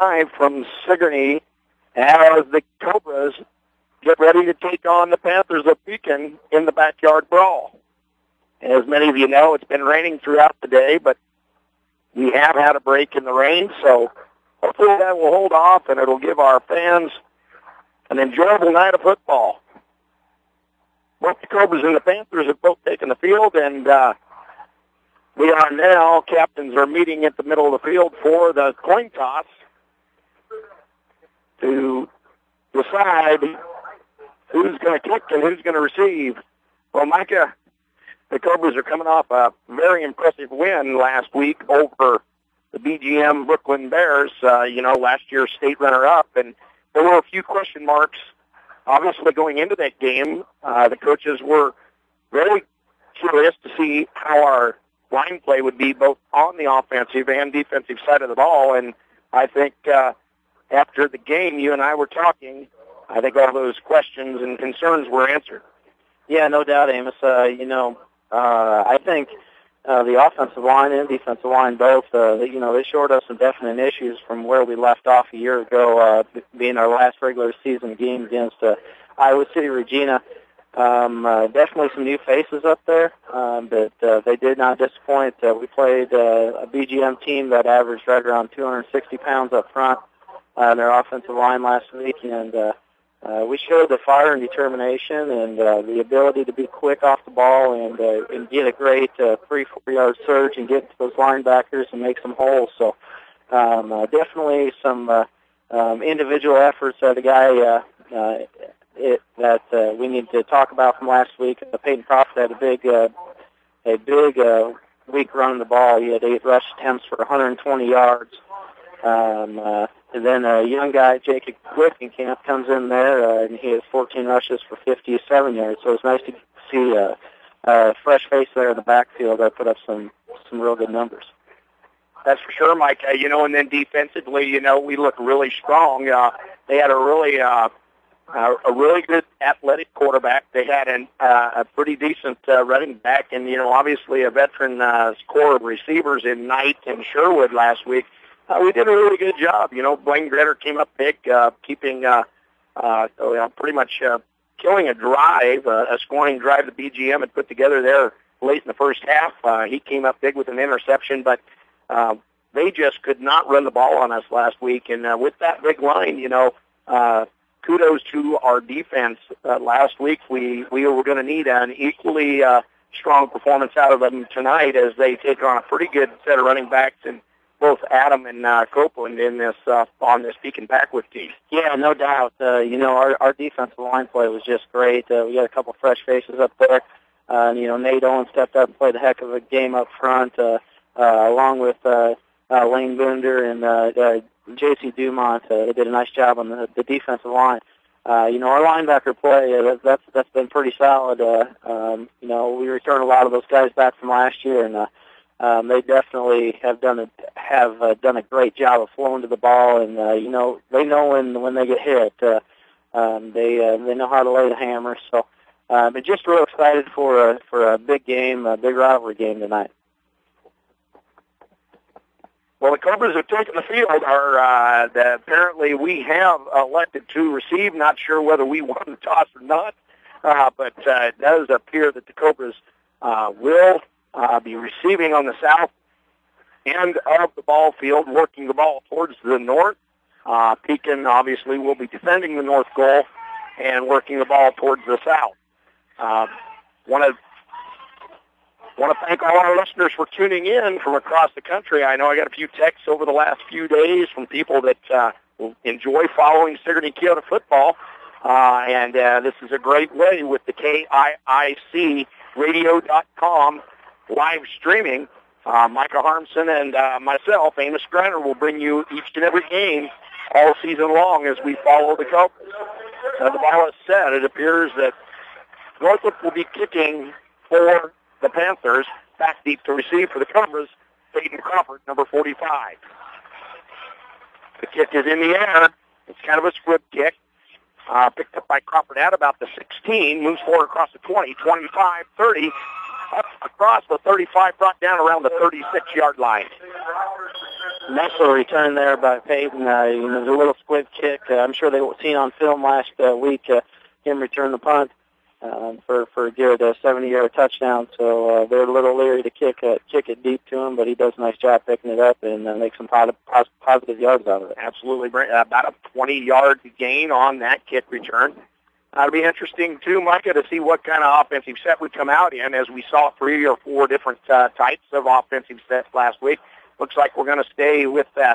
live from Sigourney as the Cobras get ready to take on the Panthers of Pekin in the backyard brawl. As many of you know, it's been raining throughout the day, but we have had a break in the rain, so hopefully that will hold off and it'll give our fans an enjoyable night of football. Both the Cobras and the Panthers have both taken the field, and we are now, captains are meeting at the middle of the field for the coin toss to decide who's going to kick and who's going to receive. Well, Micah, the Cobras are coming off a very impressive win last week over the BGM Brooklyn Bears, last year's state runner-up, and there were a few question marks, obviously, going into that game. The coaches were very curious to see how our line play would be both on the offensive and defensive side of the ball, and I think after the game, you and I were talking, I think all those questions and concerns were answered. Yeah, no doubt, Amos. I think the offensive line and defensive line both, they showed us some definite issues from where we left off a year ago, being our last regular season game against Iowa City Regina. Definitely some new faces up there, but they did not disappoint. We played a BGM team that averaged right around 260 pounds up front in their offensive line last week, and we showed the fire and determination and the ability to be quick off the ball and get a great 3-4 yard surge and get to those linebackers and make some holes. So definitely some individual efforts that the guy that we need to talk about from last week. Peyton Crawford had a big week running the ball. He had 8 rush attempts for 120 yards. And then a young guy, Jacob Whittingham, comes in there, and he has 14 rushes for 57 yards. So it's nice to see a fresh face there in the backfield that put up some real good numbers. That's for sure, Mike. And then defensively, we look really strong. They had a really good athletic quarterback. They had a pretty decent running back, and obviously a veteran core of receivers in Knight and Sherwood last week. We did a really good job. Blaine Gretter came up big, keeping pretty much killing a drive, a scoring drive the BGM had put together there late in the first half. He came up big with an interception, but they just could not run the ball on us last week. And with that big line, kudos to our defense. Last week we were going to need an equally strong performance out of them tonight as they take on a pretty good set of running backs and both Adam and Copeland in this on this Pekin Packwood team. Yeah, no doubt. Our defensive line play was just great. We got a couple fresh faces up there. Nate Owen stepped up and played a heck of a game up front, along with Lane Bender and J.C. Dumont. They did a nice job on the defensive line. Our linebacker play, that's been pretty solid. We returned a lot of those guys back from last year, and they definitely have done a great job of flowing to the ball, and they know when they get hit. They know how to lay the hammer. So, but just real excited for a big game, a big rivalry game tonight. Well, the Cobras have taken the field. Apparently we have elected to receive. Not sure whether we won the toss or not, but it does appear that the Cobras will be receiving on the south end of the ball field, working the ball towards the north. Pekin obviously will be defending the north goal and working the ball towards the south. Want to thank all our listeners for tuning in from across the country. I know I got a few texts over the last few days from people that enjoy following Sigourney Keota football, and this is a great way with the KIICradio.com live streaming. Micah Harmson and myself, Amos Greiner, will bring you each and every game all season long as we follow the Cobras. The ball is set. It appears that Northrop will be kicking for the Panthers. Back deep to receive for the Cobras, Peyton Crawford, number 45. The kick is in the air. It's kind of a squib kick. Picked up by Crawford at about the 16, moves forward across the 20, 25, 30, up across the 35, brought down around the 36-yard line. Nice little return there by Peyton. There's a little squib kick. I'm sure they seen on film last week him return the punt for a good 70-yard touchdown. So they're a little leery to kick it deep to him, but he does a nice job picking it up and make some positive yards out of it. Absolutely. About a 20-yard gain on that kick return. It'll be interesting, too, Micah, to see what kind of offensive set we come out in, as we saw 3 or 4 different types of offensive sets last week. Looks like we're going to stay with that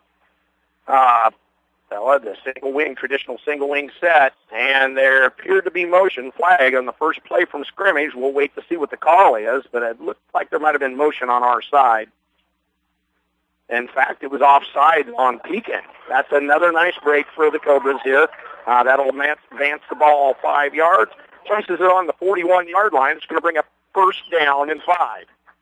the traditional single wing set, and there appeared to be motion flag on the first play from scrimmage. We'll wait to see what the call is, but it looked like there might have been motion on our side. In fact, it was offside on Pekin. That's another nice break for the Cobras here. That'll advance the ball 5 yards. Places it on the 41-yard line. It's going to bring up first down and 5.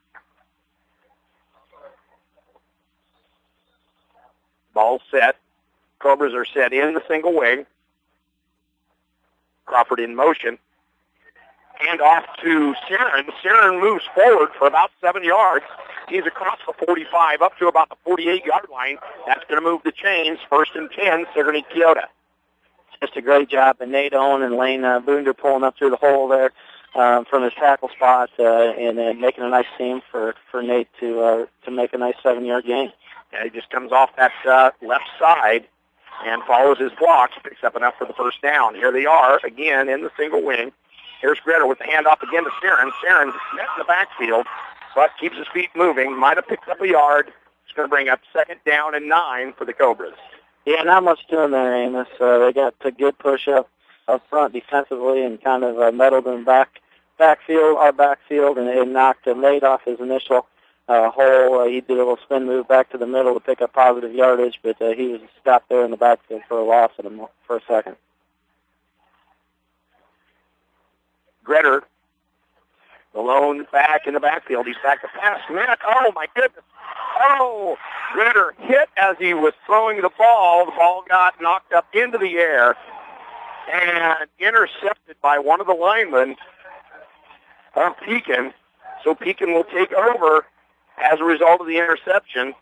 Ball set. Cobras are set in the single wing. Crawford in motion. Hand off to Sarin. Sarin moves forward for about 7 yards. He's across the 45 up to about the 48-yard line. That's going to move the chains. First and 10, Sigourney Keota. Just a great job. And Nate Owen and Lane Boonder pulling up through the hole there from his tackle spot and making a nice seam for Nate to make a nice 7-yard gain. Yeah, he just comes off that left side and follows his blocks, picks up enough for the first down. Here they are, again, in the single wing. Here's Gretter with the handoff again to Sarin. Sarin met in the backfield, but keeps his feet moving. Might have picked up a yard. It's going to bring up second down and 9 for the Cobras. Yeah, not much doing there, Amos. They got a good push up front defensively and kind of meddled in our backfield, and it knocked Nate off his initial hole. He did a little spin move back to the middle to pick up positive yardage, but he was stopped there in the backfield for a loss for a second. Gretter, the lone back in the backfield. He's back to pass. Oh, my goodness. Oh, Gretter hit as he was throwing the ball. The ball got knocked up into the air and intercepted by one of the linemen of Pekin. So Pekin will take over as a result of the interception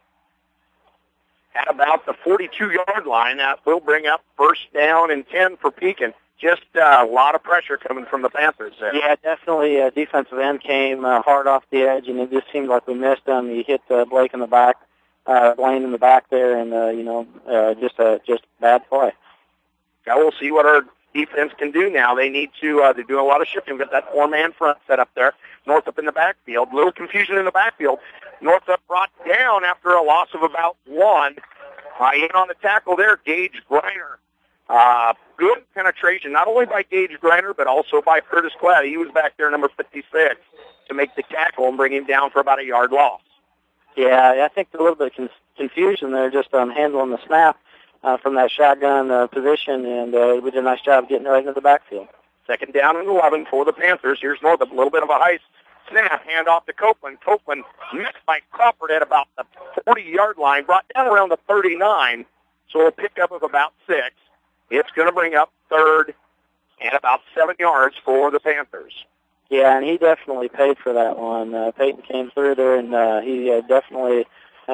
at about the 42-yard line. That will bring up first down and 10 for Pekin. Just a lot of pressure coming from the Panthers there. Yeah, definitely. Defensive end came hard off the edge, and it just seemed like we missed him. He hit Blake in the back, Blaine in the back there, and just bad play. Now we'll see what our defense can do now. They need to. They're doing a lot of shifting. We've got that 4-man front set up there. Northup in the backfield. A little confusion in the backfield. Northup brought down after a loss of about 1. In on the tackle there, Gage Greiner. Good penetration, not only by Gage Greiner, but also by Curtis Klett. He was back there, number 56, to make the tackle and bring him down for about a yard loss. Yeah, I think a little bit of confusion there just on handling the snap from that shotgun position, and we did a nice job getting right into the backfield. Second down and 11 for the Panthers. Here's Northup, a little bit of a heist. Snap, hand off to Copeland. Copeland missed by Crawford at about the 40-yard line, brought down around the 39, so a pickup of about 6. It's going to bring up third and about 7 yards for the Panthers. Yeah, and he definitely paid for that one. Peyton came through there, and he definitely,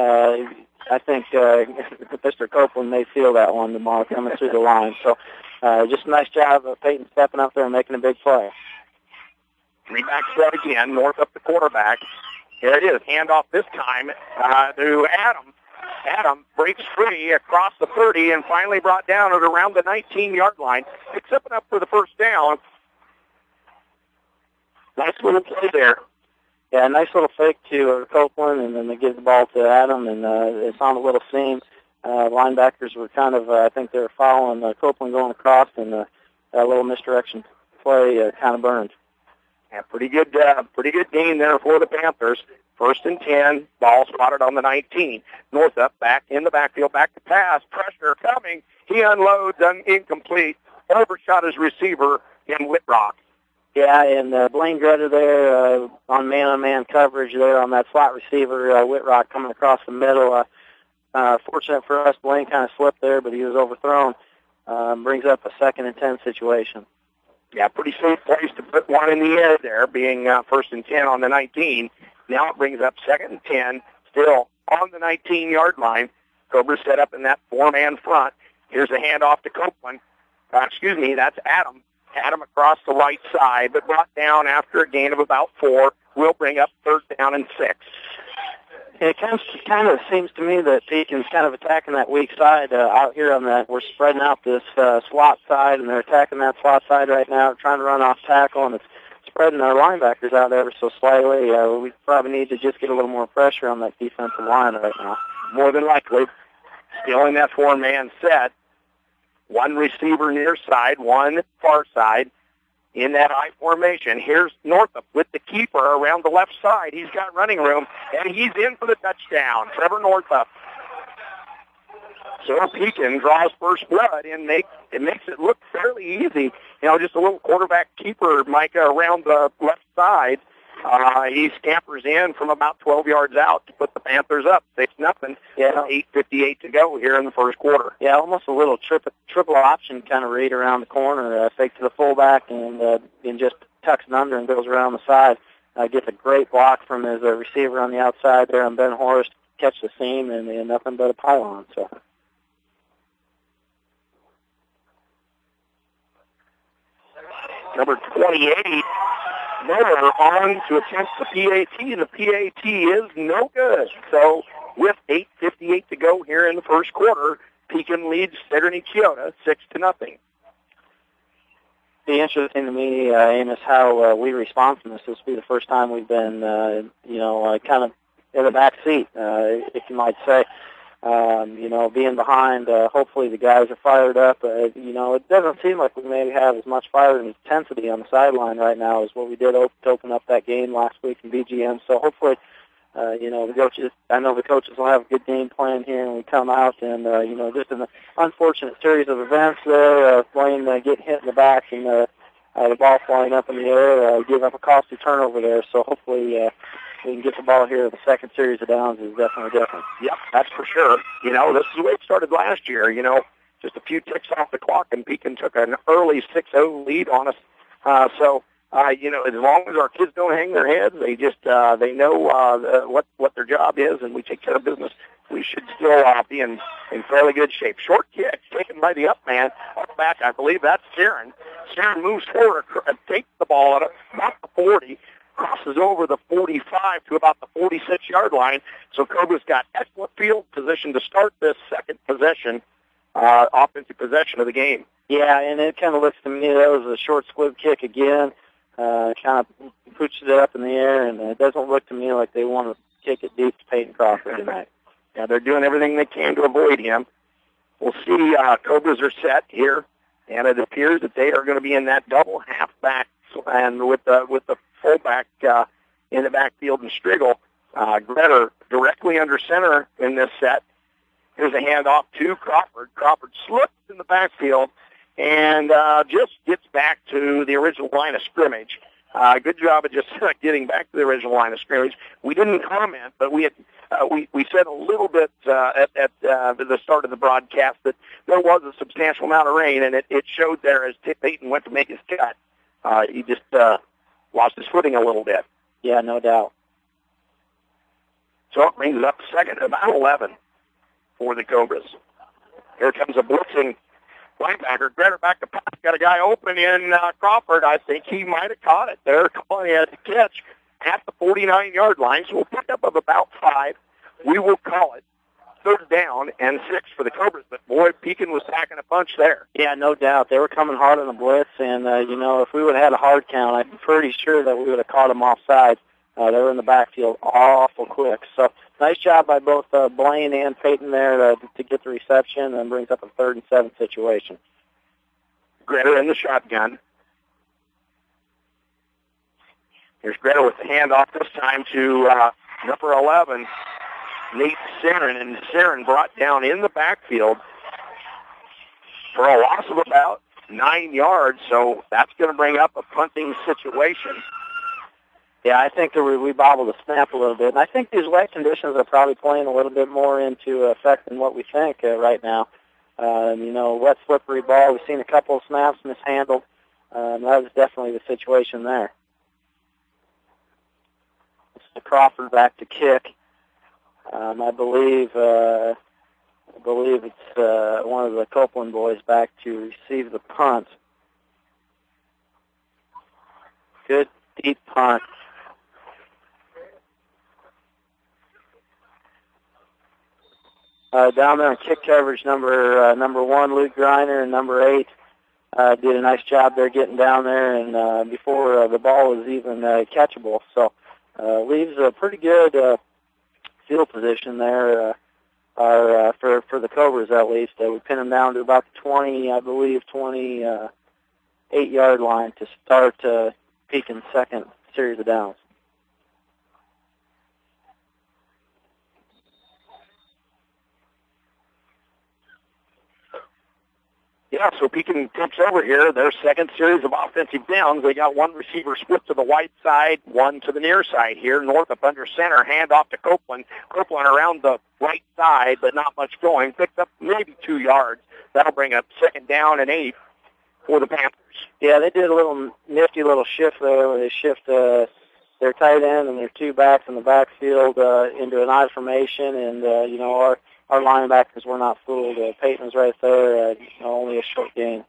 I think Mr. Copeland may feel that one tomorrow coming through the line. So just a nice job of Peyton stepping up there and making a big play. 3-back set again, Northup the quarterback. Here it is, handoff this time to Adam. Adam breaks free across the 30 and finally brought down at around the 19-yard line. Picks up enough for the first down. Nice little play there. Yeah, nice little fake to Copeland, and then they give the ball to Adam, and it's on a little seam. Linebackers were kind of, I think they were following Copeland going across, and that little misdirection play kind of burned. Yeah, pretty good gain there for the Panthers. First and 10, ball spotted on the 19. Northup back in the backfield, back to pass, pressure coming. He unloads, incomplete, overshot his receiver in Whitrock. Yeah, and Blaine Gretter there on man-on-man coverage there on that slot receiver, Whitrock coming across the middle. Fortunate for us, Blaine kind of slipped there, but he was overthrown. Brings up a second and 10 situation. Yeah, pretty safe place to put one in the air there, being first and 10 on the 19. Now it brings up second and 10, still on the 19-yard line. Cobras set up in that four-man front. Here's a handoff to Copeland. That's Adam. Adam across the right side, but brought down after a gain of about 4. Will bring up 3rd down and 6. It kind of seems to me that Pekin's kind of attacking that weak side out here on that. We're spreading out this slot side, and they're attacking that slot side right now, trying to run off tackle, and it's spreading our linebackers out ever so slightly. We probably need to just get a little more pressure on that defensive line right now. More than likely. Still in that four-man set. One receiver near side, one far side in that I formation. Here's Northup with the keeper around the left side. He's got running room, and he's in for the touchdown. Trevor Northup. So Pekin draws first blood, and it makes it look fairly easy. Just a little quarterback keeper, Micah, around the left side. He scampers in from about 12 yards out to put the Panthers up 6-0. Yeah, 8:58 to go here in the first quarter. Yeah, almost a little triple option kind of read around the corner. Fake to the fullback and just tucks it under and goes around the side. Gets a great block from his receiver on the outside there on Ben Horst. Catch the seam and nothing but a pylon. So. Number 28. Miller on to attempt the PAT, and the PAT is no good. So with 8:58 to go here in the first quarter, Pekin leads Sigourney Keota 6-0. Be interesting to me, Amos, how we respond from this. This will be the first time we've been, kind of in the back seat, if you might say. Being behind, hopefully the guys are fired up. It doesn't seem like we maybe have as much fire and intensity on the sideline right now as what we did to open up that game last week in BGM. So hopefully, the coaches, I know the coaches will have a good game plan here, and we come out and, just in an unfortunate series of events there, Blaine getting hit in the back and the ball flying up in the air, give up a costly turnover there. So hopefully, we can get the ball here. The second series of downs is definitely different. Yep, that's for sure. This is the way it started last year. Just a few ticks off the clock, and Pekin took an early 6-0 lead on us. As long as our kids don't hang their heads, they know what their job is, and we take care of business. We should still be in fairly good shape. Short kick taken by the up man. Up back, I believe that's Sharon. Sharon moves forward, takes the ball at about the 40. Crosses over the 45 to about the 46-yard line. So Cobra's got excellent field position to start this second possession, offensive possession of the game. Yeah, and it kind of looks to me that was a short squib kick again. Kind of pushes it up in the air, and it doesn't look to me like they want to kick it deep to Peyton Crawford tonight. Yeah, they're doing everything they can to avoid him. We'll see. Cobras are set here, and it appears that they are going to be in that double halfback, and with the fullback in the backfield and Striegel. Gretter directly under center in this set. Here's a handoff to Crawford. Crawford slips in the backfield and just gets back to the original line of scrimmage. Good job of just getting back to the original line of scrimmage. We didn't comment, but we said a little bit at the start of the broadcast that there was a substantial amount of rain, and it showed there as Peyton went to make his cut. He just lost his footing a little bit. Yeah, no doubt. So it brings it up second, about 11 for the Cobras. Here comes a blitzing linebacker. Gretter back to pass. Got a guy open in Crawford. I think he might have caught it there, calling it a catch at the 49-yard line. So we'll pick up of about 5. We will call it 3rd down and 6 for the Cobras. But, boy, Pekin was sacking a bunch there. Yeah, no doubt. They were coming hard on the blitz, and, if we would have had a hard count, I'm pretty sure that we would have caught them offside. They were in the backfield awful quick. So nice job by both Blaine and Peyton there to get the reception, and brings up a 3rd and 7 situation. Gretter in the shotgun. Here's Gretter with the handoff this time to number 11. Nate Sarin, and Sarin brought down in the backfield for a loss of about 9 yards, so that's going to bring up a punting situation. Yeah, I think that we bobbled the snap a little bit, and I think these wet conditions are probably playing a little bit more into effect than what we think right now. Wet, slippery ball. We've seen a couple of snaps mishandled. That was definitely the situation there. It's Crawford back to kick. I believe it's one of the Copeland boys back to receive the punt. Good deep punt. Down there in kick coverage, number 1, Luke Griner, and number 8 did a nice job there getting down there, and before the ball was even catchable. So leaves a pretty good field position there for the Cobras at least. We pin them down to about the 28-yard line to start Pekin's second series of downs. Yeah, so Pekin takes over here. Their second series of offensive downs. They got one receiver split to the wide side, one to the near side here. Northup under center, hand off to Copeland. Copeland around the right side, but not much going. Picked up maybe 2 yards. That'll bring up 2nd down and 8 for the Panthers. Yeah, they did a little nifty little shift there where they shift their tight end and their 2 backs in the backfield into an I formation, and our linebackers were not fooled. Peyton was right there, only a short gain.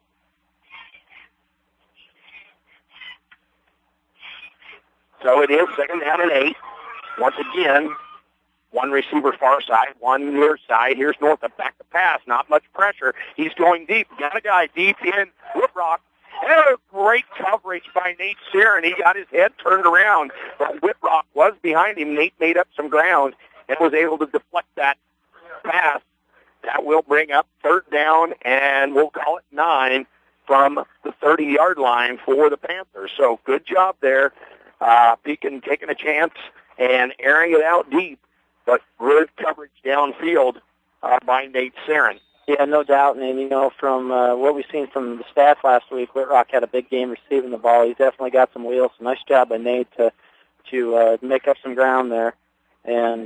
So it is 2nd down and 8. Once again, one receiver far side, one near side. Here's Northup back to pass. Not much pressure. He's going deep. Got a guy deep in Whitrock. And a great coverage by Nate Searon. He got his head turned around, but Whitrock was behind him. Nate made up some ground and was able to deflect that pass. That will bring up 3rd down, and we'll call it 9 from the 30-yard line for the Panthers. So good job there. Pekin taking a chance and airing it out deep, but good coverage downfield by Nate Searon. Yeah, no doubt. And, from what we've seen from the stats last week, Whitrock had a big game receiving the ball. He's definitely got some wheels. So nice job by Nate to make up some ground there and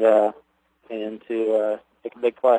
to make a big play.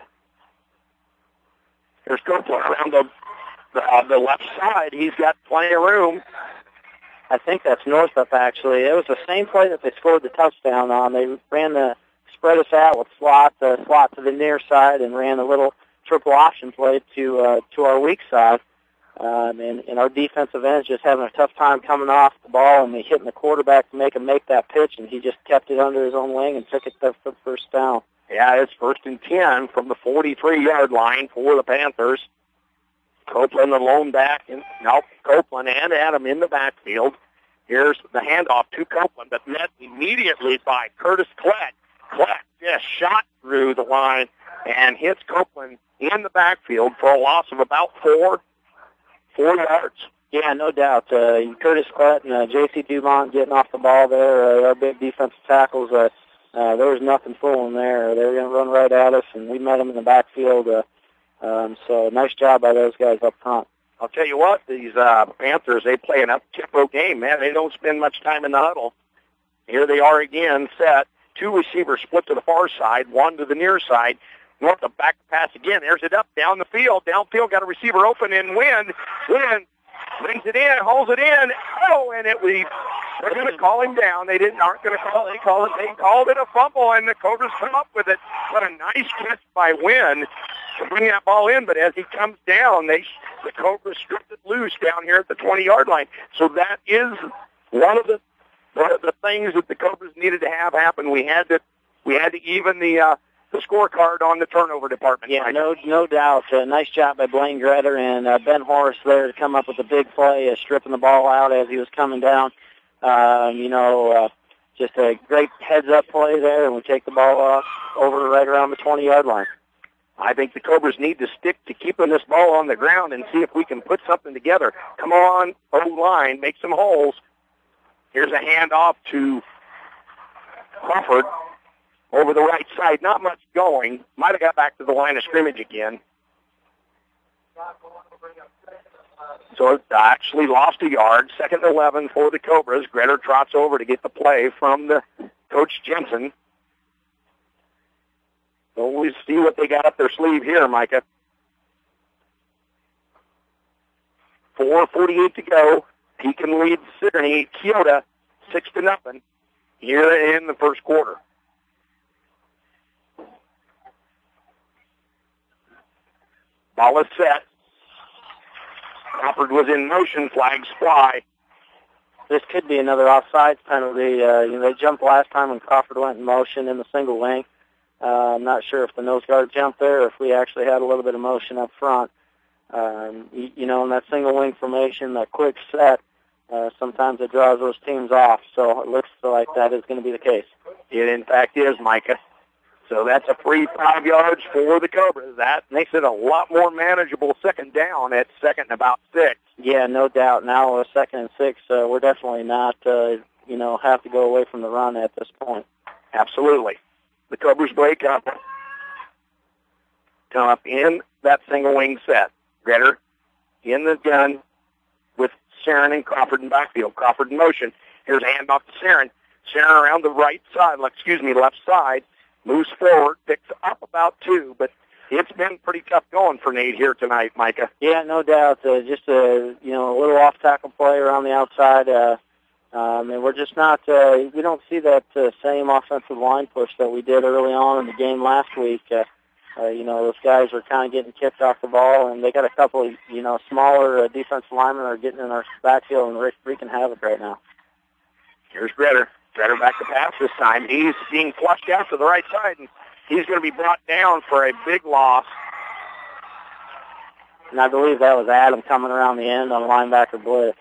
Here's Copeland around the left side. He's got plenty of room. I think that's Northup, actually. It was the same play that they scored the touchdown on. They ran the spread us out with slot to the near side and ran a little triple option play to our weak side. And our defensive ends just having a tough time coming off the ball, and they hitting the quarterback to make him make that pitch, and he just kept it under his own wing and took it there for the 1st down. Yeah, it's 1st and 10 from the 43-yard line for the Panthers. Copeland, the lone back, Copeland and Adam in the backfield. Here's the handoff to Copeland, but met immediately by Curtis Klett. Klett just shot through the line and hits Copeland in the backfield for a loss of about 4 yards. Yeah, no doubt. Curtis Klett and J.C. Dumont getting off the ball there. Our big defensive tackles, there was nothing fooling there. They were going to run right at us, and we met them in the backfield. So nice job by those guys up front. I'll tell you what, these Panthers, they play an up-tempo game, man. They don't spend much time in the huddle. Here they are again, set. 2 receivers split to the far side, 1 to the near side. Northup back to pass again. There's it up down the field. Downfield got a receiver open, and Wynn brings it in, hauls it in. Oh, and they're going to call him down. They aren't going to call it. They called it a fumble, and the Cobras come up with it. What a nice catch by Wynn to bring that ball in. But as he comes down, the Cobras stripped it loose down here at the 20-yard line. So that is one of the things that the Cobras needed to have happen. We had to even the scorecard on the turnover department. Yeah, no doubt. Nice job by Blaine Gretter and Ben Horace there to come up with a big play, stripping the ball out as he was coming down. Just a great heads-up play there, and we take the ball over right around the 20-yard line. I think the Cobras need to stick to keeping this ball on the ground and see if we can put something together. Come on, O-line, make some holes. Here's a handoff to Crawford over the right side. Not much going. Might have got back to the line of scrimmage again. So it actually lost a yard. 2nd and 11 for the Cobras. Gretter trots over to get the play from the Coach Jensen. So we'll see what they got up their sleeve here, Micah. 4:48 to go. Pekin leads Keota 6-0 here in the first quarter. Ball is set. Crawford was in motion. Flags fly. This could be another offsides penalty. They jumped last time when Crawford went in motion in the single wing. I'm not sure if the nose guard jumped there or if we actually had a little bit of motion up front. In that single wing formation, that quick set, sometimes it draws those teams off. So it looks like that is going to be the case. It, in fact, is, Micah. So that's a free 5 yards for the Cobras. That makes it a lot more manageable second down at second and about 6. Yeah, no doubt. Now, second and 6, we're definitely not, have to go away from the run at this point. Absolutely. The Cobras break up. Come up in that single wing set. Gretter in the gun with Sharon and Crawford in backfield. Crawford in motion. Here's a handoff to Sharon. Sharon around the left side. Moves forward, picks up about 2, but it's been pretty tough going for Nate here tonight, Micah. Yeah, no doubt. Just a little off-tackle play around the outside. And we're just not, we don't see that same offensive line push that we did early on in the game last week. Those guys are kind of getting kicked off the ball, and they got a couple of, smaller defensive linemen that are getting in our backfield and wreaking havoc right now. Here's Gretter. Gretter back to pass this time. He's being flushed out to the right side, and he's going to be brought down for a big loss. And I believe that was Adam coming around the end on a linebacker blitz.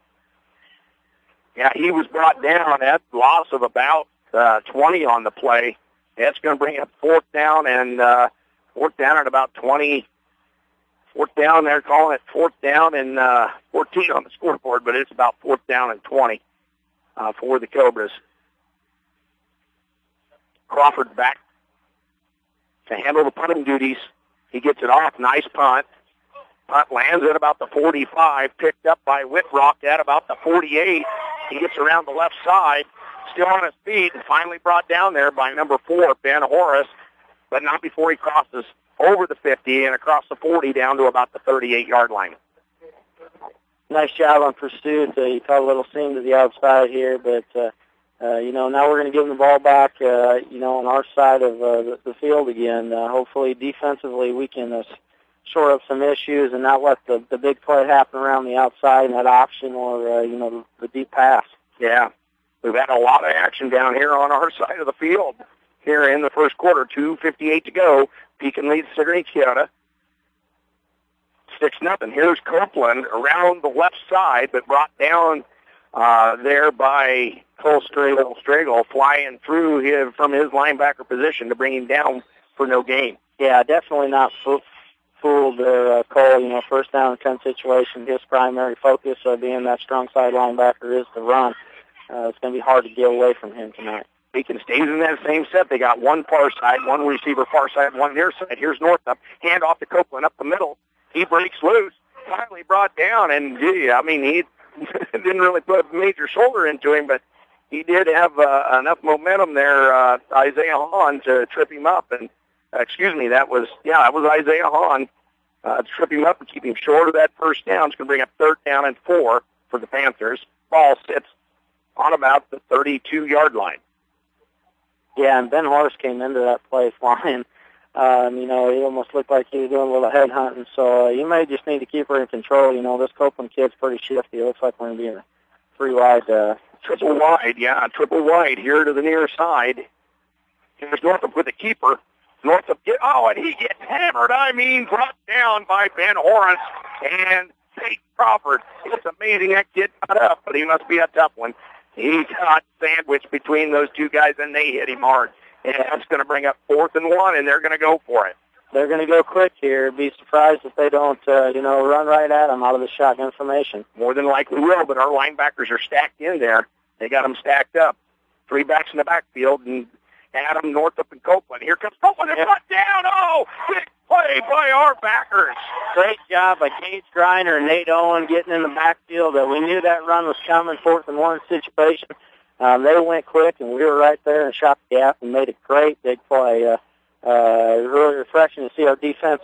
Yeah, he was brought down at loss of about 20 on the play. That's going to bring up fourth down at about 20. Fourth down, they're calling it fourth down and 14 on the scoreboard, but it's about fourth down and 20 for the Cobras. Crawford back to handle the punting duties. He gets it off. Nice punt. Punt lands at about the 45, picked up by Whitrock at about the 48. He gets around the left side, still on his feet, and finally brought down there by number 4, Ben Horace, but not before he crosses over the 50 and across the 40 down to about the 38-yard line. Nice job on pursuit. He caught a little seam to the outside here, but, now we're going to give him the ball back, on our side of the field again. Hopefully defensively we can shore up some issues and not let the big play happen around the outside and that option or, the deep pass. Yeah, we've had a lot of action down here on our side of the field here in the first quarter. 2:58 to go. Pekin leads Sigourney Keota 6-0. Here's Copeland around the left side, but brought down there by Cole Stragle flying through him from his linebacker position to bring him down for no gain. Yeah, definitely not fooled there, Cole. First down and 10 situation, his primary focus being that strong side linebacker is to run. It's going to be hard to get away from him tonight. Beacon stays in that same set. They got one far side, one receiver far side, one near side. Here's Northup. Hand off to Copeland up the middle. He breaks loose. Finally brought down, and he didn't really put a major shoulder into him, but he did have enough momentum there, Isaiah Hahn, to trip him up. And that was Isaiah Hahn to trip him up and keep him short of that first down. It's going to bring up third down and 4 for the Panthers. Ball sits on about the 32-yard line. Yeah, and Ben Horace came into that play flying. He almost looked like he was doing a little head hunting. So you may just need to keep her in control. This Copeland kid's pretty shifty. It looks like we're going to be in a 3-wide. Triple wide here to the near side. Here's Northup with the keeper. Northup and he gets hammered. Brought down by Ben Horace and Tate Crawford. It's amazing that kid got up, but he must be a tough one. He got sandwiched between those two guys, and they hit him hard. And that's going to bring up 4th and 1, and they're going to go for it. They're going to go quick here. Be surprised if they don't, run right at them out of the shotgun formation. More than likely will, but our linebackers are stacked in there. They got them stacked up. 3 backs in the backfield, and Adam, Northup, and Copeland. Here comes Copeland and brought down. Oh, big play by our backers. Great job by Gage Griner and Nate Owen getting in the backfield. We knew that run was coming, 4th and 1 situation. They went quick, and we were right there and shot the gap and made a great big play. Really refreshing to see our defense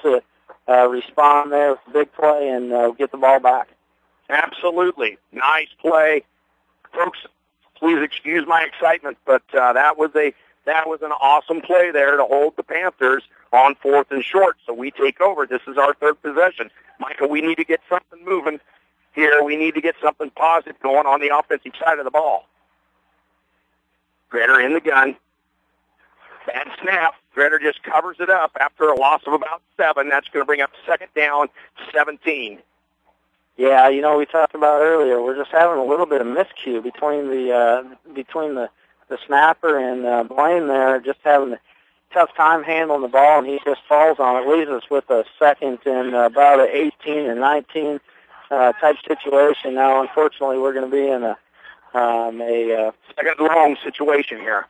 respond there with a big play and get the ball back. Absolutely. Nice play. Folks, please excuse my excitement, but that was That was an awesome play there to hold the Panthers on 4th and short. So we take over. This is our 3rd possession. Michael, we need to get something moving here. We need to get something positive going on the offensive side of the ball. Gretter in the gun. Bad snap. Gretter just covers it up after a loss of about 7. That's going to bring up 2nd down, 17. Yeah, we talked about earlier, we're just having a little bit of miscue between the snapper and Blaine there, just having a tough time handling the ball, and he just falls on it. Leaves us with a 2nd and about an 18 and 19 type situation. Now, unfortunately, we're going to be in a 2nd long situation here.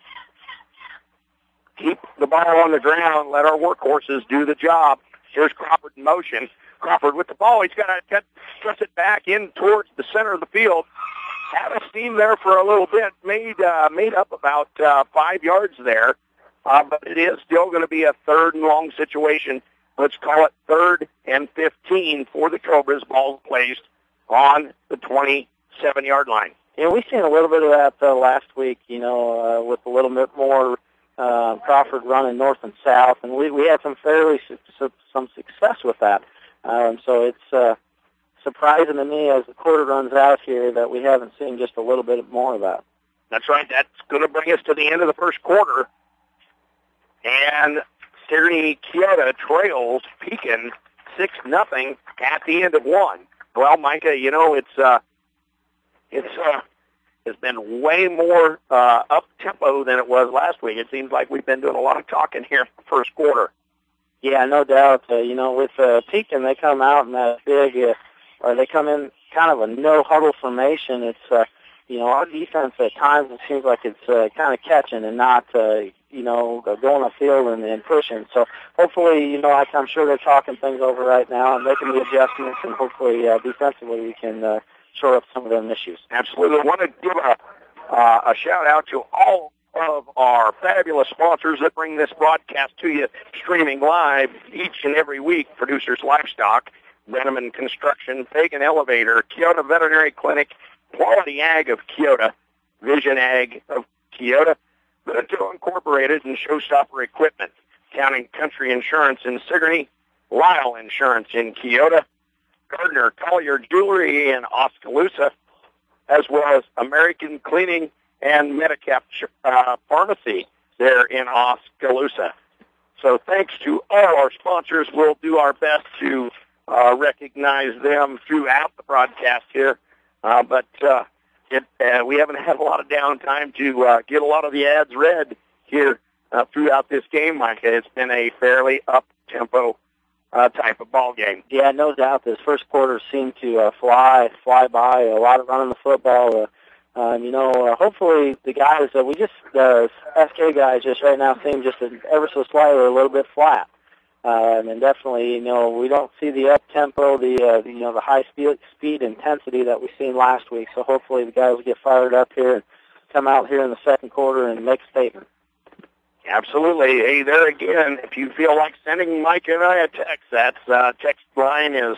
Keep the ball on the ground. Let our workhorses do the job. Here's Crawford in motion. Crawford with the ball. He's got to thrust it back in towards the center of the field. Had a steam there for a little bit. Made up about 5 yards there. But it is still going to be a 3rd and long situation. Let's call it 3rd and 15 for the Cobras. Ball placed on the 27-yard line. Yeah, we've seen a little bit of that last week, with a little bit more Crawford running north and south, and we had some some success with that. So it's surprising to me as the quarter runs out here that we haven't seen just a little bit more of that. That's right. That's going to bring us to the end of the first quarter. And Sigourney Keota trails Pekin 6-0 at the end of 1. Well, Micah, it's been way more up-tempo than it was last week. It seems like we've been doing a lot of talking here in the first quarter. Yeah, no doubt. With Pekin, they come out in that big, or they come in kind of a no-huddle formation. It's, our defense at times it seems like it's kind of catching and not, going on the field and pushing. So hopefully, I'm sure they're talking things over right now and making the adjustments, and hopefully defensively we can shore up some of them issues. Absolutely. I want to give a shout-out to all of our fabulous sponsors that bring this broadcast to you streaming live each and every week. Producers Livestock, Brenneman Construction, Fagan Elevator, Keota Veterinary Clinic, Quality Ag of Keota, Vision Ag of Keota, Beneteau Incorporated, and Showstopper Equipment, Town and Country Insurance in Sigourney, Lyle Insurance in Keota, Gardner Collier Jewelry in Oskaloosa, as well as American Cleaning and Medicap Pharmacy there in Oskaloosa. So thanks to all our sponsors. We'll do our best to recognize them throughout the broadcast here. But we haven't had a lot of downtime to get a lot of the ads read here throughout this game, Micah. It's been a fairly up-tempo type of ball game. Yeah, no doubt. This first quarter seemed to fly by. A lot of running the football. Hopefully the guys, SK guys just right now seem just ever so slightly a little bit flat. And definitely, we don't see the up-tempo, the high speed intensity that we seen last week. So hopefully the guys will get fired up here and come out here in the second quarter and make a statement. Absolutely. Hey, there again, if you feel like sending Mike and I a text, that's text line is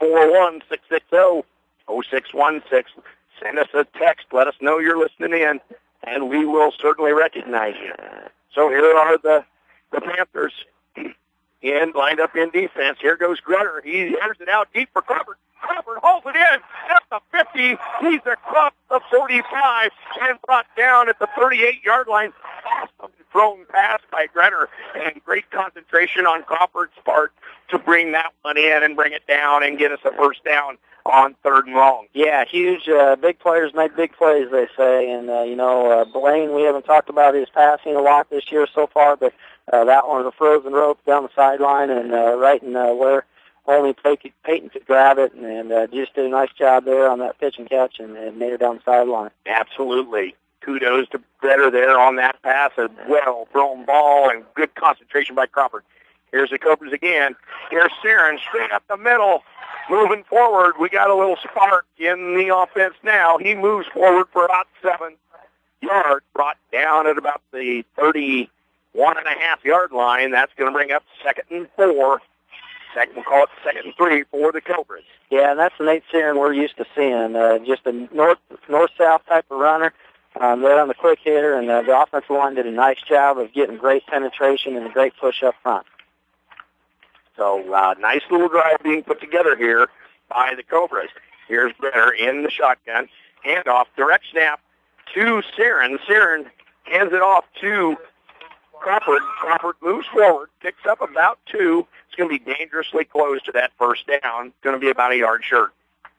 641-660-0616. Send us a text. Let us know you're listening in, and we will certainly recognize you. So here are the Panthers lined up in defense. Here goes Grutter. He airs it out deep for Crawford. Crawford holds it in at the 50. He's across the 45 and brought down at the 38-yard line. Awesome thrown pass by Grutter, and great concentration on Crawford's part to bring that one in and bring it down and get us a first down on 3rd and long. Yeah, huge. Big players make big plays, they say. And, Blaine, we haven't talked about his passing a lot this year so far, but that one was a frozen rope down the sideline and right in where only Peyton could grab it, and just did a nice job there on that pitch and catch and made it down the sideline. Absolutely. Kudos to Vetter there on that pass. A well-thrown ball and good concentration by Crawford. Here's the Cobras again. Here's Sarin straight up the middle. Moving forward, we got a little spark in the offense now. He moves forward for about 7 yards, brought down at about the 31.5-yard line. That's going to bring up 2nd and 4. We'll call it 2nd and 3 for the Cobras. Yeah, and that's the Nate Sarin we're used to seeing. Just a north-south type of runner. They're on the quick hitter, and the offensive line did a nice job of getting great penetration and a great push up front. So nice little drive being put together here by the Cobras. Here's Brenner in the shotgun. Handoff, direct snap to Siren. Siren hands it off to Crawford. Crawford moves forward, picks up about 2. It's going to be dangerously close to that first down. It's going to be about a yard short.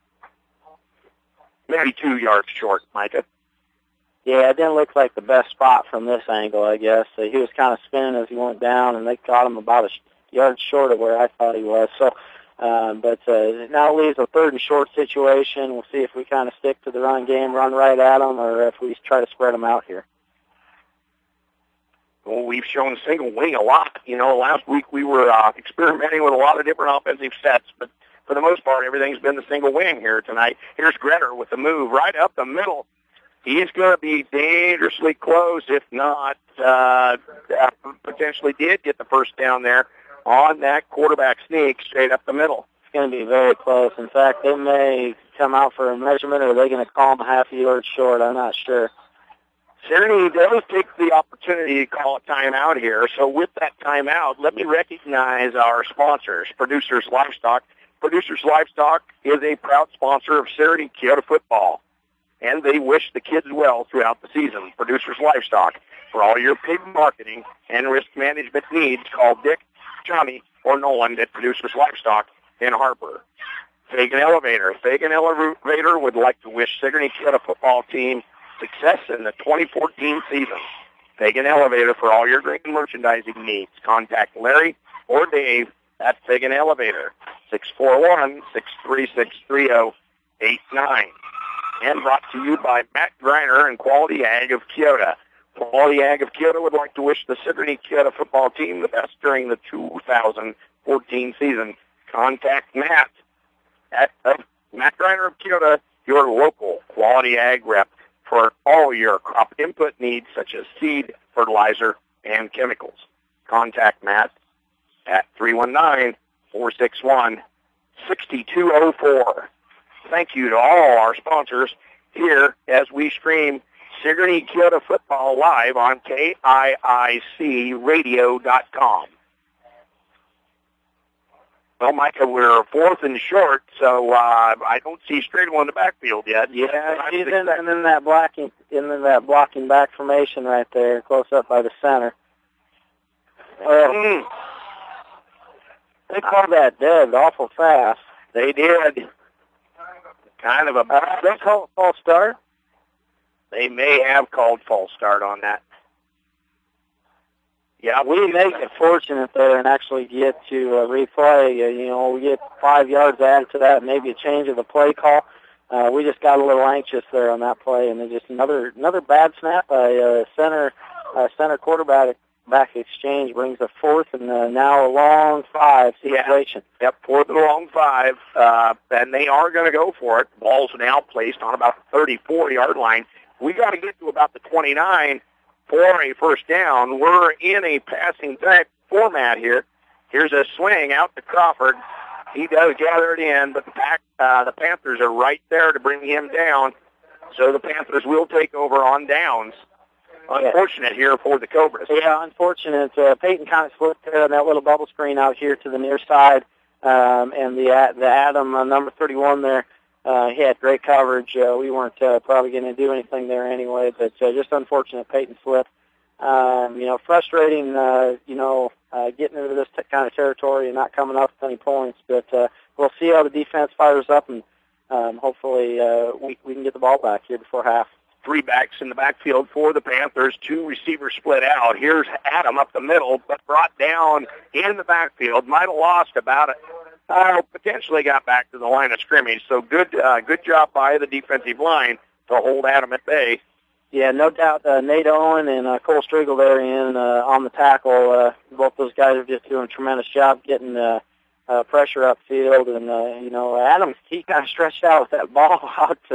Maybe 2 yards short, Micah. Yeah, it didn't look like the best spot from this angle, I guess. He was kind of spinning as he went down, and they caught him about a yard short of where I thought he was. So, but now it leaves a 3rd and short situation. We'll see if we kind of stick to the run game, run right at them, or if we try to spread them out here. Well, we've shown single wing a lot. Last week we were experimenting with a lot of different offensive sets, but for the most part, everything's been the single wing here tonight. Here's Gretter with the move right up the middle. He's going to be dangerously close, if not potentially did get the first down there on that quarterback sneak straight up the middle. It's going to be very close. In fact, they may come out for a measurement, or they're going to call him half a yard short. I'm not sure. Sigourney does take the opportunity to call a timeout here. So with that timeout, let me recognize our sponsors, Producers Livestock. Producers Livestock is a proud sponsor of Sigourney Keota football, and they wish the kids well throughout the season. Producers Livestock. For all your pig marketing and risk management needs, call Dick, Johnny, or Nolan at Producers Livestock in Harper. Fagan Elevator. Fagan Elevator would like to wish Sigourney Keota football team success in the 2014 season. Fagan Elevator for all your grain merchandising needs. Contact Larry or Dave at Fagan Elevator, 641-636-3089. And brought to you by Matt Greiner and Quality Ag of Keota. Quality Ag of Keota would like to wish the Sigourney Keota football team the best during the 2014 season. Contact Matt at Matt Greiner of Keota, your local Quality Ag rep, for all your crop input needs such as seed, fertilizer, and chemicals. Contact Matt at 319-461-6204. Thank you to all our sponsors here as we stream Sigourney Keota football live on KIICradio.com. Well, Micah, we're 4th and short, so I don't see Stradle in the backfield yet. Yeah, he's in that blocking back formation right there, close up by the center. They called that dead awful fast. They did. Kind of a... they called false start? They may have called false start on that. Yeah, we make it fortunate there and actually get to replay. We get 5 yards added to that, maybe a change of the play call. We just got a little anxious there on that play, and then just another bad snap by center quarterback exchange brings a 4th and now a long 5 situation. Yep, 4th and a long 5, and they are going to go for it. Ball's now placed on about the 34-yard line. We got to get to about the 29 for a first down. We're in a passing type format here. Here's a swing out to Crawford. He does gather it in, but the Panthers are right there to bring him down. So the Panthers will take over on downs. Unfortunate here for the Cobras. Yeah, unfortunate. Peyton kind of slipped that little bubble screen out here to the near side, and the Adam number 31 there. He had great coverage. We weren't probably going to do anything there anyway, but just unfortunate Peyton slipped. Frustrating, getting into this kind of territory and not coming up with any points, but we'll see how the defense fires up, and hopefully we can get the ball back here before half. 3 backs in the backfield for the Panthers. 2 receivers split out. Here's Adam up the middle, but brought down in the backfield. Might have lost about it. Potentially got back to the line of scrimmage. So good job by the defensive line to hold Adam at bay. Yeah, no doubt. Nate Owen and Cole Striegel there on the tackle. Both those guys are just doing a tremendous job getting pressure upfield. And Adam, he kind of stretched out with that ball out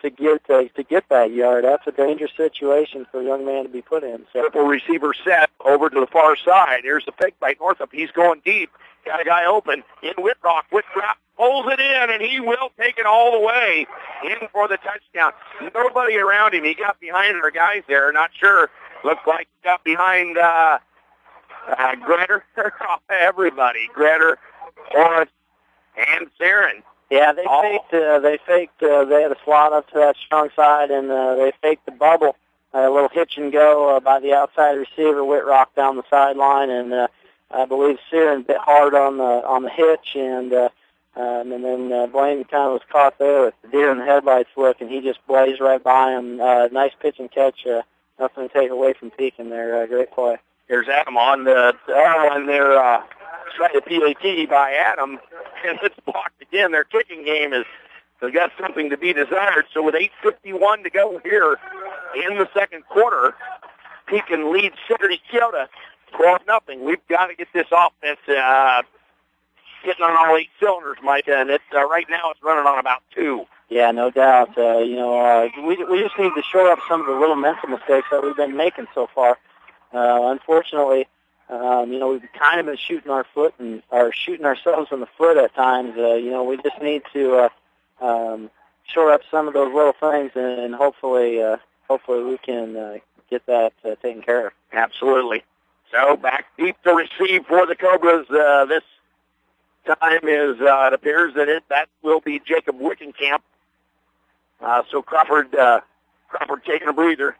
to get that yard. That's a dangerous situation for a young man to be put in. So. Triple receiver set over to the far side. Here's the fake by Northup. He's going deep. Got a guy open in Whitrock. Whitrock pulls it in, and he will take it all the way in for the touchdown. Nobody around him. He got behind our guys there. Not sure. Looks like he got behind Gretter. Everybody. Gretter, Horace, and Saren. Yeah, they faked. They had a slot up to that strong side, and they faked the bubble. A little hitch and go by the outside receiver, Whitrock down the sideline, and I believe Saren bit hard on the hitch, and then Blaine kind of was caught there with the deer in the headlights look, and he just blazed right by him. Nice pitch and catch. Nothing to take away from Pekin there. Great play. Here's Adam on the on their try the PAT by Adam, and it's blocked again. Their kicking game has got something to be desired. So with 8:51 to go here in the second quarter, Pekin leads City Kyoto 12-0. We've got to get this offense hitting on all 8 cylinders, Micah, and it's right now it's running on about 2. Yeah, no doubt. We just need to shore up some of the little mental mistakes that we've been making so far. Unfortunately, we've kind of been shooting ourselves in the foot at times. We just need to shore up some of those little things, and hopefully we can get that taken care of. Absolutely. So back deep to receive for the Cobras. This time is it appears that will be Jacob Wickenkamp. So Crawford taking a breather.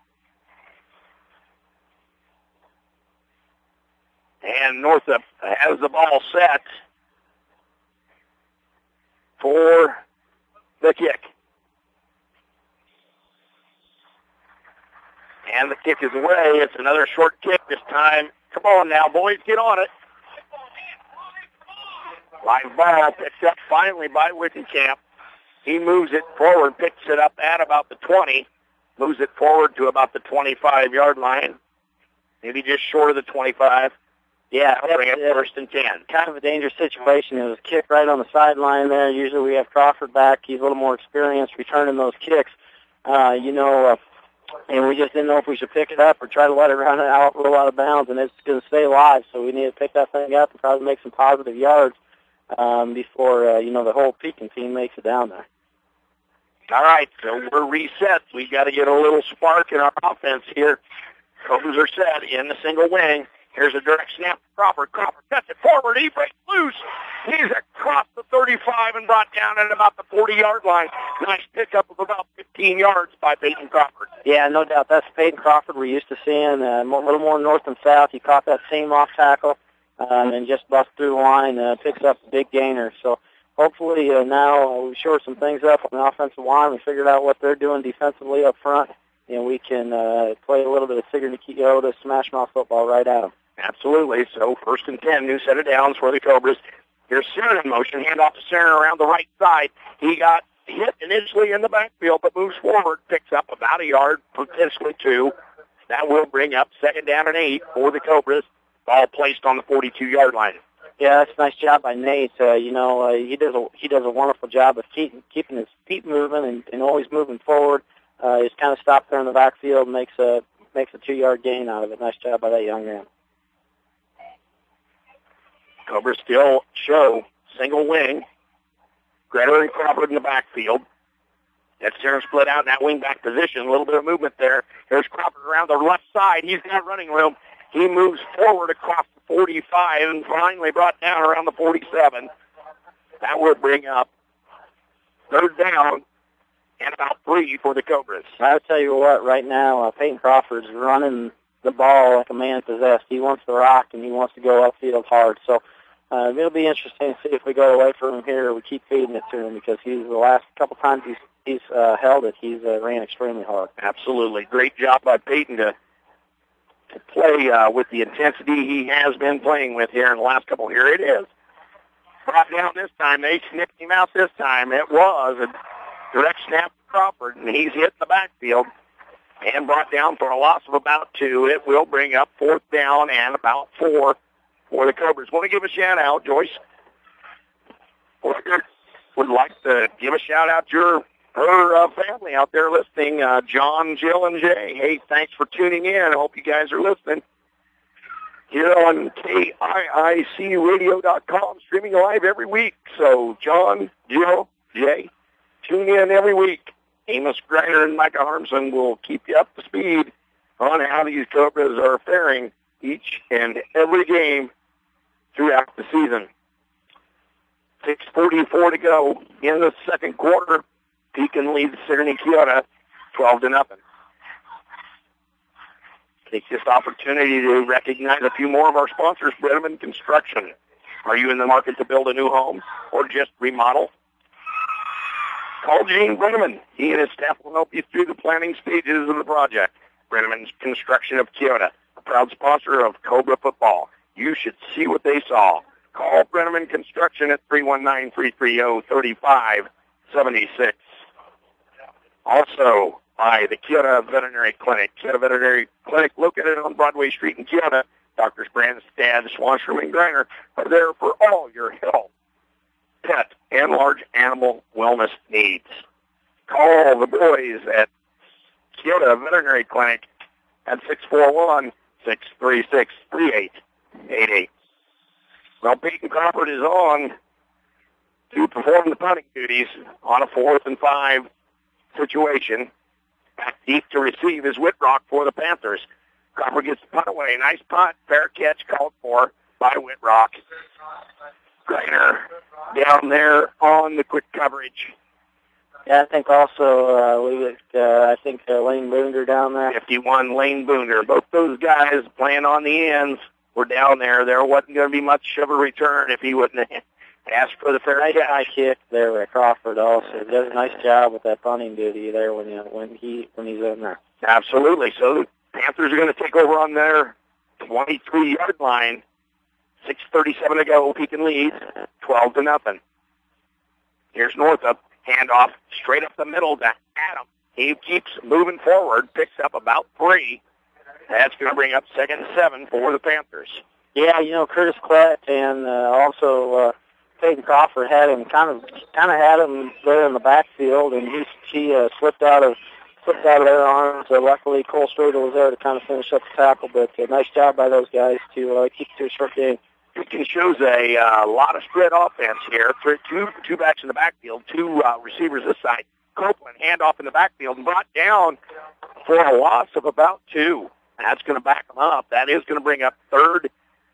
And Northup has the ball set for the kick. And the kick is away. It's another short kick this time. Come on now, boys, get on it. Live ball picked up finally by Wickenkamp. He moves it forward, picks it up at about the 20, moves it forward to about the 25-yard line, maybe just short of the 25. Yeah, bring it first and 10. Kind of a dangerous situation. It was a kick right on the sideline there. Usually we have Crawford back. He's a little more experienced returning those kicks. And we just didn't know if we should pick it up or try to let it roll out of bounds, and it's going to stay live. So we need to pick that thing up and probably make some positive yards before, the whole Pekin team makes it down there. All right, so we're reset. We've got to get a little spark in our offense here. Cobras are set in the single wing. Here's a direct snap to Crawford. Crawford cuts it forward. He breaks loose. He's across the 35 and brought down at about the 40-yard line. Nice pickup of about 15 yards by Peyton Crawford. Yeah, no doubt. That's Peyton Crawford we're used to seeing. A little more north and south. He caught that same off tackle and just bust through the line. Picks up a big gainer. So hopefully now we shore some things up on the offensive line. We figured out what they're doing defensively up front, and we can play a little bit of Sigourney Keota smash mouth football right at them. Absolutely. So first and 10, new set of downs for the Cobras. Here's Saren in motion. Handoff to Saren around the right side. He got hit initially in the backfield, but moves forward, picks up about a yard, potentially 2. That will bring up second down and 8 for the Cobras. Ball placed on the 42-yard line. Yeah, that's a nice job by Nate. He does a wonderful job of keeping his feet moving and always moving forward. He's kind of stopped there in the backfield and makes a 2-yard gain out of it. Nice job by that young man. Cobras still show single wing. Gretter and Crawford in the backfield. That's Saren split out in that wing back position. A little bit of movement there. Here's Crawford around the left side. He's got running room. He moves forward across the 45 and finally brought down around the 47. That will bring up third down and about 3 for the Cobras. I'll tell you what, right now, Peyton Crawford's running the ball like a man possessed. He wants to rock and he wants to go upfield hard. So it'll be interesting to see if we go away from him here or we keep feeding it to him, because the last couple times he's held it, he's ran extremely hard. Absolutely. Great job by Peyton to play with the intensity he has been playing with here in the last couple. Here it is. Brought down this time. They snipped him out this time. It was a direct snap to Crawford, and he's hit in the backfield and brought down for a loss of about 2. It will bring up fourth down and about 4 for the Cobras. Want to give a shout-out, Joyce? Would like to give a shout-out to your her family out there listening, John, Jill, and Jay. Hey, thanks for tuning in. I hope you guys are listening. Here on KIICradio.com, streaming live every week. So, John, Jill, Jay, tune in every week. Amos Greiner and Micah Harmson will keep you up to speed on how these Cobras are faring each and every game throughout the season. 6:44 to go in the second quarter. Pekin leads Sigourney Keota 12-0. Take this opportunity to recognize a few more of our sponsors. Brenneman Construction. Are you in the market to build a new home or just remodel? Call Gene Brenneman. He and his staff will help you through the planning stages of the project. Brenneman Construction of Keota, a proud sponsor of Cobra football. You should see what they saw. Call Brenneman Construction at 319-330-3576. Also, by the Keota Veterinary Clinic. Keota Veterinary Clinic, located on Broadway Street in Keota. Doctors Brandstad, Swanstrom, and Greiner are there for all your health, pet, and large animal wellness needs. Call the boys at Keota Veterinary Clinic at 641-636-3888. Well, Peyton Crawford is on to perform the punting duties on a 4th and 5 situation. Back deep to receive is Whitrock for the Panthers. Crawford gets the punt away. Nice punt. Fair catch called for by Whitrock. Greiner down there on the quick coverage. Yeah, I think also Lane Boonder down there. 51, Lane Boonder. Both those guys playing on the ends were down there. There wasn't going to be much of a return if he wouldn't have asked for the fair catch. Nice kick there by Crawford also. He does a nice job with that punting duty there when he's in there. Absolutely. So the Panthers are going to take over on their 23-yard line. 6:37 to go. Pekin leads 12-0. Here's Northup. Handoff straight up the middle to Adam. He keeps moving forward. Picks up about 3. That's going to bring up 2nd and 7 for the Panthers. Yeah, Curtis Klett and also Peyton Crawford had him kind of had him there in the backfield, and he slipped out of their arms. Luckily, Cole Stradle was there to kind of finish up the tackle, but nice job by those guys to keep it to a short game. Pekin shows a lot of spread offense here. Two backs in the backfield, 2 receivers this side. Copeland, handoff in the backfield, and brought down for a loss of about 2. That's going to back them up. That is going to bring up third.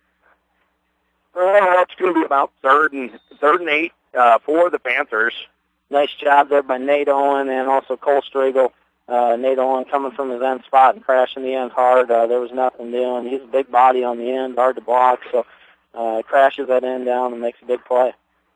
That's going to be about third and 8 for the Panthers. Nice job there by Nate Owen and also Cole Stradle. Nate Owen coming from his end spot and crashing the end hard. There was nothing doing. He's a big body on the end, hard to block, so crashes that end down and makes a big play.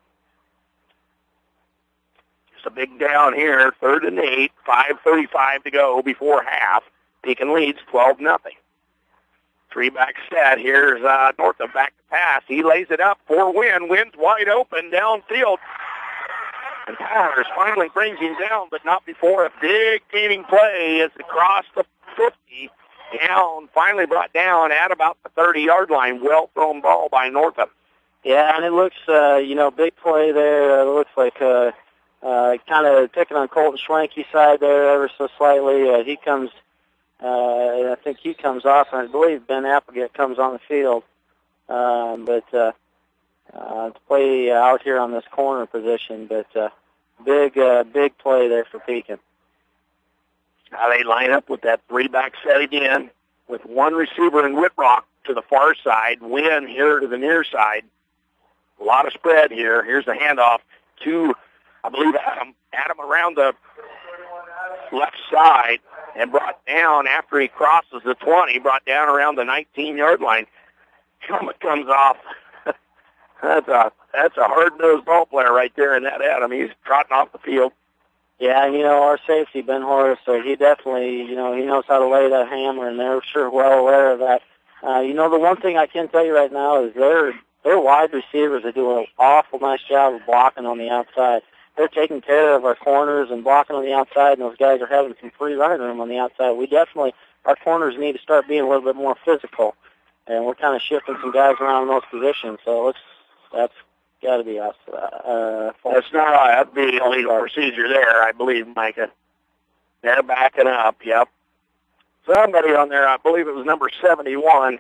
Just a big down here, 3rd and 8, 5:35 to go before half. Pekin leads 12-0. 3-back set. Here's Northup back to pass. He lays it up for Wynn. Wynn's wide open downfield. And Powers finally brings him down, but not before a big gaining play as across the 50. Down, finally brought down at about the 30-yard line. Well-thrown ball by Northup. Yeah, and it looks, big play there. It looks like kind of picking on Colton Schwanke's side there ever so slightly. He comes, I think he comes off, and I believe Ben Applegate comes on the field. But to play out here on this corner position, but big play there for Pekin. Now they line up with that 3-back set again, with 1 receiver in Whitrock to the far side, Wynn here to the near side. A lot of spread here. Here's the handoff to, I believe, Adam. Adam around the left side and brought down after he crosses the 20, brought down around the 19-yard line. Helmet comes off. That's a hard-nosed ball player right there in that Adam. He's trotting off the field. Yeah, our safety, Ben Horace, he definitely, he knows how to lay that hammer, and they're sure well aware of that. The one thing I can tell you right now is their wide receivers are doing an awful nice job of blocking on the outside. They're taking care of our corners and blocking on the outside, and those guys are having some free running room on the outside. Our corners need to start being a little bit more physical, and we're kind of shifting some guys around in those positions. So that's got to be us. That's not the illegal procedure there, I believe, Micah. They're backing up, yep. Somebody on there, I believe it was number 71,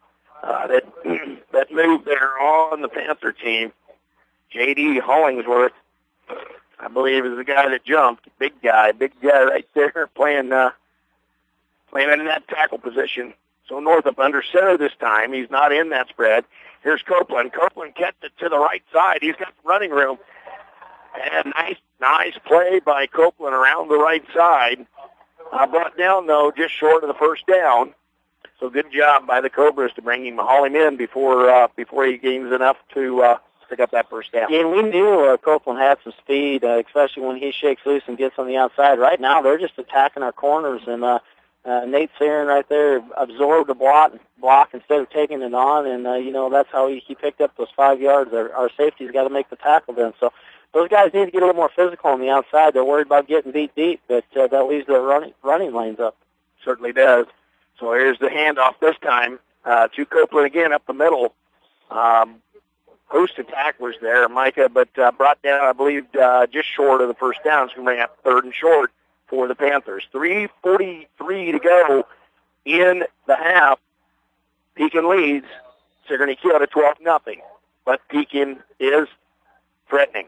that moved there on the Panther team. J.D. Hollingsworth, I believe, is the guy that jumped. Big guy right there playing in that tackle position. So Northup under center this time. He's not in that spread. Here's Copeland. Copeland gets it to the right side. He's got the running room. And nice play by Copeland around the right side. Brought down, though, just short of the first down. So good job by the Cobras to haul him in before he gains enough to pick up that first down. Yeah, and we knew Copeland had some speed, especially when he shakes loose and gets on the outside. Right now, they're just attacking our corners, and Nate Sarin right there absorbed the block instead of taking it on, and that's how he picked up those 5 yards. Our safety's got to make the tackle then. So those guys need to get a little more physical on the outside. They're worried about getting beat deep, but that leaves their running lanes up. Certainly does. So here's the handoff this time to Copeland again up the middle. Host of tacklers there, Micah, but brought down, I believe, just short of the first down. So we're going to have 3rd and short for the Panthers. 3:43 to go in the half. Pekin leads. Sigourney Keota 12-0. But Pekin is threatening.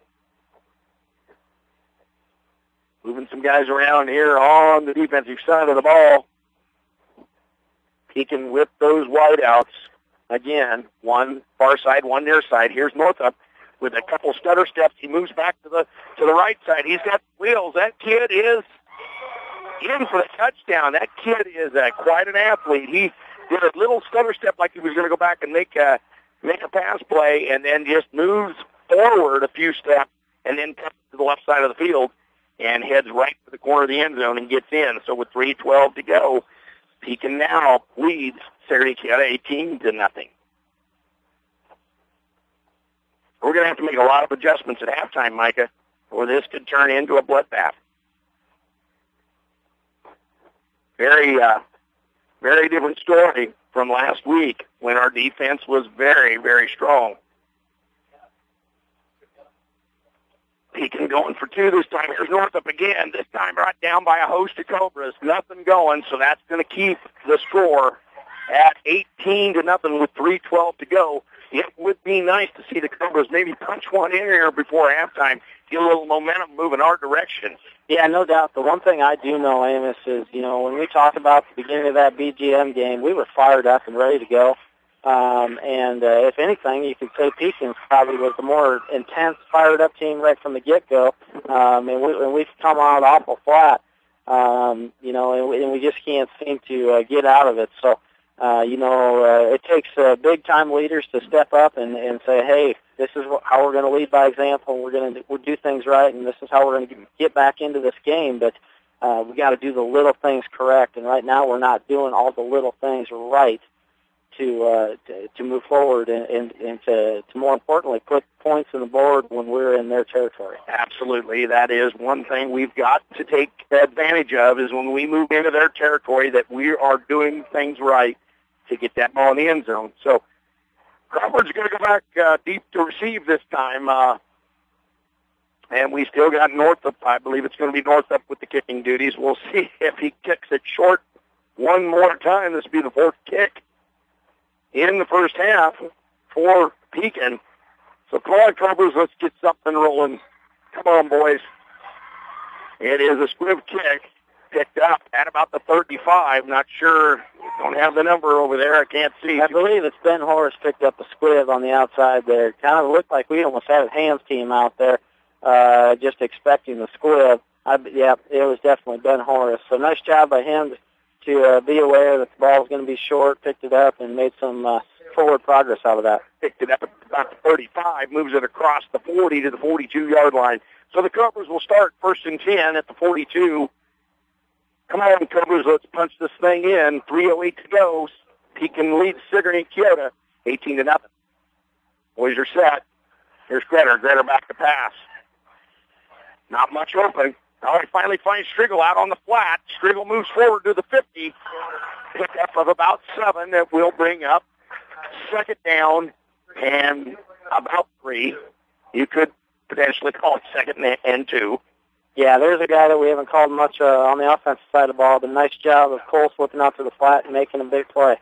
Moving some guys around here on the defensive side of the ball. Pekin with those wideouts. Again, one far side, one near side. Here's Northup with a couple stutter steps. He moves back to the right side. He's got wheels. That kid is in for the touchdown. That kid is quite an athlete. He did a little stutter step like he was going to go back and make a pass play, and then just moves forward a few steps and then comes to the left side of the field and heads right to the corner of the end zone and gets in. So with 3:12 to go, Pekin now leads Sigourney Keota 18-0. We're going to have to make a lot of adjustments at halftime, Micah, or this could turn into a bloodbath. Very different story from last week when our defense was very, very strong. Pekin going for 2 this time. Here's Northup again. This time brought down by a host of Cobras. Nothing going, so that's going to keep the score at 18-0 with 3:12 to go. It would be nice to see the Cobras maybe punch one in here before halftime, get a little momentum moving our direction. Yeah, no doubt. The one thing I do know, Amos, is, when we talked about the beginning of that BGM game, we were fired up and ready to go. And if anything, you could say Pekin probably was the more intense, fired-up team right from the get-go. And we've come out awful flat, and we just can't seem to get out of it. So, it takes big-time leaders to step up and say, hey, this is how we're going to lead by example. We'll do things right, and this is how we're going to get back into this game. But we got to do the little things correct, and right now we're not doing all the little things right to move forward and to more importantly put points on the board when we're in their territory. Absolutely. That is one thing we've got to take advantage of, is when we move into their territory that we are doing things right to get that ball in the end zone. So Crawford's going to go back deep to receive this time. And we still got Northup. I believe it's going to be Northup with the kicking duties. We'll see if he kicks it short one more time. This will be the 4th kick in the first half for Pekin. So come on, Cobras, let's get something rolling. Come on, boys. It is a squib kick picked up at about the 35. Not sure. Don't have the number over there. I can't see. I believe it's Ben Horace picked up a squib on the outside there. Kind of looked like we almost had a hands team out there just expecting the squib. Yeah, it was definitely Ben Horace. So nice job by him to be aware that the ball was going to be short, picked it up, and made some forward progress out of that. Picked it up at about the 35, moves it across the 40 to the 42-yard line. So the Cobras will start 1st and 10 at the 42. Come on, Cobras, let's punch this thing in. 3:08 to go. Pekin leads Sigourney Keota 18-0. Boys are set. Here's Gretter. Gretter back to pass. Not much open. Now he finally finds Striegel out on the flat. Striegel moves forward to the 50. Pickup of about 7 that will bring up 2nd down and about 3. you could potentially call it second and 2. Yeah, there's a guy that we haven't called much on the offensive side of the ball, but nice job of Cole slipping out to the flat and making a big play.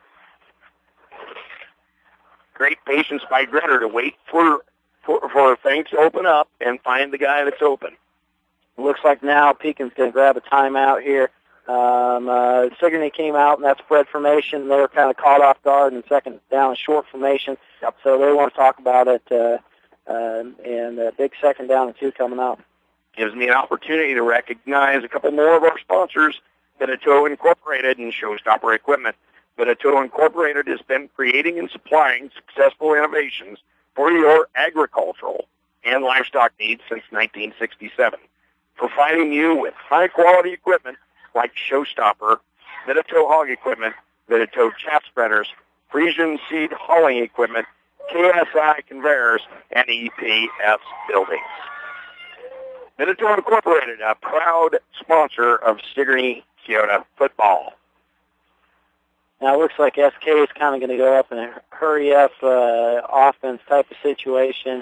Great patience by Gretter to wait for things to open up and find the guy that's open. Looks like now Pekin's going to grab a timeout here. Sigourney came out, and that's spread formation. They were kind of caught off guard in second down short formation. Yep. So they want to talk about it, and a big second down and 2 coming out. Gives me an opportunity to recognize a couple more of our sponsors, Beneteau Incorporated and Showstopper Equipment. Beneteau Incorporated has been creating and supplying successful innovations for your agricultural and livestock needs since 1967. Providing you with high-quality equipment like Showstopper, Beneteau Hog Equipment, Beneteau Chaff Spreaders, Frisian Seed Hauling Equipment, KSI Conveyors, and EPS Buildings. Beneteau Incorporated, a proud sponsor of Sigourney Keota football. Now it looks like SK is kind of going to go up in a hurry-up offense type of situation.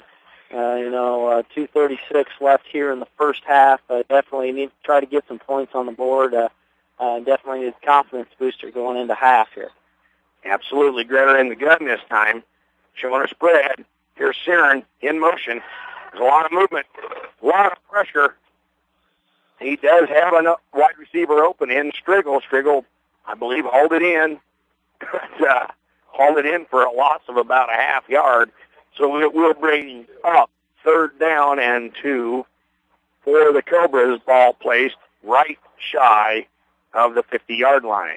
2:36 left here in the first half. Definitely need to try to get some points on the board. Definitely need a confidence booster going into half here. Absolutely. Gretter in the gun this time. Showing a spread. Here's Siren in motion. There's a lot of movement, a lot of pressure. He does have a wide receiver open in Striggle. Striggle, I believe, hauled it in. Hauled it in for a loss of about a half yard. So it will bring up 3rd down and 2 for the Cobras. Ball placed right shy of the 50-yard line.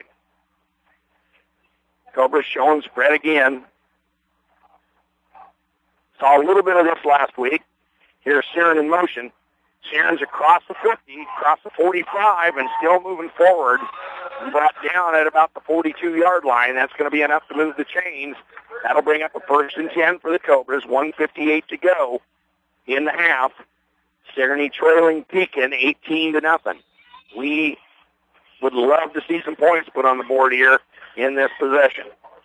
Cobras showing spread again. Saw a little bit of this last week. Here's Siren in motion. Siren's across the 50, across the 45, and still moving forward. And brought down at about the 42-yard line. That's going to be enough to move the chains. That'll bring up a 1st and 10 for the Cobras. 1:58 to go in the half. Sigourney trailing Pekin 18-0. We would love to see some points put on the board here in this possession.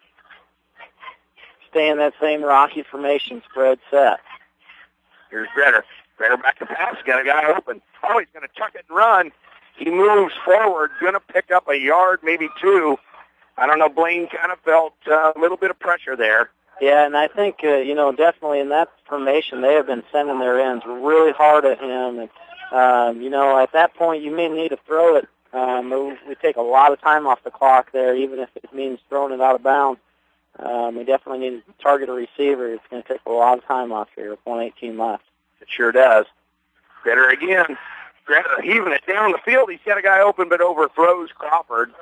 Stay in that same rocky formation, spread set. Here's Gretter. Gretter back to pass. Got a guy open. Oh, he's going to chuck it and run. He moves forward, going to pick up a yard, maybe 2. I don't know, Blaine kind of felt a little bit of pressure there. Yeah, and I think, definitely in that formation, they have been sending their ends really hard at him. And, at that point, you may need to throw it. We take a lot of time off the clock there, even if it means throwing it out of bounds. We definitely need to target a receiver. It's going to take a lot of time off here with 1:18 left. It sure does. Gretter again. Gretter heaving it down the field. He's got a guy open, but overthrows Crawford.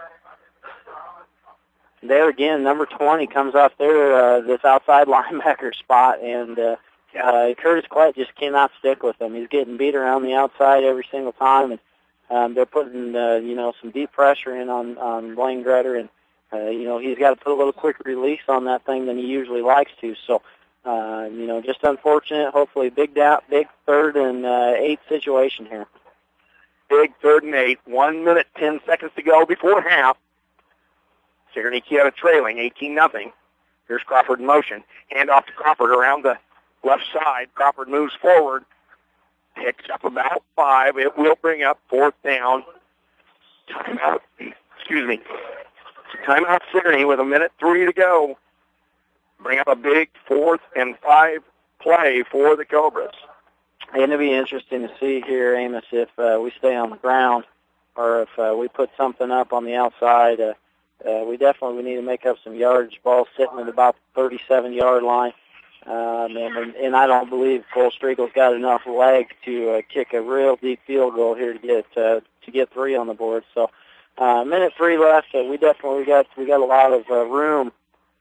There again, number 20 comes off there, this outside linebacker spot, and Curtis Klett just cannot stick with him. He's getting beat around the outside every single time, and they're putting, some deep pressure in on Blaine Gretter, and, he's got to put a little quicker release on that thing than he usually likes to. So, just unfortunate. Hopefully big 3rd and 8 situation here. Big 3rd and 8. 1 minute, 10 seconds to go before half. Sigourney Keota trailing 18-0. Here's Crawford in motion. Hand off to Crawford around the left side. Crawford moves forward. Picks up about 5. It will bring up 4th down. Timeout. Excuse me. Timeout Sigourney with 1:03 to go. Bring up a big 4th and 5 play for the Cobras. It'll be interesting to see here, Amos, if we stay on the ground or if we put something up on the outside. We definitely need to make up some yardage. Ball sitting at about the 37-yard line. And I don't believe Cole Striegle's got enough legs to kick a real deep field goal here to get 3 on the board. So 1:03 left. We definitely got a lot of room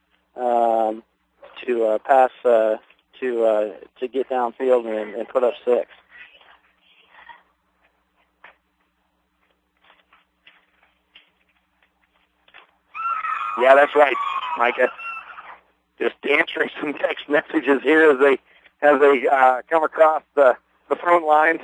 to pass to get downfield and put up 6. Yeah, that's right, Micah. Just answering some text messages here as they come across the phone lines.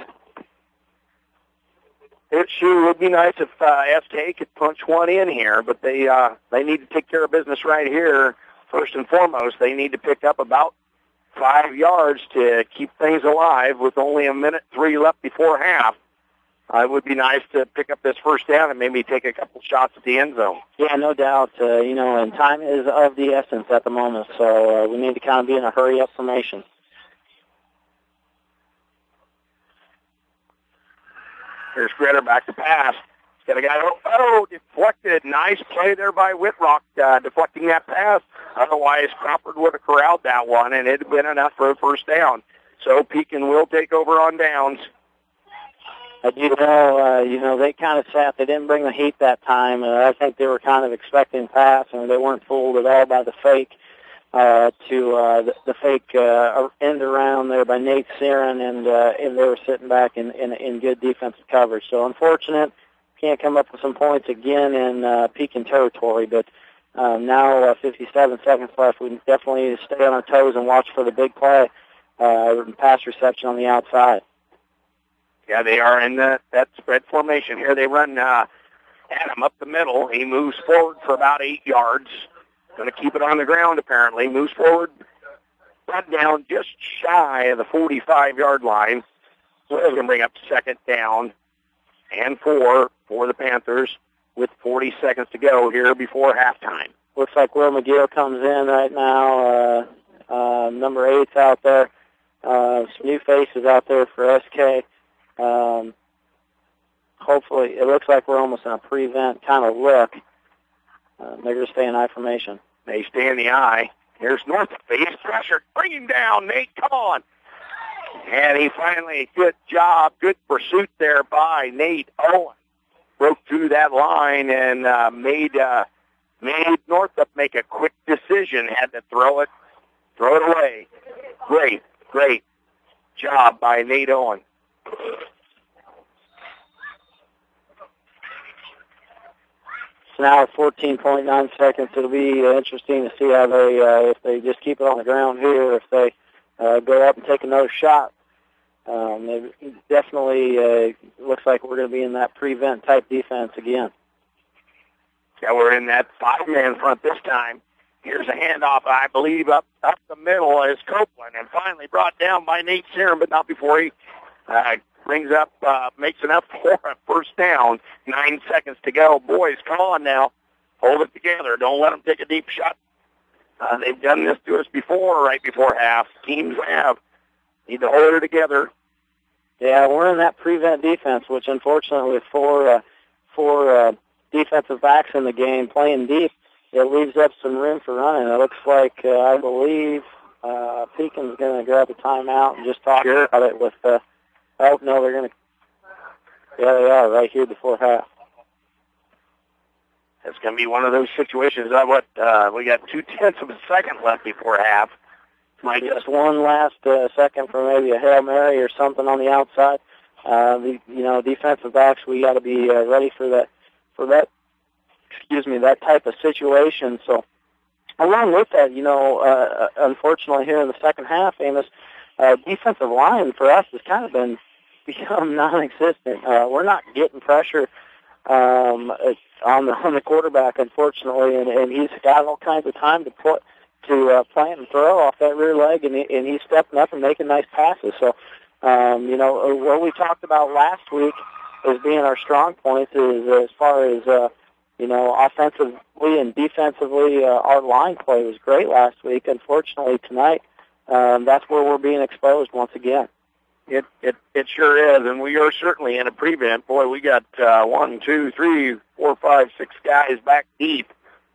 It sure would be nice if SK could punch one in here, but they need to take care of business right here. First and foremost, they need to pick up about 5 yards to keep things alive with only 1:03 left before half. It would be nice to pick up this first down and maybe take a couple shots at the end zone. Yeah, no doubt. And time is of the essence at the moment, so we need to kind of be in a hurry-up formation. Here's Gritter back to pass. Got a guy, deflected. Nice play there by Whitrock, deflecting that pass. Otherwise, Crawford would have corralled that one, and it would have been enough for a first down. So Pekin will take over on downs. I do know, they kind of sat. They didn't bring the heat that time. I think they were kind of expecting pass, and they weren't fooled at all by the fake the fake end around there by Nate Searon, and they were sitting back in good defensive coverage. So unfortunate. Can't come up with some points again in Pekin territory, but now 57 seconds left. We definitely need to stay on our toes and watch for the big play, pass reception on the outside. Yeah, they are in that spread formation here. They run Adam up the middle. He moves forward for about 8 yards. Going to keep it on the ground, apparently. Moves forward, run down just shy of the 45-yard line. So they're going to bring up second down and 4 for the Panthers with 40 seconds to go here before halftime. Looks like Will McGill comes in right now. Number 8's out there. Some new faces out there for SK. Hopefully, it looks like we're almost in a prevent kind of look. They're going to stay in I formation. They stay in the I. Here's Northup. He's pressured. Bring him down, Nate. Come on. And he finally, good job, good pursuit there by Nate Owen. Broke through that line and made Northup make a quick decision. Had to throw it away. Great job by Nate Owen. So now at 14.9 seconds, it'll be interesting to see how if they just keep it on the ground here, if they go up and take another shot. It definitely looks like we're going to be in that prevent type defense again. Yeah, we're in that 5-man front this time. Here's a handoff, I believe, up the middle is Copeland, and finally brought down by Nate Searon, but not before he makes enough for a first down. 9 seconds to go. Boys, come on now. Hold it together. Don't let them take a deep shot. They've done this to us before, right before half. Teams have. Need to hold it together. Yeah, we're in that prevent defense, which unfortunately with four defensive backs in the game playing deep, it leaves up some room for running. It looks like, I believe, Pekin's going to grab a timeout and just talk about it with, they're going to, yeah, they are right here before half. It's going to be one of those situations. We got 0.2 of a second left before half. Might just one last second for maybe a Hail Mary or something on the outside. Defensive backs, we got to be ready for that type of situation. So along with that, unfortunately here in the second half, Amos, defensive line for us has kind of become non-existent. We're not getting pressure on the quarterback, unfortunately, and he's got all kinds of time to plant and throw off that rear leg, and he's stepping up and making nice passes. So, what we talked about last week as being our strong points is as far as, offensively and defensively, our line play was great last week. Unfortunately, tonight, that's where we're being exposed once again. It sure is, and we are certainly in a prevent. Boy, we got 1, 2, 3, 4, 5, 6 guys back deep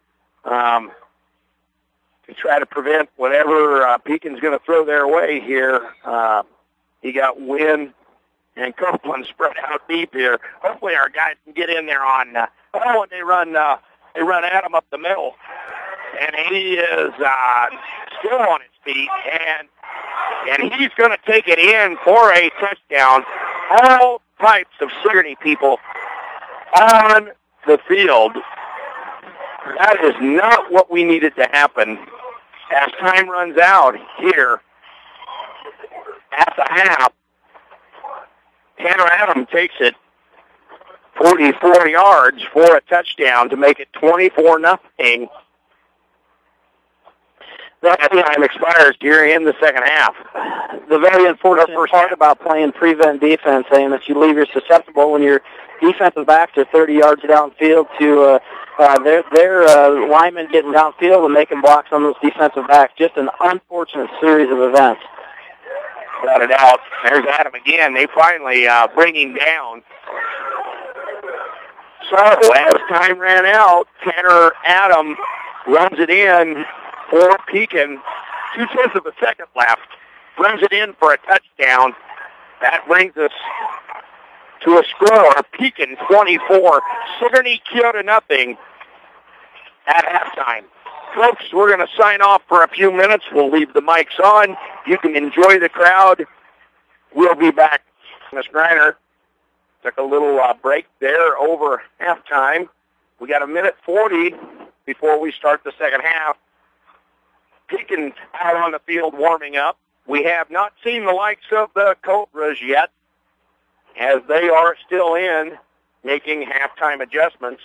to try to prevent whatever Pekin's going to throw their way here. You got Wynn and Copeland spread out deep here. Hopefully our guys can get in there on. And they run Adam up the middle, and he is still on his feet, and he's going to take it in for a touchdown. All types of Sigourney people on the field. That is not what we needed to happen. As time runs out here at the half, Tanner Adam takes it 44 yards for a touchdown to make it 24-0. that time expires here in the second half. The very unfortunate part about playing prevent defense, saying that you leave your susceptible when your defensive backs are 30 yards downfield to their linemen getting downfield and making blocks on those defensive backs. Just an unfortunate series of events. Got it out. There's Adam again. They finally bring him down. So as time ran out, Tanner Adam runs it in for Pekin. 2/10 of a second left. Runs it in for a touchdown. That brings us to a score. Pekin 24, Sigourney Keota nothing at halftime. Folks, we're going to sign off for a few minutes. We'll leave the mics on. You can enjoy the crowd. We'll be back. Ms. Greiner took a little break there over halftime. We got 1:40 before we start the second half. Pekin out on the field warming up. We have not seen the likes of the Cobras yet, as they are still in making halftime adjustments.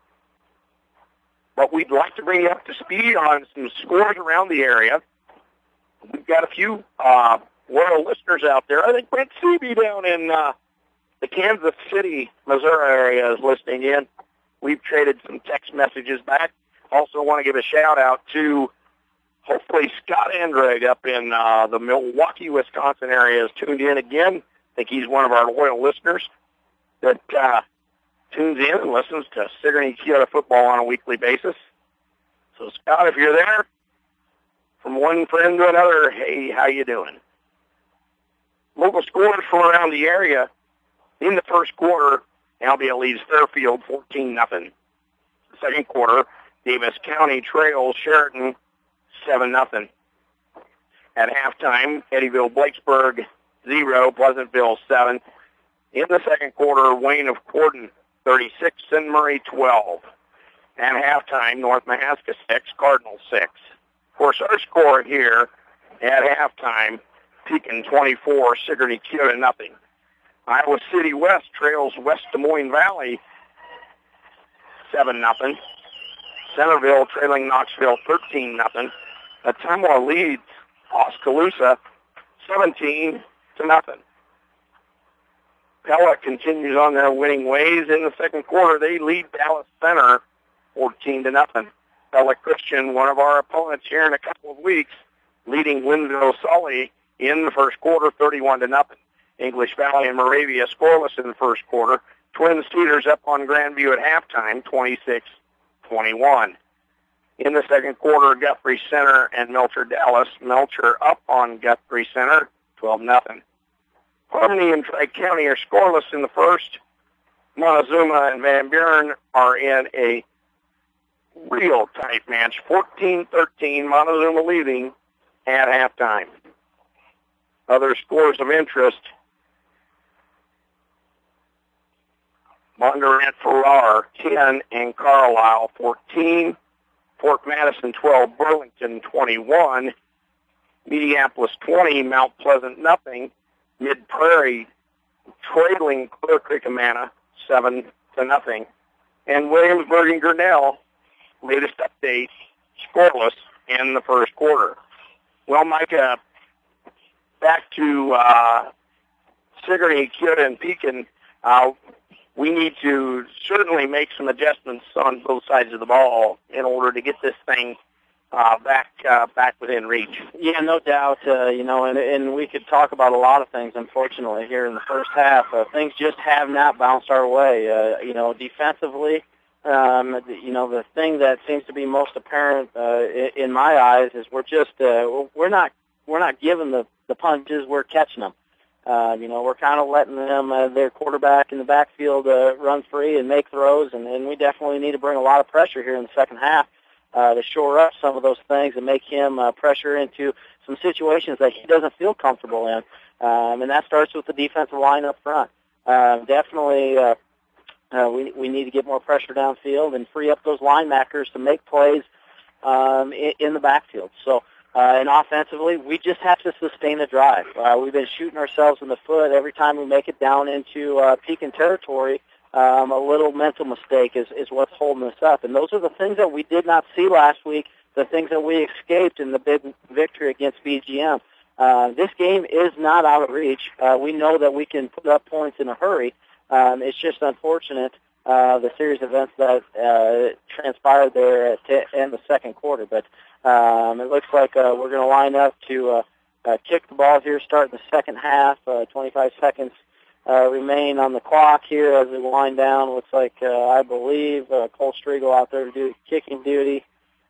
But we'd like to bring you up to speed on some scores around the area. We've got a few loyal listeners out there. I think Brent Seavey down in the Kansas City, Missouri area is listening in. We've traded some text messages back. Also want to give a shout-out to hopefully Scott Andrigg up in the Milwaukee, Wisconsin area is tuned in again. I think he's one of our loyal listeners that tunes in and listens to Sigourney Keota football on a weekly basis. So, Scott, if you're there, from one friend to another, hey, how you doing? Local scores from around the area in the first quarter, Albia leads Fairfield 14-0. Second quarter, Davis County trails Sheraton 7-0. At halftime, Eddyville Blakesburg 0, Pleasantville 7. In the second quarter, Wayne of Corden 36 and Murray 12. At halftime, North Mahaska 6, Cardinal 6. Of course, our score here at halftime, Pekin 24, Sigourney Keota nothing. Iowa City West trails West Des Moines Valley 7-0. Centerville trailing Knoxville 13-0. Ottumwa leads Oskaloosa 17-0. Pella continues on their winning ways. In the second quarter, they lead Dallas Center 14-0. Pella Christian, one of our opponents here in a couple of weeks, leading Winslow Sully in the first quarter 31-0. English Valley and Moravia scoreless in the first quarter. Twin Cedars up on Grandview at halftime 26-21. In the second quarter, Guthrie Center and Melcher Dallas. Melcher up on Guthrie Center 12-0. Harmony and Tri-County are scoreless in the first. Montezuma and Van Buren are in a real tight match, 14-13, Montezuma leading at halftime. Other scores of interest, Bondurant Farrar 10 and Carlisle 14, Fort Madison 12, Burlington 21, Minneapolis 20, Mount Pleasant nothing, Mid Prairie trailing Clear Creek Amana 7-0, and Williamsburg and Grinnell, latest update, scoreless in the first quarter. Well, Micah, back to Sigourney, Keota, and Pekin. We need to certainly make some adjustments on both sides of the ball in order to get this thing back within reach. Yeah, no doubt. And we could talk about a lot of things, unfortunately, here in the first half. Things just have not bounced our way. Defensively, the thing that seems to be most apparent in my eyes is we're not giving the punches, we're catching them. We're kind of letting them, their quarterback in the backfield, run free and make throws, and we definitely need to bring a lot of pressure here in the second half to shore up some of those things and make him pressure into some situations that he doesn't feel comfortable in. And that starts with the defensive line up front. Definitely, we need to get more pressure downfield and free up those linebackers to make plays in the backfield. So, and offensively, we just have to sustain the drive. We've been shooting ourselves in the foot every time we make it down into Pekin territory. A little mental mistake is what's holding us up. And those are the things that we did not see last week the things that we escaped in the big victory against BGM. This game is not out of reach. We know that we can put up points in a hurry. It's just unfortunate, the series of events that transpired there at the end of the second quarter. But it looks like we're going to line up to kick the ball here, start in the second half. 25 seconds remain on the clock here as we wind down. Looks like, I believe, Cole Striegel out there to do kicking duty.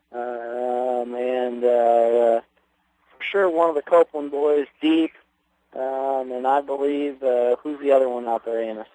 For sure one of the Copeland boys deep. And I believe, who's the other one out there, Amos?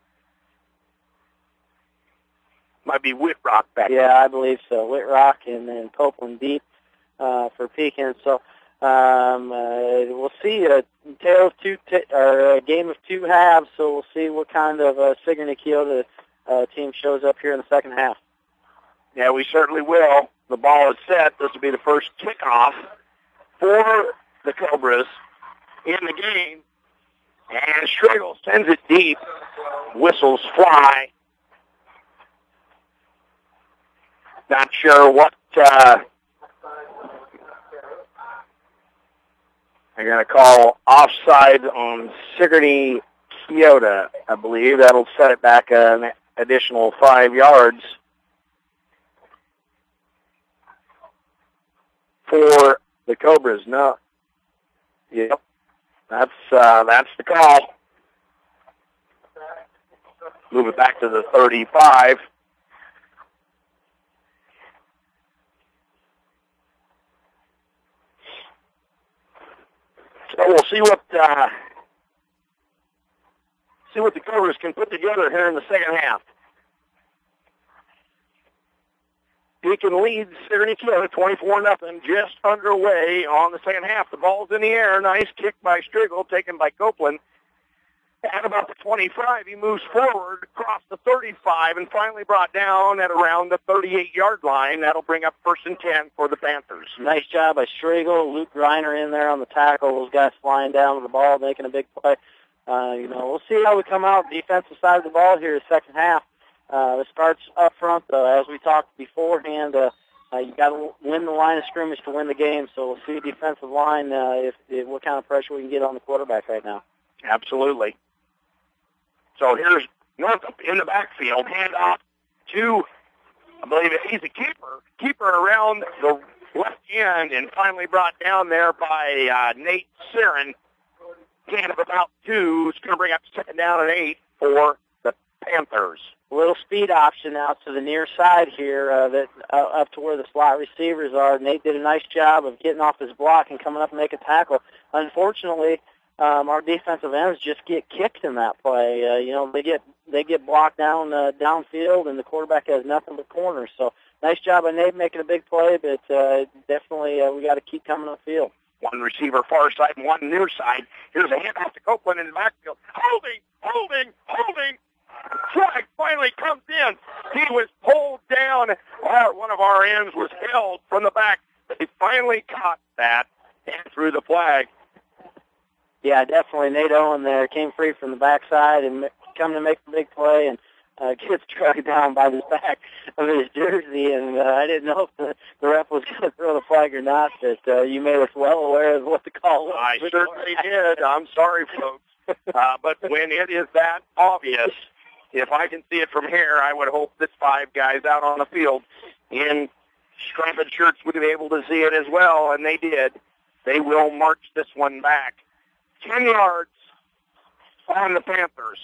Might be Whitrock back. Yeah, I believe so. Whitrock and then Copeland deep for Pekin. So we'll see a tale of a game of two halves. So we'll see what kind of Sigourney Keota team shows up here in the second half. Yeah, we certainly will. The ball is set. This will be the first kickoff for the Cobras in the game. And Striegel sends it deep. Whistles fly. Not sure what they're going to call offside on Sigourney Keota, I believe. That'll set it back an additional 5 yards for the Cobras. No. Yep. That's the call. Move it back to the 35. So we'll see what the Cobras can put together here in the second half. Pekin leads Sigourney Keota 24-0, just underway on the second half. The ball's in the air. Nice kick by Striegel, taken by Copeland. At about the 25, he moves forward across the 35 and finally brought down at around the 38-yard line. That'll bring up 1st and 10 for the Panthers. Nice job by Striegel. Luke Greiner in there on the tackle. Those guys flying down with the ball, making a big play. We'll see how we come out defensive side of the ball here in the second half. It starts up front, though. As we talked beforehand, you got to win the line of scrimmage to win the game. So we'll see defensive line what kind of pressure we can get on the quarterback right now. Absolutely. So here's Northup in the backfield, hand off to, I believe he's a keeper around the left end, and finally brought down there by Nate Sarin. Gain of about 2. It's going to bring up 2nd down and 8 for the Panthers. A little speed option out to the near side here, up to where the slot receivers are. Nate did a nice job of getting off his block and coming up and make a tackle. Unfortunately, our defensive ends just get kicked in that play. They get blocked down downfield, and the quarterback has nothing but corners. So nice job by Nate making a big play, but definitely we got to keep coming upfield. One receiver far side and one near side. Here's a handoff to Copeland in the backfield. Holding. Flag finally comes in. He was pulled down. One of our ends was held from the back. They finally caught that and threw the flag. Yeah, definitely. Nate Owen there came free from the backside and come to make the big play and gets dragged down by the back of his jersey. And I didn't know if the ref was going to throw the flag or not, but you made us well aware of what the call was. I certainly did. I'm sorry, folks. But when it is that obvious, if I can see it from here, I would hope that 5 guys out on the field in striped shirts would be able to see it as well, and they did. They will march this one back. 10 yards on the Panthers.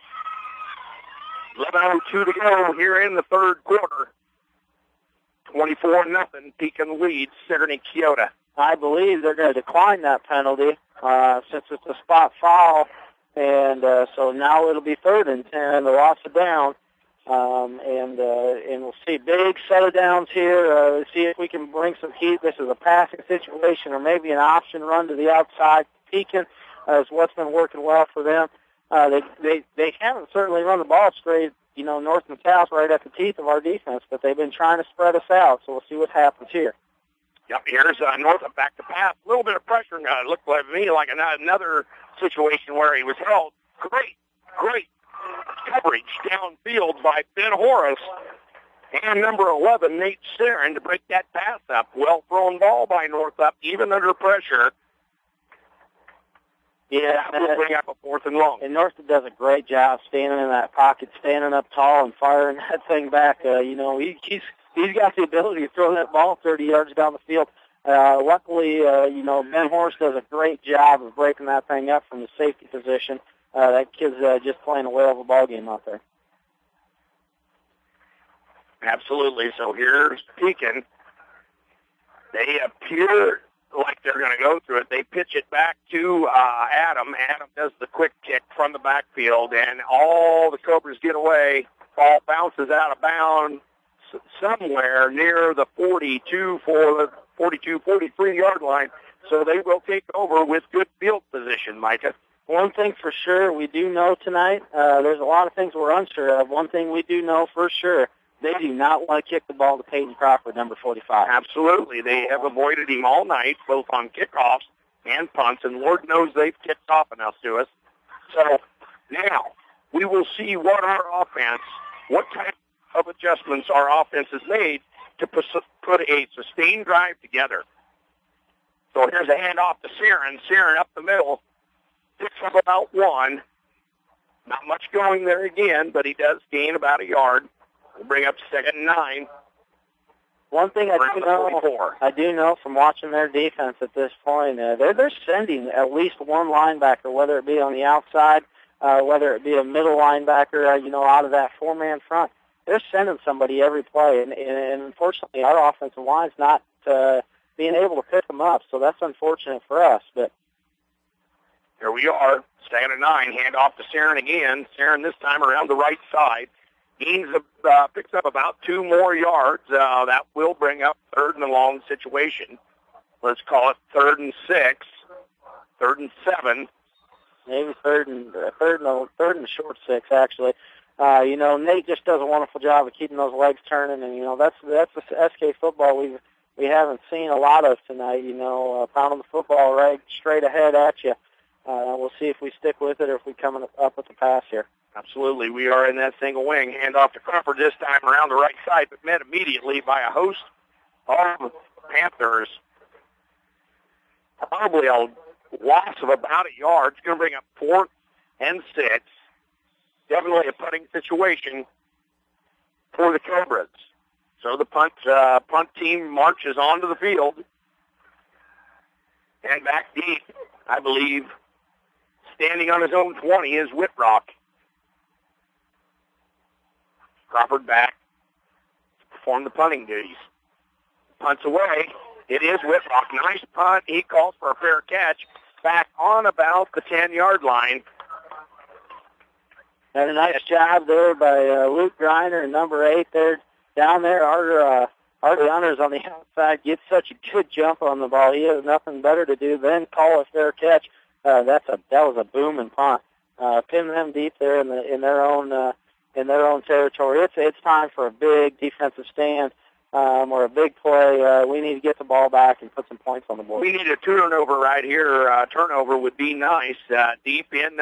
11:02 to go here in the third quarter. 24-0. Pekin leads Sigourney Keota. I believe they're going to decline that penalty since it's a spot foul, and so now it'll be 3rd and 10. The loss of down, and we'll see big set of downs here. See if we can bring some heat. This is a passing situation, or maybe an option run to the outside. Pekin is what's been working well for them. They haven't certainly run the ball straight, north and south right at the teeth of our defense, but they've been trying to spread us out, so we'll see what happens here. Yep, here's Northup back to pass. A little bit of pressure. It looked like me like another situation where he was held. Great coverage downfield by Ben Horace. And number 11, Nate Sarin, to break that pass up. Well thrown ball by Northup, even under pressure. Yeah, we'll bring up a 4th and long. And Northup does a great job standing in that pocket, standing up tall and firing that thing back. He's got the ability to throw that ball 30 yards down the field. Luckily, Ben Horst does a great job of breaking that thing up from the safety position. That kid's just playing a whale of a ball game out there. Absolutely. So here's Pekin. They appear like they're going to go through it. They pitch it back to Adam. Adam does the quick kick from the backfield, and all the Cobras get away. Ball bounces out of bounds somewhere near the 43-yard line. So they will take over with good field position, Micah. One thing for sure we do know tonight, there's a lot of things we're unsure of. One thing we do know for sure, they do not want to kick the ball to Peyton Crawford, number 45. Absolutely. They have avoided him all night, both on kickoffs and punts, and Lord knows they've kicked off enough to us. So now we will see what type of adjustments our offense has made to put a sustained drive together. So here's a handoff to Sarin. Sarin up the middle, picks up about 1. Not much going there again, but he does gain about a yard. We'll bring up 2nd and 9. One thing I do know from watching their defense at this point, they're sending at least one linebacker, whether it be on the outside, whether it be a middle linebacker, out of that 4-man front. They're sending somebody every play, and unfortunately our offensive line's not being able to pick them up, so that's unfortunate for us. But here we are, 2nd and 9, hand off to Sarin again. Sarin this time around the right side. Picks up about 2 more yards. That will bring up 3rd and long situation. Let's call it 3rd and 6, 3rd and 7. Maybe third and short 6, actually. Nate just does a wonderful job of keeping those legs turning, and that's the SK football we haven't seen a lot of tonight. Pounding the football right straight ahead at you. We'll see if we stick with it or if we come up with the pass here. Absolutely. We are in that single wing. Hand off to Crawford this time around the right side, but met immediately by a host of Panthers. Probably a loss of about a yard. It's going to bring up 4th and 6. Definitely a punting situation for the Cobras. So the punt team marches onto the field. And back deep, I believe, standing on his own 20 is Whitrock. Crawford back to perform the punting duties. Punts away. It is Whitrock. Nice punt. He calls for a fair catch back on about the 10-yard line. And a nice job there by Luke Griner, number 8 there. Down there, our runners on the outside get such a good jump on the ball. He has nothing better to do than call a fair catch. That was a booming punt. Pin them deep there in their own territory. It's time for a big defensive stand or a big play. We need to get the ball back and put some points on the board. We need a turnover right here. Turnover would be nice. Deep in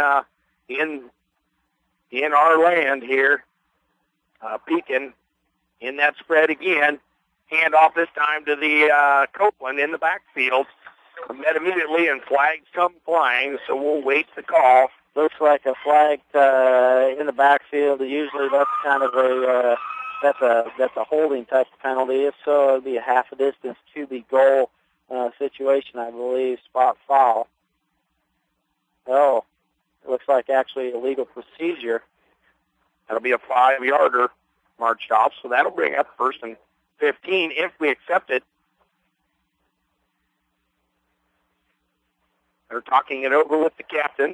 our land here. Pekin in that spread again. Hand off this time to the Copeland in the backfield. Met immediately, and flags come flying, so we'll wait the call. Looks like a flag in the backfield. Usually that's kind of that's a holding type of penalty. If so, it'll be a half a distance to the goal situation, I believe, spot foul. Oh, it looks like actually a legal procedure. That'll be a 5-yarder marched off, so that'll bring up 1st and 15 if we accept it. They're talking it over with the captains.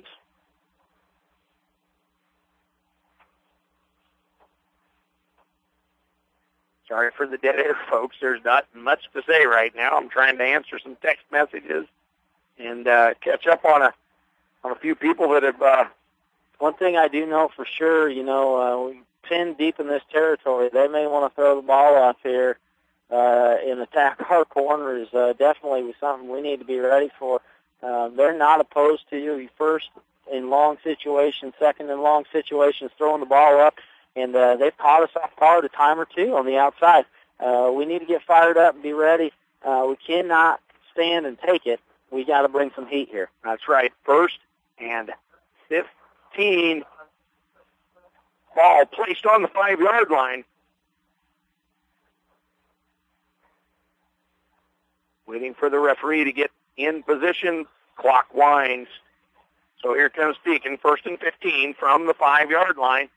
Sorry for the dead air, folks. There's not much to say right now. I'm trying to answer some text messages and catch up on a few people that have. One thing I do know for sure, we pinned deep in this territory. They may want to throw the ball up here and attack our corners. Definitely something we need to be ready for. They're not opposed to you first in long situations, second in long situations, throwing the ball up. and they've caught us off guard a time or two on the outside. We need to get fired up and be ready. We cannot stand and take it. We got to bring some heat here. That's right. 1st and 15. Ball placed on the 5-yard line. Waiting for the referee to get in position. Clock winds. So here comes Deacon, 1st and 15 from the 5-yard line.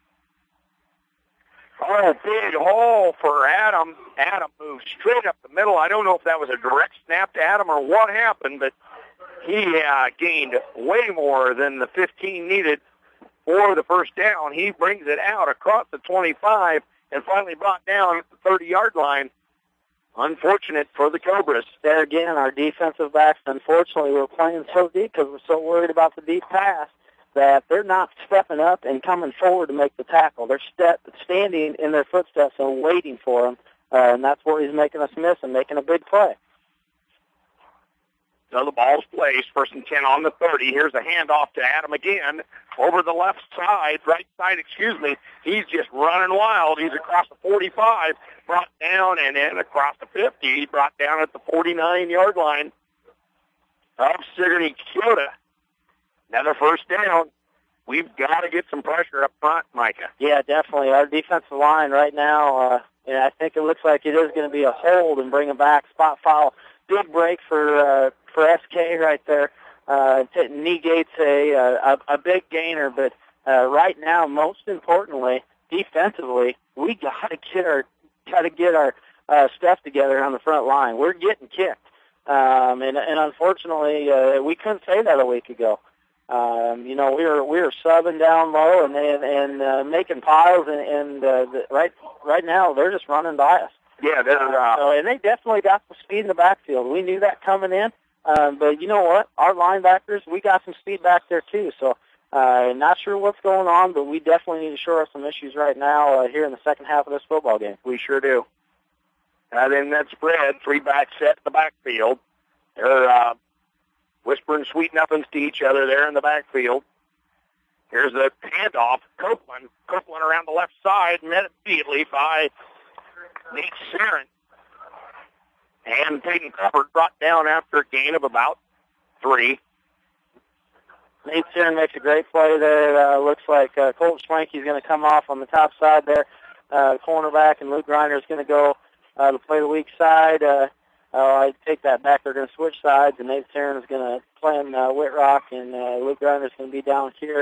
Oh, big hole for Adam. Adam moved straight up the middle. I don't know if that was a direct snap to Adam or what happened, but he gained way more than the 15 needed for the first down. He brings it out across the 25 and finally brought down at the 30-yard line. Unfortunate for the Cobras. There again, our defensive backs, unfortunately, we're playing so deep because we're so worried about the deep pass that they're not stepping up and coming forward to make the tackle. They're standing in their footsteps and waiting for him, and that's where he's making us miss and making a big play. So the ball's placed, 1st and 10 on the 30. Here's a handoff to Adam again over the left side, right side, excuse me. He's just running wild. He's across the 45, brought down, and then across the 50. He brought down at the 49-yard line of Sigourney Keota. Another first down. We've got to get some pressure up front, Micah. Yeah, definitely. Our defensive line right now, I think it looks like it is going to be a hold and bring it back. Spot foul. Big break for SK right there. Negates a big gainer, but right now, most importantly, defensively, we got to get our stuff together on the front line. We're getting kicked, and unfortunately, we couldn't say that a week ago. We were subbing down low and making piles, and right now they're just running by us. Yeah, and they definitely got some speed in the backfield. We knew that coming in, but you know what? Our linebackers, we got some speed back there too. So, not sure what's going on, but we definitely need to shore up some issues right now here in the second half of this football game. We sure do. Then that spread, 3-back set in the backfield. They're whispering sweet nothings to each other there in the backfield. Here's the handoff. Copeland around the left side, met immediately by Nate Sarin. And Peyton Crawford brought down after a gain of about 3. Nate Sarin makes a great play there. Looks like Colt Schwanke's going to come off on the top side there. Cornerback, and Luke Reiner is going to go to play the weak side. I take that back. They're going to switch sides, and Nate Sarin is going to play in Whitrock, and Luke Reiner is going to be down here.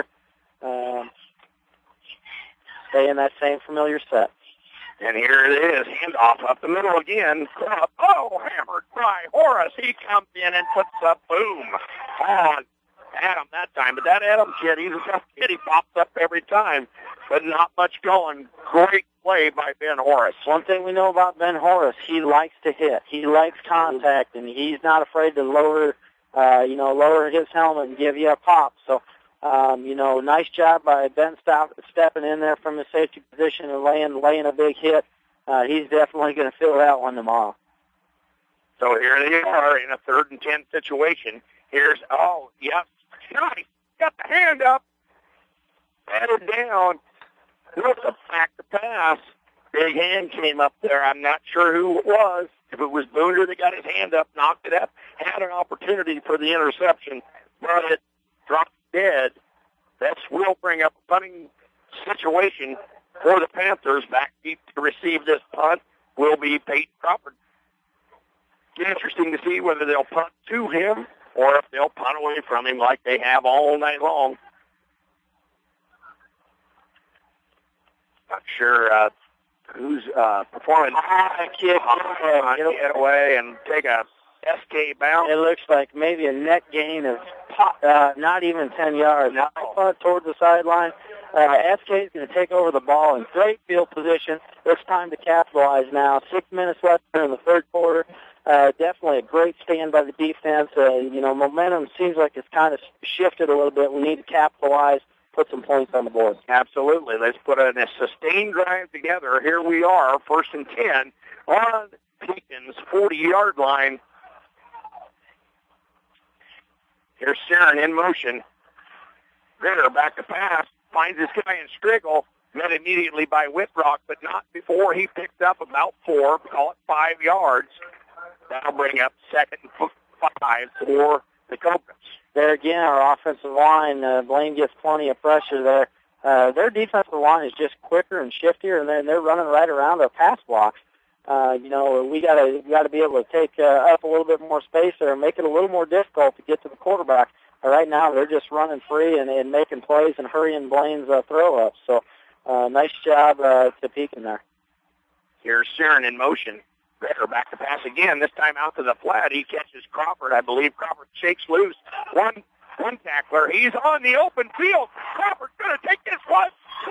Stay in that same familiar set. And here it is, handoff up the middle again. Hammered by Horace. He comes in and puts a boom on Adam that time. But that Adam kid, he's a tough kid. He pops up every time, but not much going. Great play by Ben Horace. One thing we know about Ben Horace, he likes to hit. He likes contact, and he's not afraid to lower his helmet and give you a pop. So, nice job by Ben stepping in there from the safety position and laying a big hit. He's definitely going to feel that one tomorrow. So here they are in a 3rd and 10 situation. Here's, nice. Got the hand up. Batted down. Looked back to pass. Big hand came up there. I'm not sure who it was. If it was Booner that got his hand up, knocked it up, had an opportunity for the interception, but it dropped dead. This will bring up a punting situation for the Panthers. Back deep to receive this punt will be Peyton Crawford. Interesting to see whether they'll punt to him or if they'll punt away from him like they have all night long. Not sure who's performing high kick, get away and take a SK bounce. It looks like maybe a net gain of not even 10 yards. Now punt towards the sideline. SK is going to take over the ball in great field position. It's time to capitalize now. 6 minutes left in the third quarter. Definitely a great stand by the defense. Momentum seems like it's kind of shifted a little bit. We need to capitalize, put some points on the board. Absolutely. Let's put a sustained drive together. Here we are, 1st and 10 on Pekin's 40-yard line. Here's Sarin in motion. Ritter back to pass. Finds this guy in Striggle. met immediately by Whitrock, but not before he picked up about 4, call it 5 yards. That'll bring up 2nd and 5 for the Cobras. There again, our offensive line, Blaine gets plenty of pressure there. Their defensive line is just quicker and shiftier, and they're running right around our pass blocks. We gotta be able to take up a little bit more space there and make it a little more difficult to get to the quarterback. Right now, they're just running free and making plays and hurrying Blaine's throw ups. So, nice job to Pekin there. Here's Sharon in motion. Better back to pass again. This time out to the flat. He catches Crawford. I believe Crawford shakes loose. One tackler. He's on the open field. Crawford's going to take this one.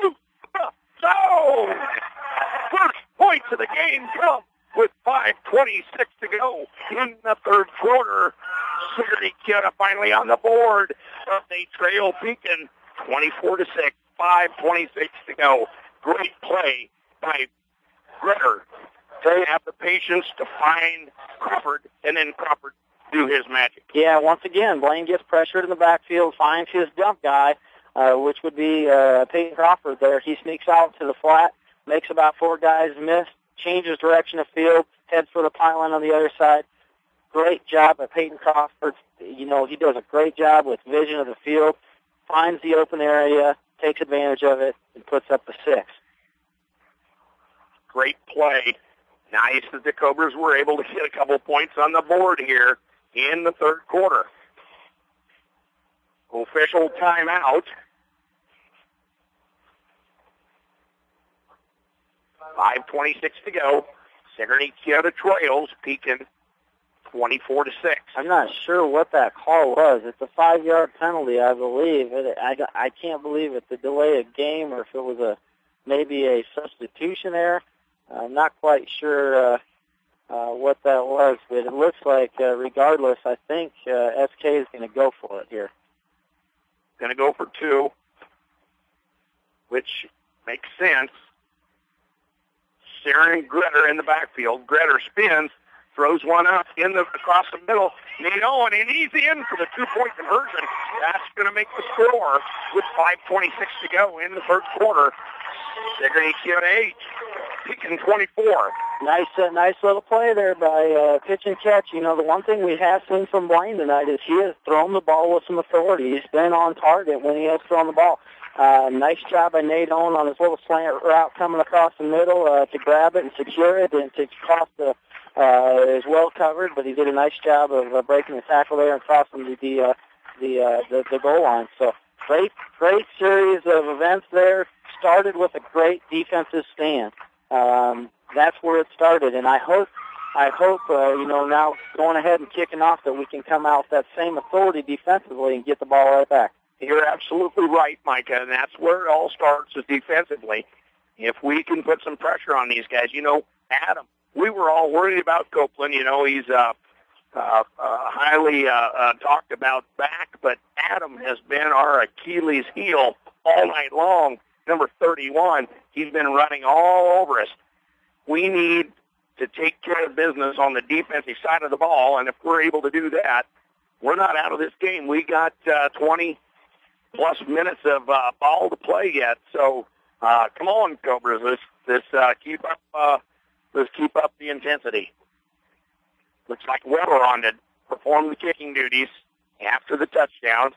So, first points of the game come with 5:26 to go in the third quarter. Sigourney Keota finally on the board. But they trail Pekin 24-6. 5:26 to go. Great play by Gritter. They have the patience to find Crawford, and then Crawford do his magic. Yeah, once again, Blaine gets pressured in the backfield, finds his dump guy, which would be Peyton Crawford there. He sneaks out to the flat, makes about 4 guys miss, changes direction of field, heads for the pylon on the other side. Great job by Peyton Crawford. He does a great job with vision of the field, finds the open area, takes advantage of it, and puts up the 6. Great play. Nice that the Cobras were able to get a couple points on the board here in the third quarter. Official timeout. 5:26 to go. Sigourney Keota trails Pekin 24-6. I'm not sure what that call was. It's a 5-yard penalty, I believe. I can't believe it's a delay of game or if it was maybe a substitution error. I'm not quite sure what that was, but it looks like, regardless, I think SK is going to go for it here. Going to go for 2, which makes sense. Sharon Gritter in the backfield. Gritter spins, throws one up across the middle. Nadeau, and he's in for the 2-point conversion. That's going to make the score with 5:26 to go in the third quarter. Sigourney Keota 8, Pekin 24. Nice little play there by pitch and catch. The one thing we have seen from Blaine tonight is he has thrown the ball with some authority. He's been on target when he has thrown the ball. Nice job by Nadeau on his little slant route coming across the middle to grab it and secure it, and to cross is well covered, but he did a nice job of breaking the tackle there and crossing the goal line. So great series of events there. Started with a great defensive stand. That's where it started, and I hope now going ahead and kicking off that we can come out with that same authority defensively and get the ball right back. You're absolutely right, Micah, and that's where it all starts, is defensively. If we can put some pressure on these guys, Adam, we were all worried about Copeland. He's highly talked about back, but Adam has been our Achilles heel all night long. Number 31, he's been running all over us. We need to take care of business on the defensive side of the ball, and if we're able to do that, we're not out of this game. We got 20-plus minutes of ball to play yet, so come on, Cobras. Let's keep up the intensity. Looks like Weber on to perform the kicking duties after the touchdown.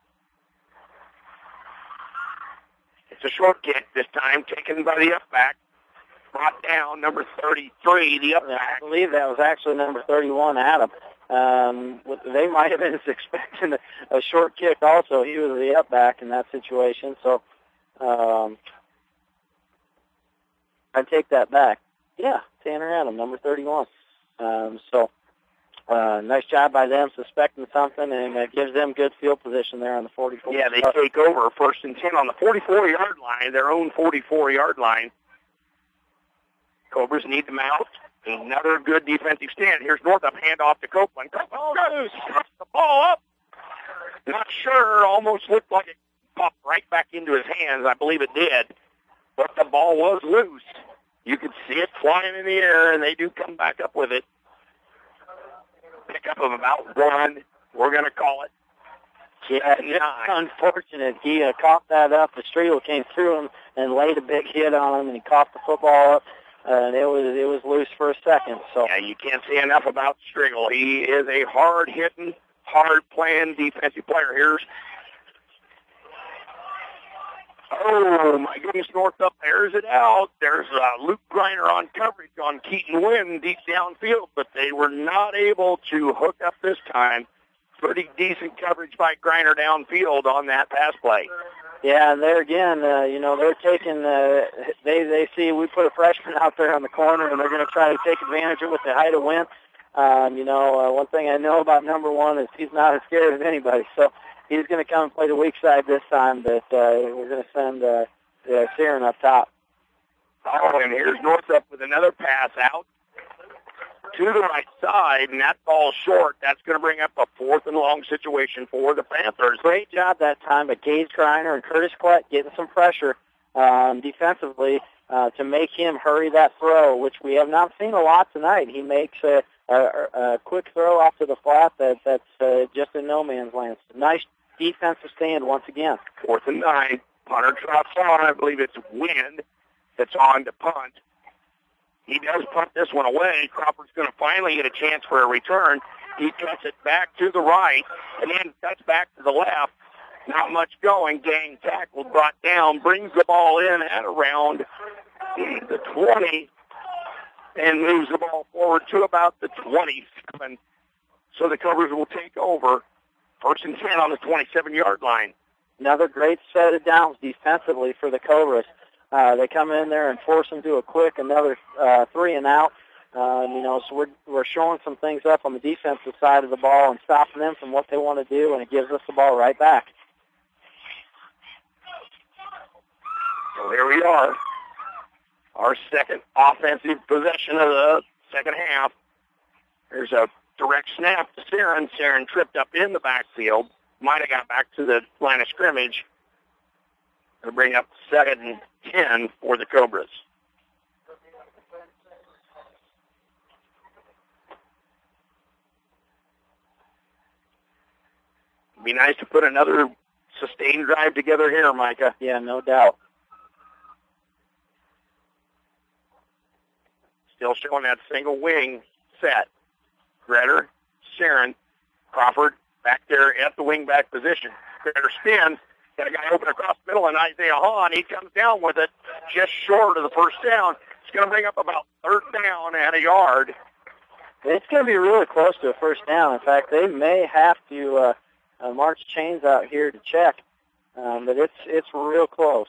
It's a short kick this time, taken by the up-back. Brought down, number 33, the up-back. I believe that was actually number 31, Adam. They might have been expecting a short kick also. He was the up-back in that situation, so I take that back. Yeah, Tanner Adam, number 31. Nice job by them suspecting something, and it gives them good field position there on the 44. Yeah, they take over 1st and 10 on the 44-yard line, their own 44-yard line. Cobras need them out. Another good defensive stand. Here's Northup, handoff to Copeland. Copeland drops the ball up. Not sure, almost looked like it popped right back into his hands. I believe it did. But the ball was loose. You could see it flying in the air, and they do come back up with it. Pickup of about 1. We're going to call it. Yeah, unfortunate. He coughed that up. The Striegel came through him and laid a big hit on him, and he coughed the football up, and it was loose for a second. So yeah, you can't say enough about Striegel. He is a hard-hitting, hard-playing defensive player. Oh, my goodness, Northup airs it out. There's Luke Griner on coverage on Keaton Wynn deep downfield, but they were not able to hook up this time. Pretty decent coverage by Griner downfield on that pass play. Yeah, and there again, they're taking, they see we put a freshman out there on the corner, and they're going to try to take advantage of it with the height of Wynn. One thing I know about number one is he's not as scared of anybody, so he's going to come and play the weak side this time, but we're going to send Siren up top. Oh, and here's Northup with another pass out to the right side, and that ball's short. That's going to bring up a 4th and long situation for the Panthers. Great job that time by Gage Griner and Curtis Klett getting some pressure defensively to make him hurry that throw, which we have not seen a lot tonight. He makes a quick throw off to the flat that's just in no man's land. Nice defensive stand once again. 4th and 9. Punter drops on. I believe it's Wynn that's on to punt. He does punt this one away. Crawford's going to finally get a chance for a return. He cuts it back to the right and then cuts back to the left. Not much going. Gang tackle brought down. Brings the ball in at around the 20 and moves the ball forward to about the 27. So the Cobras will take over. 1st and 10 on the 27-yard line. Another great set of downs defensively for the Cobras. They come in there and force them to a quick, another 3 and out. So we're showing some things up on the defensive side of the ball and stopping them from what they want to do, and it gives us the ball right back. So here we are. Our second offensive possession of the second half. There's a direct snap to Siren. Siren tripped up in the backfield. Might have got back to the line of scrimmage. Going to bring up 2nd and 10 for the Cobras. It'd be nice to put another sustained drive together here, Micah. Yeah, no doubt. Still showing that single wing set. Greder, Sharon, Crawford back there at the wing back position. Greder spins. Got a guy open across the middle, and Isaiah Hahn, he comes down with it just short of the first down. It's going to bring up about 3rd down and a yard. It's going to be really close to a first down. In fact, they may have to march chains out here to check, but it's real close.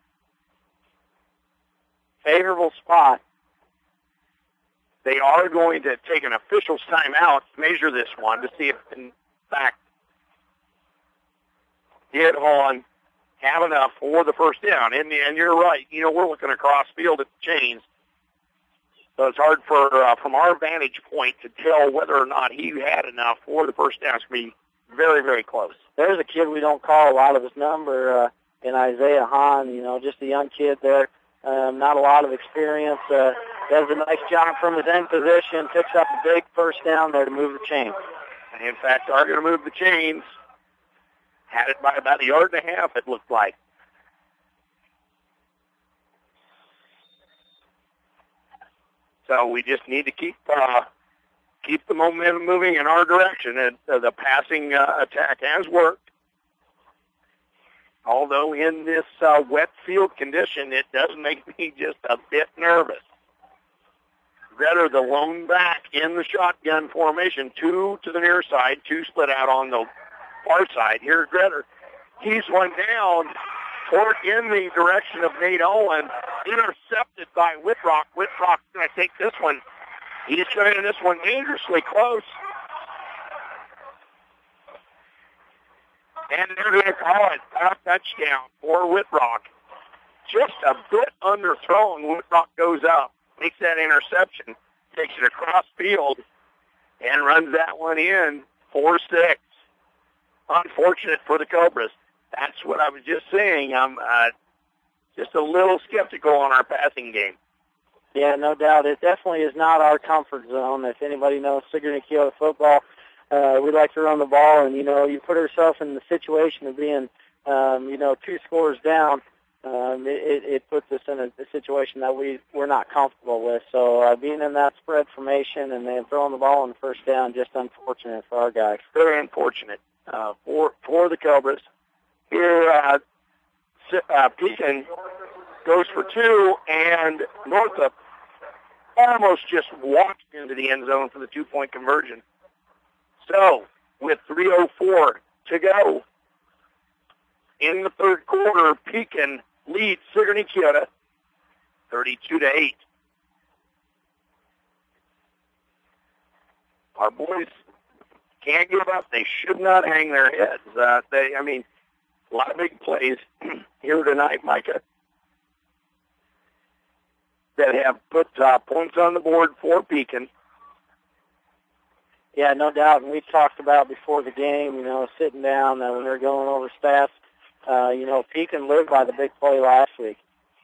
Favorable spot. They are going to take an official's timeout to measure this one to see if, in fact, did Hahn have enough for the first down. And you're right. We're looking across field at the chains. So it's hard from our vantage point to tell whether or not he had enough for the first down. It's going to be very, very close. There's a kid we don't call a lot of his number in Isaiah Hahn, just a young kid there. Not a lot of experience. Does a nice job from his end position. Picks up a big first down there to move the chain. And in fact, are going to move the chains. Had it by about 1.5 yards, it looked like. So we just need to keep the momentum moving in our direction. And the passing attack has worked. Although in this wet field condition, it does make me just a bit nervous. Greder, the lone back in the shotgun formation, 2 to the near side, 2 split out on the far side. Here's Greder. He's one down toward in the direction of Nate Owen, intercepted by Whitrock. Whitrock's going to take this one. He's going to this one dangerously close. And they're going to call it a touchdown for Whitrock. Just a bit underthrown. Whitrock goes up, makes that interception, takes it across field, and runs that one in 4-6. Unfortunate for the Cobras. That's what I was just saying. I'm just a little skeptical on our passing game. Yeah, no doubt. It definitely is not our comfort zone. If anybody knows Sigourney Keota football, we like to run the ball, and, you put ourselves in the situation of being, 2 scores down. It puts us in a situation that we're not comfortable with. So being in that spread formation and then throwing the ball on the first down, just unfortunate for our guys. Very unfortunate for the Cobras. Here, Pekin goes for 2, and Northup almost just walked into the end zone for the 2-point conversion. So, with 3:04 to go in the third quarter, Pekin leads Sigourney Keota 32-8. Our boys can't give up. They should not hang their heads. A lot of big plays here tonight, Micah, that have put points on the board for Pekin. Yeah, no doubt. And we talked about before the game, sitting down when they're going over stats. Pekin lived by the big play last week.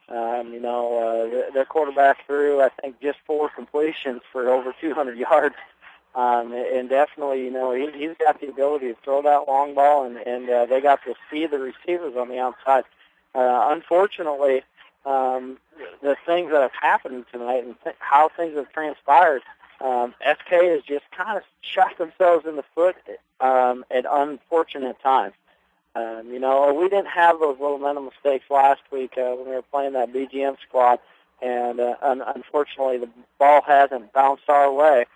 Their quarterback threw, I think, just 4 completions for over 200 yards. And definitely, he's got the ability to throw that long ball, and they got to see the receivers on the outside. Unfortunately, the things that have happened tonight and how things have transpired, SK has just kind of shot themselves in the foot at unfortunate times. We didn't have those little mental mistakes last week when we were playing that BGM squad, and unfortunately the ball hasn't bounced our way.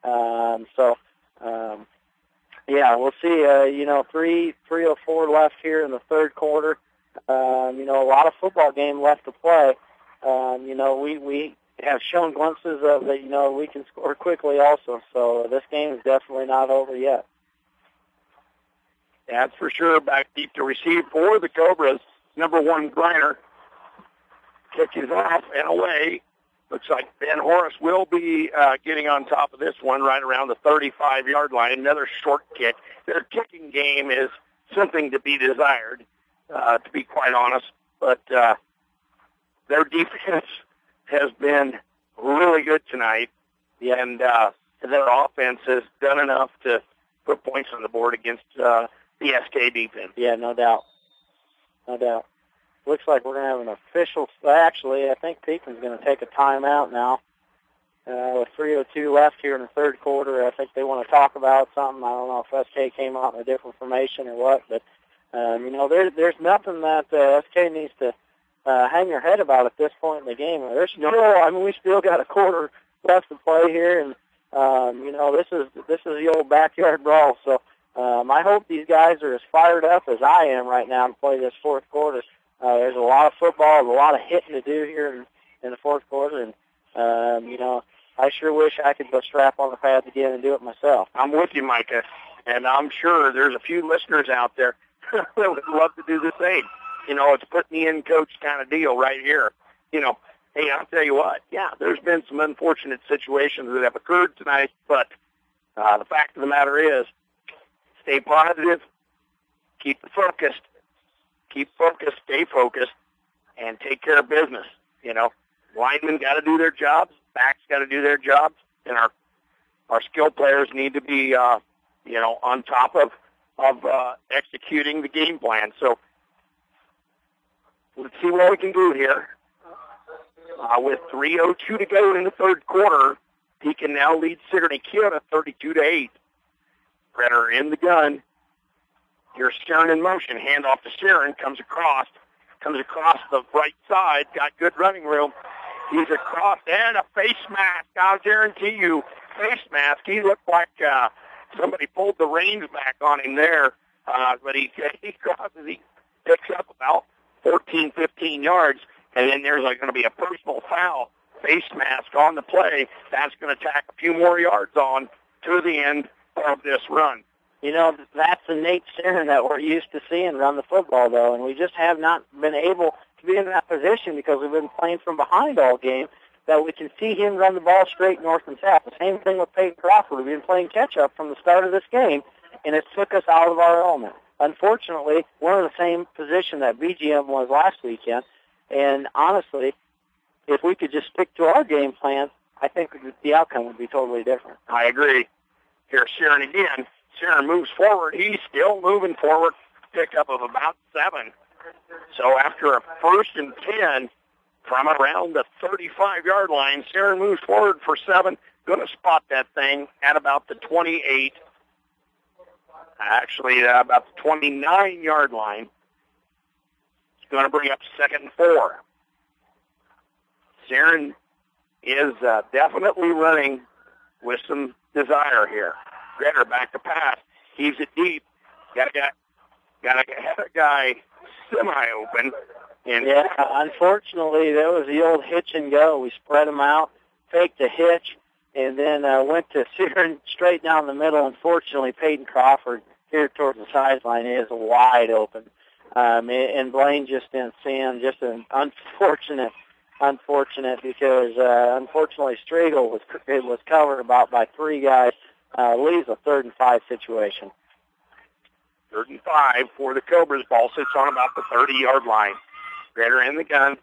We'll see, 3:04 left here in the third quarter. A lot of football game left to play. We have shown glimpses of that, we can score quickly also. So this game is definitely not over yet. That's for sure. Back deep to receive for the Cobras. Number 1, Griner. Kick is off and away. Looks like Ben Horace will be getting on top of this one right around the 35-yard line. Another short kick. Their kicking game is something to be desired, to be quite honest. But their defense has been really good tonight, and their offense has done enough to put points on the board against the SK defense. Yeah, no doubt. No doubt. Looks like we're going to have an official. Actually, I think Pekin's going to take a timeout now. With 3:02 left here in the third quarter, I think they want to talk about something. I don't know if SK came out in a different formation or what, but there's nothing that SK needs to hang their head about at this point in the game. We still got a quarter left to play here, and this is the old backyard brawl. So I hope these guys are as fired up as I am right now to play this fourth quarter. There's a lot of football, a lot of hitting to do here in the fourth quarter, and I sure wish I could go strap on the pads again and do it myself. I'm with you, Micah, and I'm sure there's a few listeners out there that would love to do the same. It's put me in coach kind of deal right here. Hey, I'll tell you what, there's been some unfortunate situations that have occurred tonight, but the fact of the matter is, stay positive, keep focused, stay focused, and take care of business. Linemen got to do their jobs, backs got to do their jobs, and our skill players need to be, on top of executing the game plan. So let's see what we can do here. With 3:02 to go in the third quarter, Pekin now leads Sigourney Keota 32-8. Predator in the gun. Here's Sharon in motion. Hand off to Sharon. Comes across the right side. Got good running room. He's across and a face mask. I'll guarantee you, face mask. He looked like somebody pulled the reins back on him there. But he crosses. He picks up about 14, 15 yards. And then there's going to be a personal foul, face mask on the play. That's going to tack a few more yards on to the end of this run. That's the Nate Sharon that we're used to seeing run the football, though, and we just have not been able to be in that position because we've been playing from behind all game, that we can see him run the ball straight north and south. The same thing with Peyton Crawford. We've been playing catch-up from the start of this game, and it took us out of our element. Unfortunately, we're in the same position that BGM was last weekend. And honestly, if we could just stick to our game plan, I think the outcome would be totally different. I agree. Here's Sharon again. Sharon moves forward. He's still moving forward. Pickup of about 7. So after a 1st and 10 from around the 35-yard line, Sharon moves forward for 7. Going to spot that thing at about the 28. Actually, about the 29-yard line. It's going to bring up 2nd and 4. Sharon is definitely running with some desire here. Gretter back to pass. Heaves it deep. Got a guy semi-open. And yeah, unfortunately, that was the old hitch and go. We spread them out, faked a hitch, and then went to Sharon straight down the middle. Unfortunately, Peyton Crawford here towards the sideline is wide open. And Blaine just didn't see him. Just an unfortunate because unfortunately Striegel was covered about by 3 guys. Leaves a 3rd and 5 situation. 3rd and 5 for the Cobras. Ball sits on about the 30-yard line. Gretter in the gun.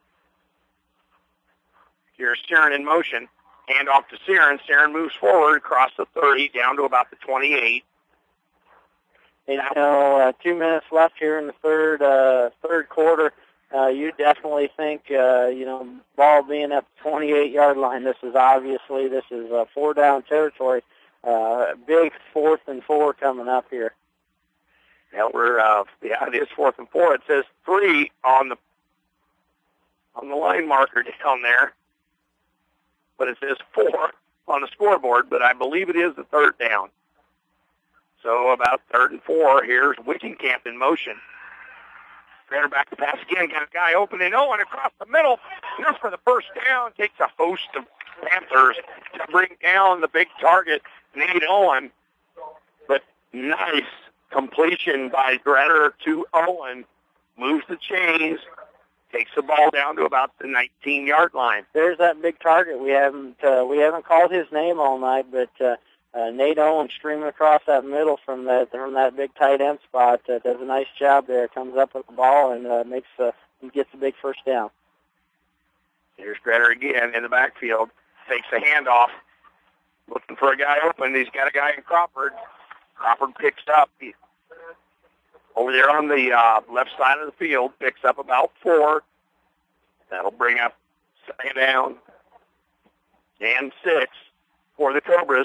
Here's Sharon in motion. Hand off to Sharon. Sharon moves forward across the 30 down to about the 28. And, 2 minutes left here in the third quarter. You definitely think, ball being at the 28-yard line, this is 4-down territory. Big 4th and 4 coming up here. Now it is 4th and 4. It says 3 on the line marker down there, but it says 4 on the scoreboard, but I believe it is the 3rd down. So about 3rd and 4, here's Wickenkamp in motion. Gretter back to pass again, got a guy open and Owen across the middle. Here's for the first down, takes a host of Panthers to bring down the big target, Nate Owen. But nice completion by Gretter to Owen. Moves the chains, takes the ball down to about the 19-yard line. There's that big target. We haven't called his name all night, but Nate Owen streaming across that middle from that big tight end spot does a nice job there. Comes up with the ball and gets a big first down. Here's Gretter again in the backfield. Takes the handoff. Looking for a guy open. He's got a guy in Crawford. Crawford picks up. Over there on the left side of the field, picks up about 4. That'll bring up 2nd down and 6 for the Cobras.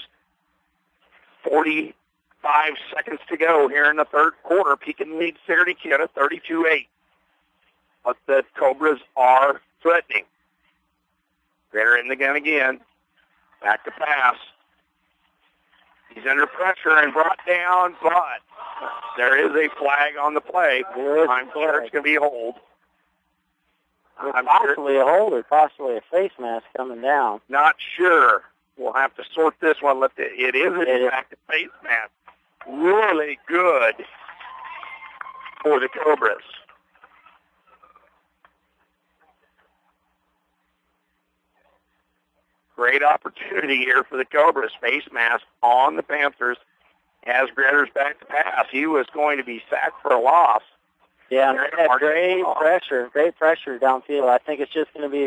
45 seconds to go here in the third quarter. Pekin leads Sigourney Keota 32-8. But the Cobras are threatening. Gretter in the gun again. Back to pass. He's under pressure and brought down, but there is a flag on the play. I'm sure it's going to be a hold. Possibly a hold or possibly a face mask coming down. Not sure. We'll have to sort this one. It is in fact a face mask. Really good for the Cobras. Great opportunity here for the Cobras. Face mask on the Panthers as Gretter's back to pass. He was going to be sacked for a loss. Yeah, and they had great pressure downfield. I think it's just going to be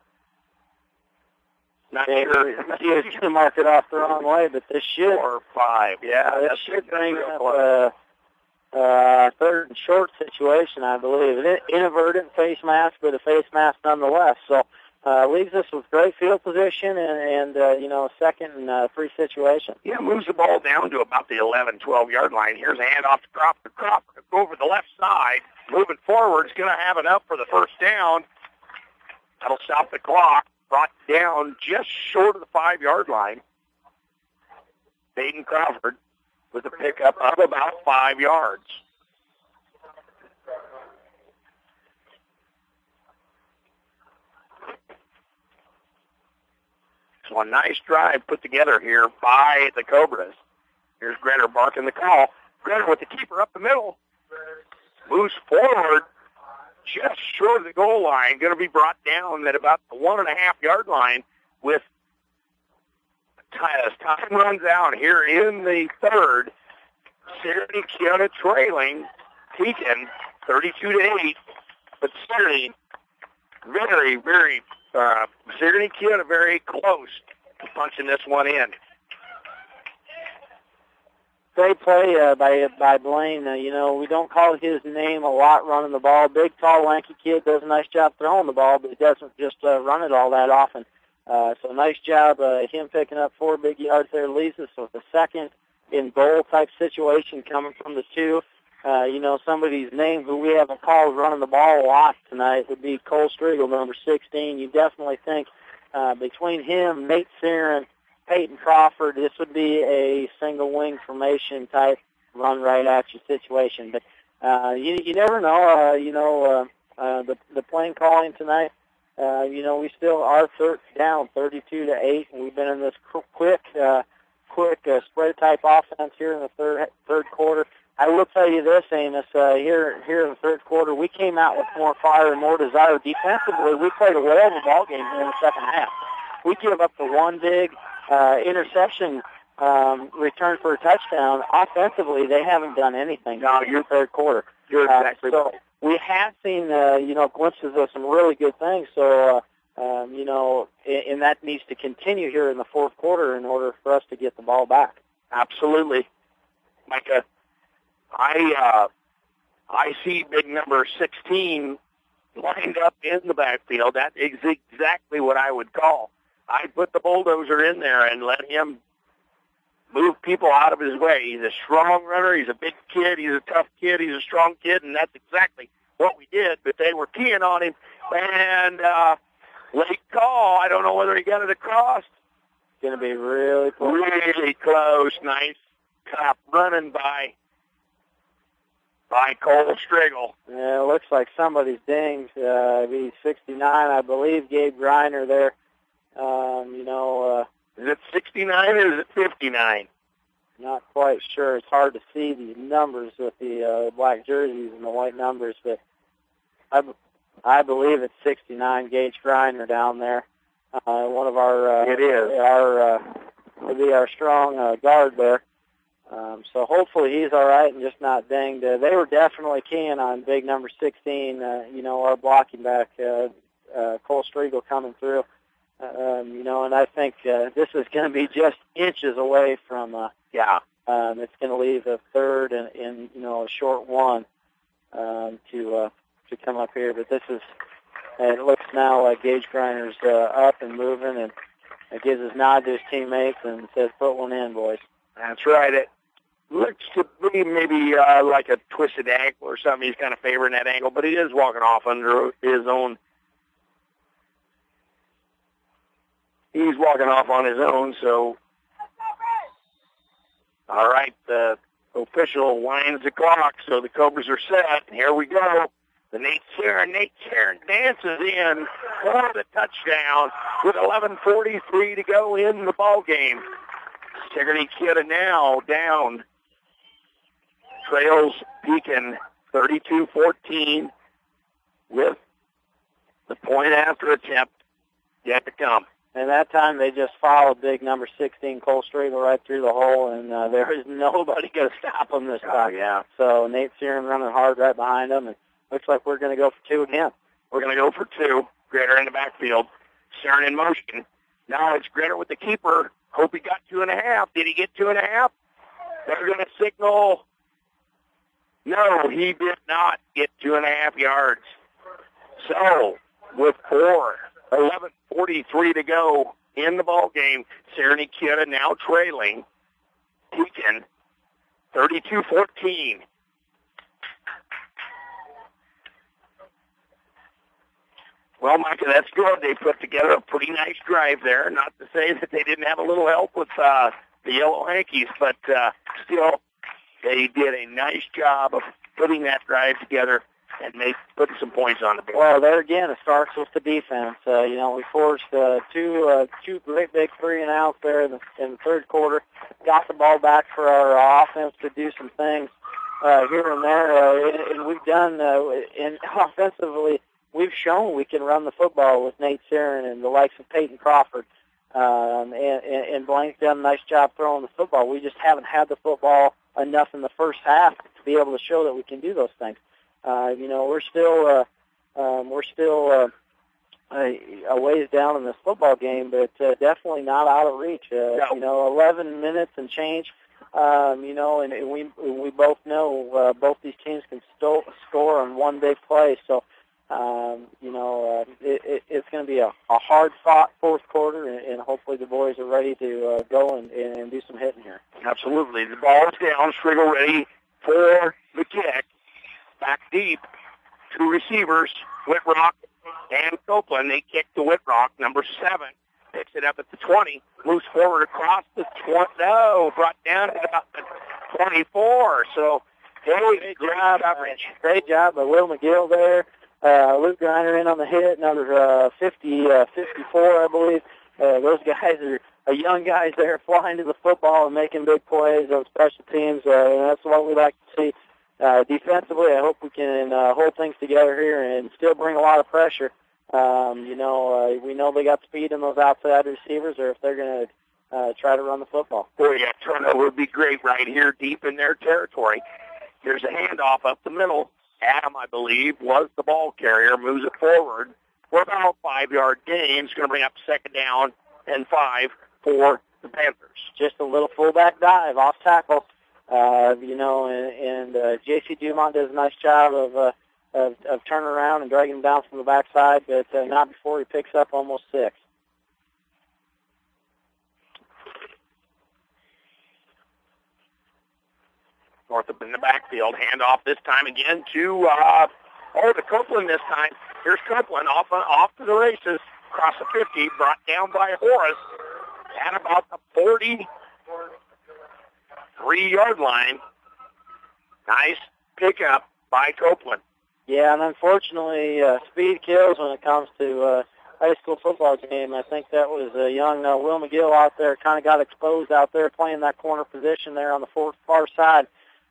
not sure. He was going to mark it off the wrong way, but this should 4 or 5. Yeah, this should bring up a 3rd and short situation, I believe. An inadvertent face mask, but a face mask nonetheless. So leaves us with great field position and 2nd and 3 situation. Yeah, moves the ball down to about the 11, 12-yard line. Here's a handoff to Crawford. Crawford over the left side. Moving forward, is going to have it up for the first down. That'll stop the clock. Brought down just short of the 5-yard line. Peyton Crawford with a pickup of about 5 yards. So a nice drive put together here by the Cobras. Here's Gretter barking the call. Gretter with the keeper up the middle. Moves forward just short of the goal line. Going to be brought down at about the 1.5-yard line with as time runs out here in the third. Sigourney Keota trailing Pekin 32-8. But Sigourney Sigourney Keota very close to punching this one in. Great play by Blaine. We don't call his name a lot running the ball. Big, tall, lanky kid does a nice job throwing the ball, but he doesn't just run it all that often. So nice job him picking up 4 big yards there. Leaves us with a second in goal type situation coming from the 2. Somebody's name who we haven't called running the ball a lot tonight would be Cole Striegel, number 16. You definitely think between him, Nate Searin, Peyton Crawford, this would be a single wing formation type run right at you situation. But you never know. The play calling tonight. We still are down 32-8, and we've been in this quick spread type offense here in the third quarter. I will tell you this, Amos. Here in the third quarter, we came out with more fire and more desire defensively. We played a well of a ball game here in the second half. We give up the one big interception return for a touchdown. Offensively, they haven't done anything. No, you're third quarter. You're exactly so right. We have seen glimpses of some really good things. So and that needs to continue here in the fourth quarter in order for us to get the ball back. Absolutely, Micah. I see big number 16 lined up in the backfield. That is exactly what I would call. I'd put the bulldozer in there and let him move people out of his way. He's a strong runner. He's a big kid. He's a tough kid. He's a strong kid, and that's exactly what we did. But they were keying on him, and late call. I don't know whether he got it across. It's going to be really close. Really close. Nice top running by Cole Striegel. Yeah, it looks like somebody's dinged. He's 69, I believe, Gabe Griner there. Is it 69 or is it 59? Not quite sure. It's hard to see the numbers with the black jerseys and the white numbers, but I believe it's 69, Gage Griner down there. One of our it is will be our strong guard there. So hopefully he's all right and just not dinged. They were definitely keying on big number 16. Our blocking back, Cole Striegel coming through. And I think this is going to be just inches away from. It's going to leave a third and a short one to come up here. But this is. It looks now like Gage Griner's up and moving, and it gives his nod to his teammates and says, "Put one in, boys." That's right. It looks to be maybe like a twisted ankle or something. He's kind of favoring that angle, but he is walking off under his own. He's walking off on his own, so. All right, the official winds the clock, so the Cobras are set. Here we go. The Nate Searin dances in for the touchdown with 11:43 to go in the ball game. Sigourney Kidda now down. Trails Pekin 32-14 with the point after attempt yet to come. And that time they just followed big number 16, Cole Striegel, right through the hole, and there is nobody going to stop him this time. Yeah. So Nate Searin running hard right behind him, and looks like we're going to go for 2 again. We're going to go for 2. Gritter in the backfield. Searin in motion. Now it's Gritter with the keeper. Hope he got 2.5. Did he get 2.5? They're going to signal. No, he did not get 2.5 yards. So, with 11:43 to go in the ball game, Sigourney Kidda now trailing Pekin 32-14. Well, Micah, that's good. They put together a pretty nice drive there. Not to say that they didn't have a little help with the Yellow Hankies, but still, they did a nice job of putting that drive together and putting some points on the board. Well, there again, it starts with the defense. We forced two great big 3-and-outs there in the third quarter. Got the ball back for our offense to do some things here and there, and we've done. And offensively, we've shown we can run the football with Nate Searin and the likes of Peyton Crawford. And Blank's done a nice job throwing the football. We just haven't had the football enough in the first half to be able to show that we can do those things. We're still a ways down in this football game, but definitely not out of reach. No. 11 minutes and change And we both know both these teams can score on one big play. So, it's going to be a hard-fought fourth quarter, and hopefully the boys are ready to go and do some hitting here. Absolutely. The ball is down. Striegel ready for the kick. Back deep. Two receivers, Whitrock and Copeland. They kick to Whitrock, number 7. Picks it up at the 20. Moves forward across the 20. No, brought down at about the 24. So, great job coverage. Great job by Will McGill there. Luke Griner in on the hit, number 54, I believe. Those guys are young guys there flying to the football and making big plays on special teams, and that's what we like to see. Defensively, I hope we can hold things together here and still bring a lot of pressure. We know they got speed in those outside receivers, or if they're going to try to run the football. Boy, yeah, turnover would be great right here deep in their territory. Here's a handoff up the middle. Adam, I believe, was the ball carrier, moves it forward for about 5-yard gain. It's going to bring up second down and 5 for the Panthers. Just a little fullback dive off tackle, and J.C. Dumont does a nice job of turning around and dragging him down from the backside, but not before he picks up almost 6. Northup in the backfield. Handoff this time again to to Copeland this time. Here's Copeland off to the races. Across the 50, brought down by Horace at about the 43-yard line. Nice pickup by Copeland. Yeah, and unfortunately, speed kills when it comes to high school football game. I think that was a young Will McGill out there, kind of got exposed out there playing that corner position there on the far side.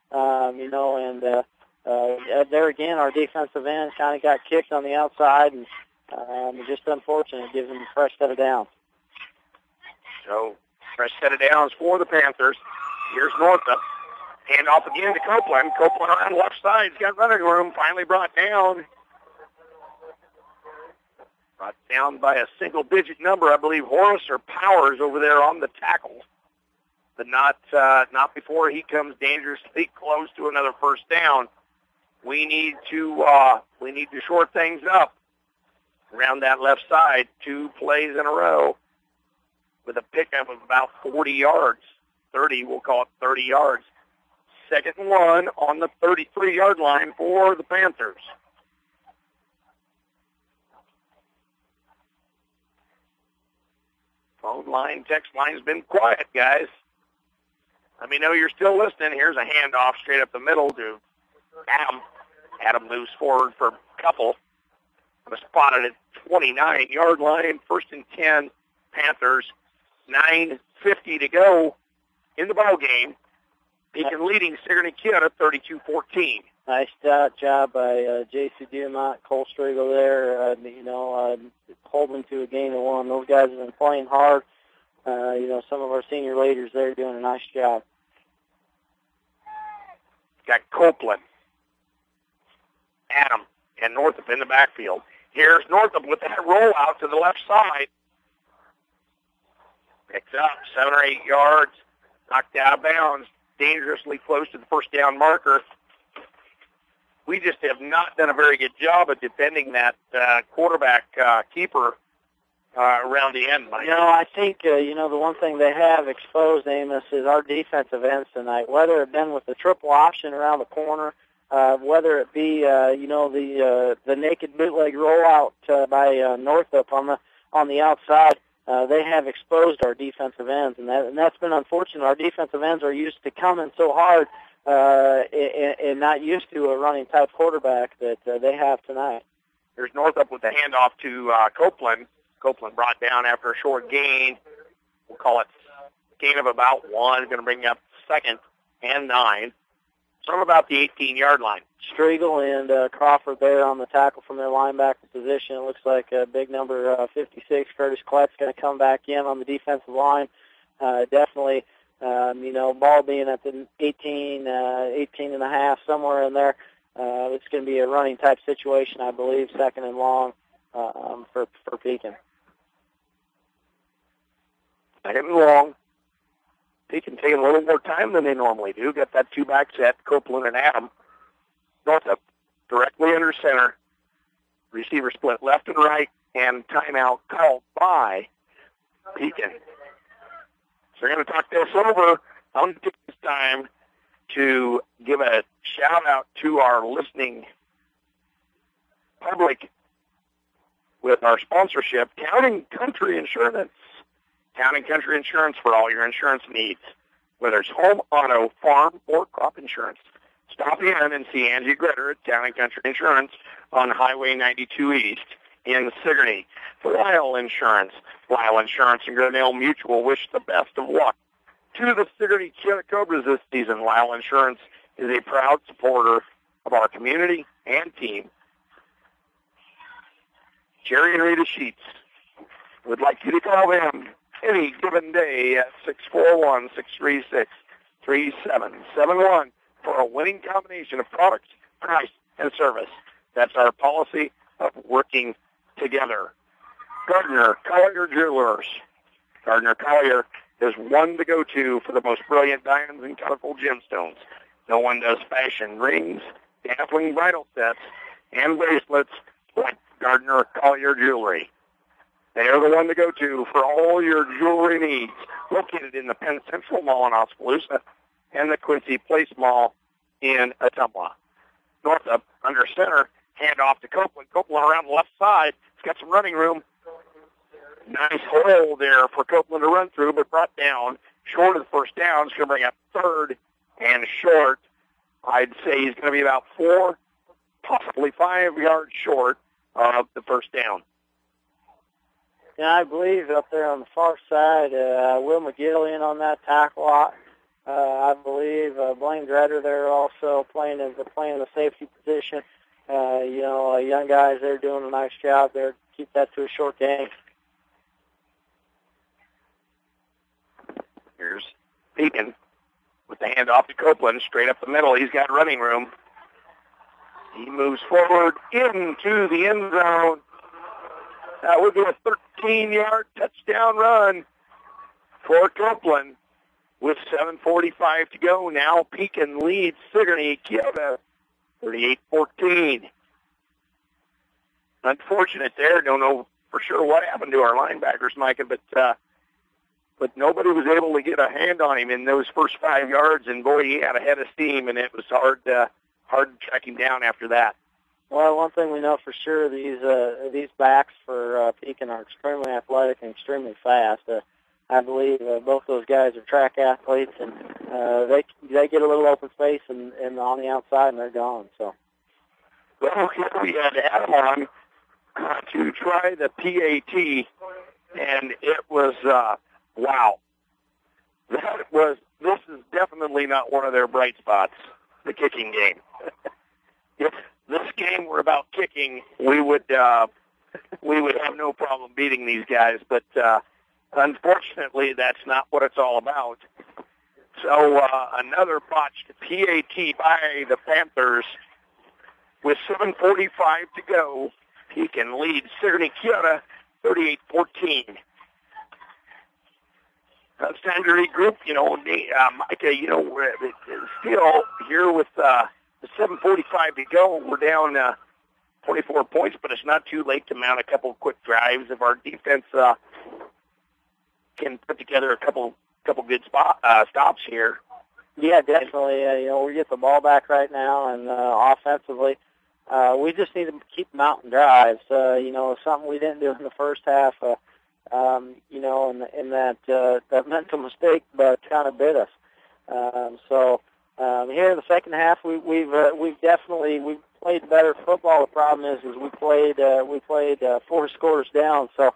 There again, our defensive end kind of got kicked on the outside, and just unfortunate. It gives them a fresh set of downs. So, fresh set of downs for the Panthers. Here's Northup. Hand off again to Copeland. Copeland around the left side. He's got running room. Finally brought down. Brought down by a single-digit number. I believe Horace or Powers over there on the tackle. But not before he comes dangerously close to another first down. We need to short things up around that left side. 2 plays in a row with a pickup of about 40 yards. 30, we'll call it 30 yards. Second and 1 on the 33-yard line for the Panthers. Phone line, text line's been quiet, guys. Let me know you're still listening. Here's a handoff straight up the middle to Adam. Adam moves forward for a couple. I'm spotted at 29-yard line. First and 10, Panthers. 9:50 to go in the ball game. Beacon leading Sigourney Kid at 32-14. Nice job by J.C. Dumont, Cole Striegel there. Holding to a gain of 1. Those guys have been playing hard. Some of our senior leaders there doing a nice job. Got Copeland, Adam, and Northup in the backfield. Here's Northup with that rollout to the left side. Picks up 7 or 8 yards. Knocked out of bounds. Dangerously close to the first down marker. We just have not done a very good job of defending that quarterback keeper around the end, Mike. I think, the one thing they have exposed, Amos, is our defensive ends tonight, whether it been with the triple option around the corner, whether it be, the naked bootleg rollout by Northup on the outside. They have exposed our defensive ends, and that's been unfortunate. Our defensive ends are used to coming so hard and not used to a running-type quarterback that they have tonight. Here's Northup with the handoff to Copeland. Copeland brought down after a short gain. We'll call it gain of about 1. Going to bring up second and 9. So about the 18-yard line. Striegel and Crawford there on the tackle from their linebacker position. It looks like big number 56, Curtis Klett's going to come back in on the defensive line. Definitely, ball being at the 18 and a half, somewhere in there. It's going to be a running type situation, I believe, second and long for Beacon. Second and long. Pekin taking a little more time than they normally do. Got that two-back set, Copeland and Adam. Northup directly under center. Receiver split left and right, and timeout called by Pekin. So we're going to talk this over. I'm going to take this time to give a shout-out to our listening public with our sponsorship, Town and Country Insurance. Town and Country Insurance for all your insurance needs, whether it's home, auto, farm, or crop insurance. Stop in and see Angie Gritter at Town and Country Insurance on Highway 92 East in Sigourney. For Lyle Insurance and Grinnell Mutual wish the best of luck to the Sigourney Cobras this season. Lyle Insurance is a proud supporter of our community and team. Jerry and Rita Sheets would like you to call them any given day at 641-636-3771 for a winning combination of products, price, and service. That's our policy of working together. Gardner Collier Jewelers. Gardner Collier is one to go to for the most brilliant diamonds and colorful gemstones. No one does fashion rings, dazzling bridal sets, and bracelets like Gardner Collier Jewelry. They are the one to go to for all your jewelry needs. Located in the Penn Central Mall in Oskaloosa and the Quincy Place Mall in Ottumwa. Northup under center, hand off to Copeland. Copeland around the left side. He's got some running room. Nice hole there for Copeland to run through, but brought down short of the first down. It's going to bring up third and short. I'd say he's going to be about 4, possibly 5 yards short of the first down. Yeah, I believe up there on the far side, Will McGill in on that tackle. I believe Blaine Dretter there also playing the safety position. Young guys, they're doing a nice job there. Keep that to a short game. Here's Pekin with the handoff to Copeland, straight up the middle. He's got running room. He moves forward into the end zone. That would be a 13-yard touchdown run for Copeland with 7:45 to go. Now Pekin leads Sigourney Keota 38-14. Unfortunate there. Don't know for sure what happened to our linebackers, Micah, but nobody was able to get a hand on him in those first 5 yards, and boy, he had a head of steam, and it was hard to track him down after that. Well, one thing we know for sure, these backs for Pekin are extremely athletic and extremely fast. I believe both those guys are track athletes, and they get a little open space and on the outside, and they're gone. So, well, here we had Adam on to try the PAT, and it was wow. This is definitely not one of their bright spots, the kicking game. If this game were about kicking, we would have no problem beating these guys, but unfortunately, that's not what it's all about. So another botched PAT by the Panthers with 7:45 to go. Pekin leads Sigourney Keota 38-14. It's time to regroup. Micah, we're still here with the 7:45 to go. We're down 24 points, but it's not too late to mount a couple quick drives if our defense can put together a couple good stops here. Yeah, definitely. We get the ball back right now, and offensively, we just need to keep mounting drives. Something we didn't do in the first half. And that mental mistake, but kind of bit us. Here in the second half, we've played better football. The problem is we played 4 scores down. So,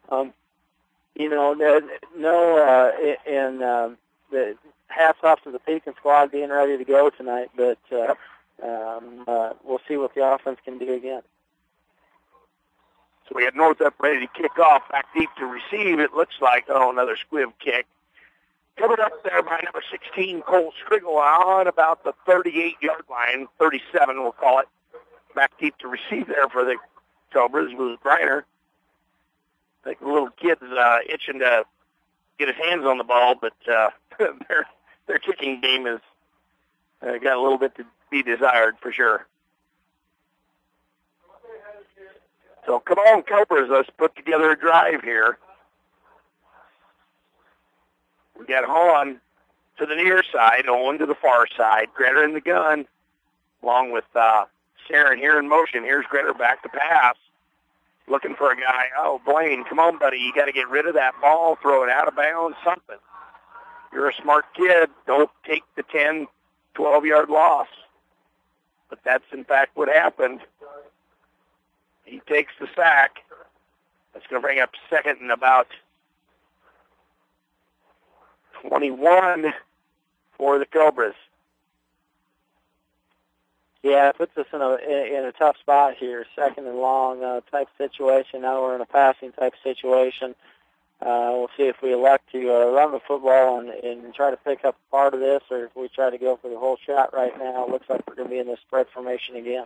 the hats off to the Pekin squad being ready to go tonight. But we'll see what the offense can do again. So we had Northup ready to kick off, back deep to receive. It looks like, another squib kick. Covered up there by number 16, Cole Striggle, on about the 38-yard line, 37 we'll call it. Back deep to receive there for the Cobras was Griner. I think the little kid's itching to get his hands on the ball, but their kicking game is got a little bit to be desired for sure. So come on, Cobras, let's put together a drive here. We got Hahn to the near side, Owen to the far side. Gretter in the gun, along with Sharon here in motion. Here's Gretter back to pass. Looking for a guy. Oh, Blaine, come on, buddy. You got to get rid of that ball, throw it out of bounds, something. You're a smart kid. Don't take the 10, 12-yard loss. But that's, in fact, what happened. He takes the sack. That's going to bring up second and about 21 for the Cobras. Yeah, it puts us in a tough spot here, second and long type situation. Now we're in a passing type situation. We'll see if we elect to run the football and try to pick up part of this, or if we try to go for the whole shot right now. It looks like we're going to be in this spread formation again.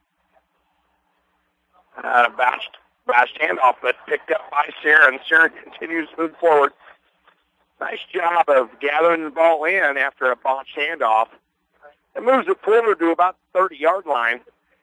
Bounced handoff, but picked up by Sharon. Sharon continues to move forward. Nice job of gathering the ball in after a bounced handoff. It moves it forward to about the 30-yard line.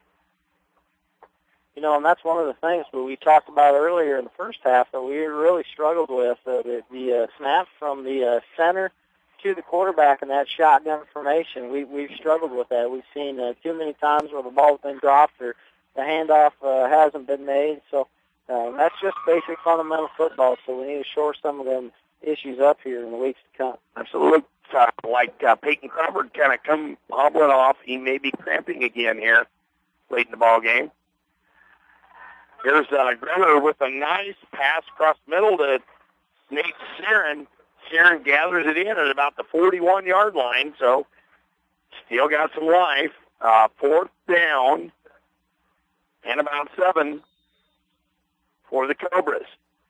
You know, and that's one of the things that we talked about earlier in the first half that we really struggled with, the snap from the center to the quarterback in that shotgun formation. We've struggled with that. We've seen too many times where the ball's been dropped or the handoff hasn't been made. So that's just basic fundamental football, so we need to shore some of them issues up here in the weeks to come. Absolutely. Like Peyton Crawford kind of come hobbling off. He may be cramping again here late in the ball game. Here's Gretter with a nice pass across the middle to Nate Sharon. Sharon gathers it in at about the 41-yard line, so still got some life. Fourth down and about 7 for the Cobras.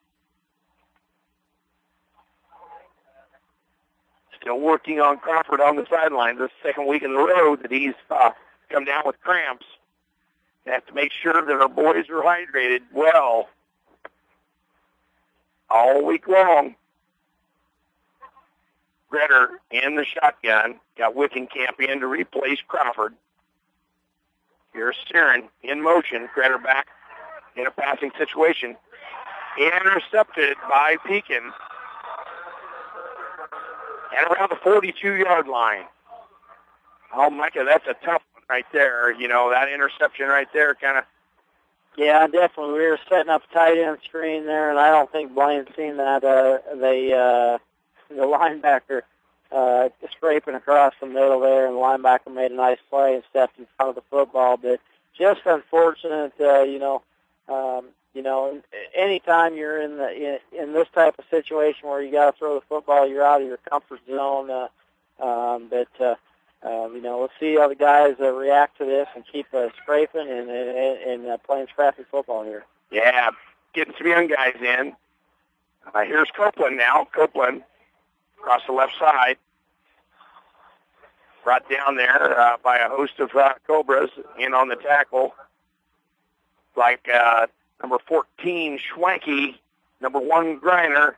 Still working on Crawford on the sidelines. This second week in a row that he's come down with cramps. They have to make sure that our boys are hydrated well all week long. Gretter in the shotgun. Got Wickenkamp in to replace Crawford. Here's Sharon in motion. Gretter back in a passing situation. Intercepted by Pekin. And around the 42-yard line. Oh, Micah, that's a tough one right there. You know, that interception right there kind of... Yeah, definitely. We were setting up a tight end screen there, and I don't think Blaine's seen that. The linebacker scraping across the middle there, and the linebacker made a nice play and stepped in front of the football. But just unfortunate, anytime you're in this type of situation where you got to throw the football, you're out of your comfort zone. Let's see how the guys react to this and keep scraping and playing scrappy football here. Yeah, getting some young guys in. Here's Copeland now. Copeland across the left side. Brought down there by a host of Cobras in on the tackle. Like number 14, Schwanke, number 1, Griner.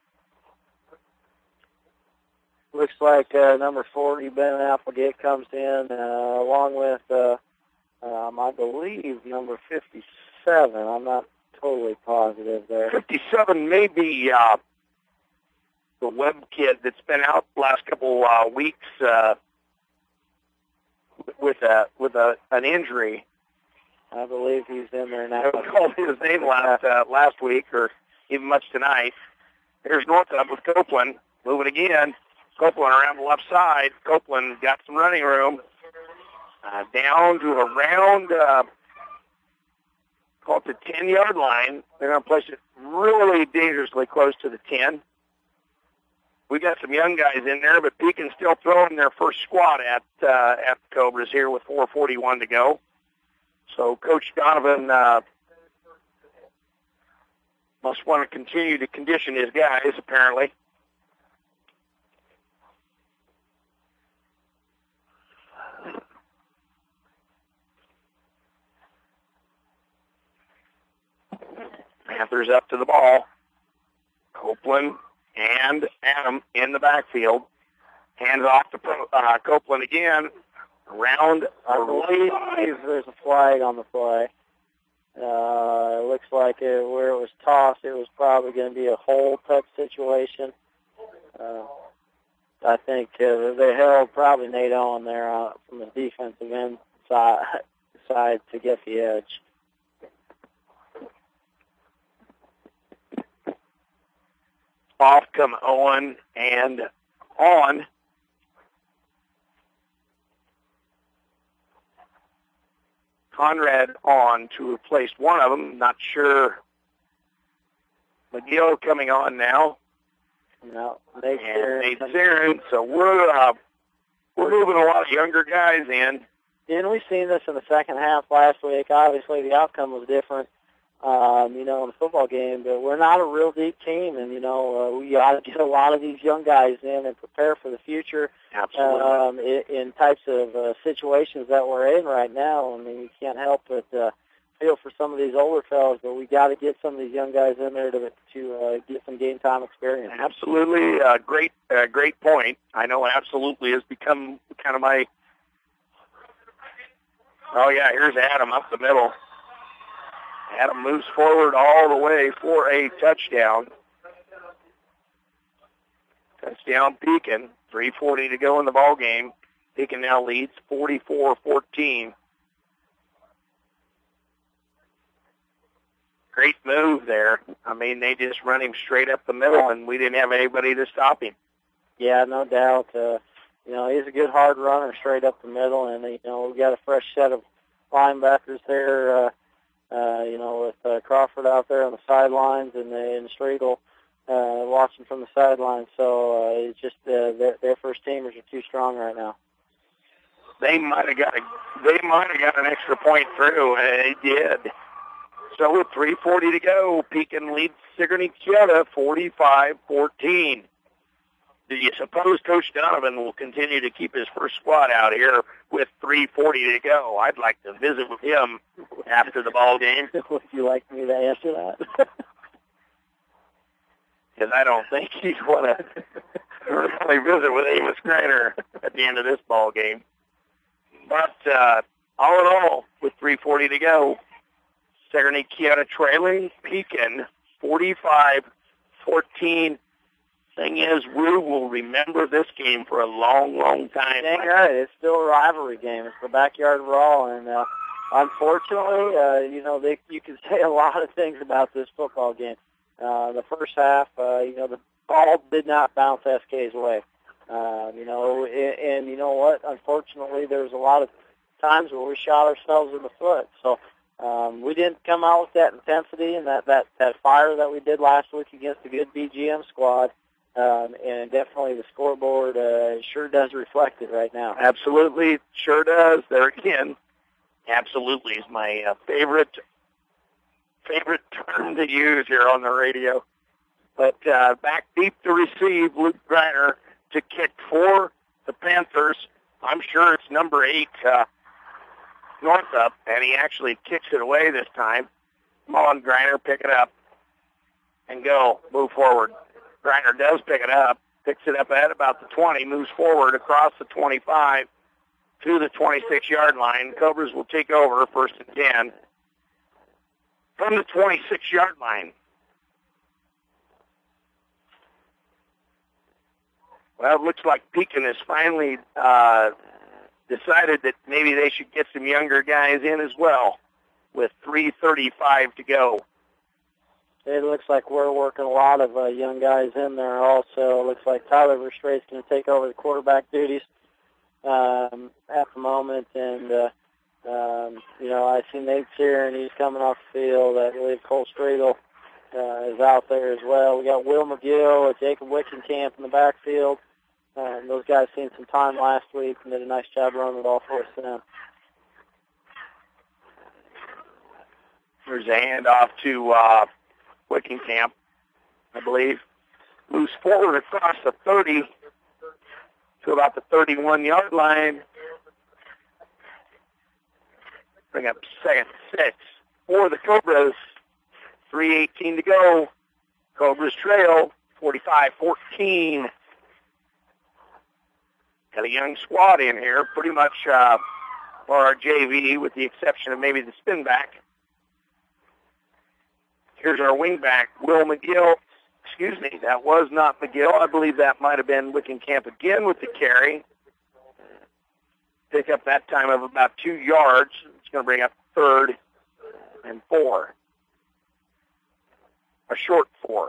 Looks like number 40, Ben Applegate, comes in along with, I believe, number 57. I'm not totally positive there. 57 may be the Webb kid that's been out the last couple weeks with an injury. I believe he's in there now. I called his name last week, or even much tonight. Here's Northup with Copeland. Moving again. Copeland around the left side. Copeland got some running room. Down to around, call it the 10-yard line. They're going to place it really dangerously close to the 10. We got some young guys in there, but Pekin's still throwing their first squad at the Cobras here with 4:41 to go. So Coach Donovan must want to continue to condition his guys, apparently. Panthers up to the ball. Copeland and Adam in the backfield. Hands off to Copeland again. Around, I believe there's a flag on the play. It looks like where it was tossed, it was probably going to be a hole type situation. I think they held probably Nate Owen there from the defensive end side to get the edge. Off come Owen and on. Conrad on to replace one of them. Not sure. McGill coming on now. No, Nate Zarin. So we're moving a lot of younger guys in. And we've seen this in the second half last week. Obviously, the outcome was different, in the football game. But we're not a real deep team, and, we got to get a lot of these young guys in and prepare for the future. Absolutely. In types of situations that we're in right now. I mean, you can't help but feel for some of these older fellas, but we got to get some of these young guys in there to get some game time experience. Absolutely, great point. I know absolutely has become kind of my. Oh yeah, here's Adam up the middle. Adam moves forward all the way for a touchdown. Touchdown Pekin. 3:40 to go in the ball game. Pekin now leads 44-14. Great move there. I mean, they just run him straight up the middle, and we didn't have anybody to stop him. Yeah, no doubt. He's a good hard runner straight up the middle, and, we've got a fresh set of linebackers there, with Crawford out there on the sidelines and Striegel watching from the sidelines. So it's just their first teamers are too strong right now. They might have got an extra point through, and they did. So with 3:40 to go, Pekin leads Sigourney Chieta 45-14. Do you suppose Coach Donovan will continue to keep his first squad out here with 3:40 to go? I'd like to visit with him after the ball game. Would you like me to answer that? Because I don't think he'd want to really visit with Amos Greiner at the end of this ball game. But all in all, with 3:40 to go, Sigourney Chieta trailing Pekin 45-14. Thing is, we will remember this game for a long, long time. Dang right. It's still a rivalry game. It's the backyard brawl, and unfortunately, you can say a lot of things about this football game. The first half, the ball did not bounce SK's way. And you know what? Unfortunately, there was a lot of times where we shot ourselves in the foot. So we didn't come out with that intensity and that fire that we did last week against a good BGM squad. And definitely the scoreboard sure does reflect it right now. Absolutely, sure does. There again, absolutely is my favorite term to use here on the radio. But back deep to receive, Luke Greiner to kick for the Panthers. I'm sure it's number 8, Northup, and he actually kicks it away this time. Come on, Greiner, pick it up and go. Move forward. Greiner does pick it up, picks it up at about the 20, moves forward across the 25 to the 26-yard line. Cobras will take over, 1st and 10. From the 26-yard line. Well, it looks like Pekin has finally decided that maybe they should get some younger guys in as well with 3:35 to go. It looks like we're working a lot of young guys in there also. It looks like Tyler Verstraet's going to take over the quarterback duties at the moment. And, I see Nate here, and he's coming off the field. I believe Cole Striegel is out there as well. We got Will McGill, Jacob Wickenkamp in the backfield. Those guys seen some time last week and did a nice job running the ball for us then. There's a handoff to Wickenkamp, I believe. Moves forward across the 30 to about the 31-yard line. Bring up 2nd and 6 for the Cobras. 3:18 to go. Cobras trail 45-14. Got a young squad in here, pretty much for our JV, with the exception of maybe the spin back. Here's our wing back, Will McGill. Excuse me, that was not McGill. I believe that might have been Wickenkamp again with the carry. Pick up that time of about 2 yards. It's going to bring up 3rd and 4. A short 4.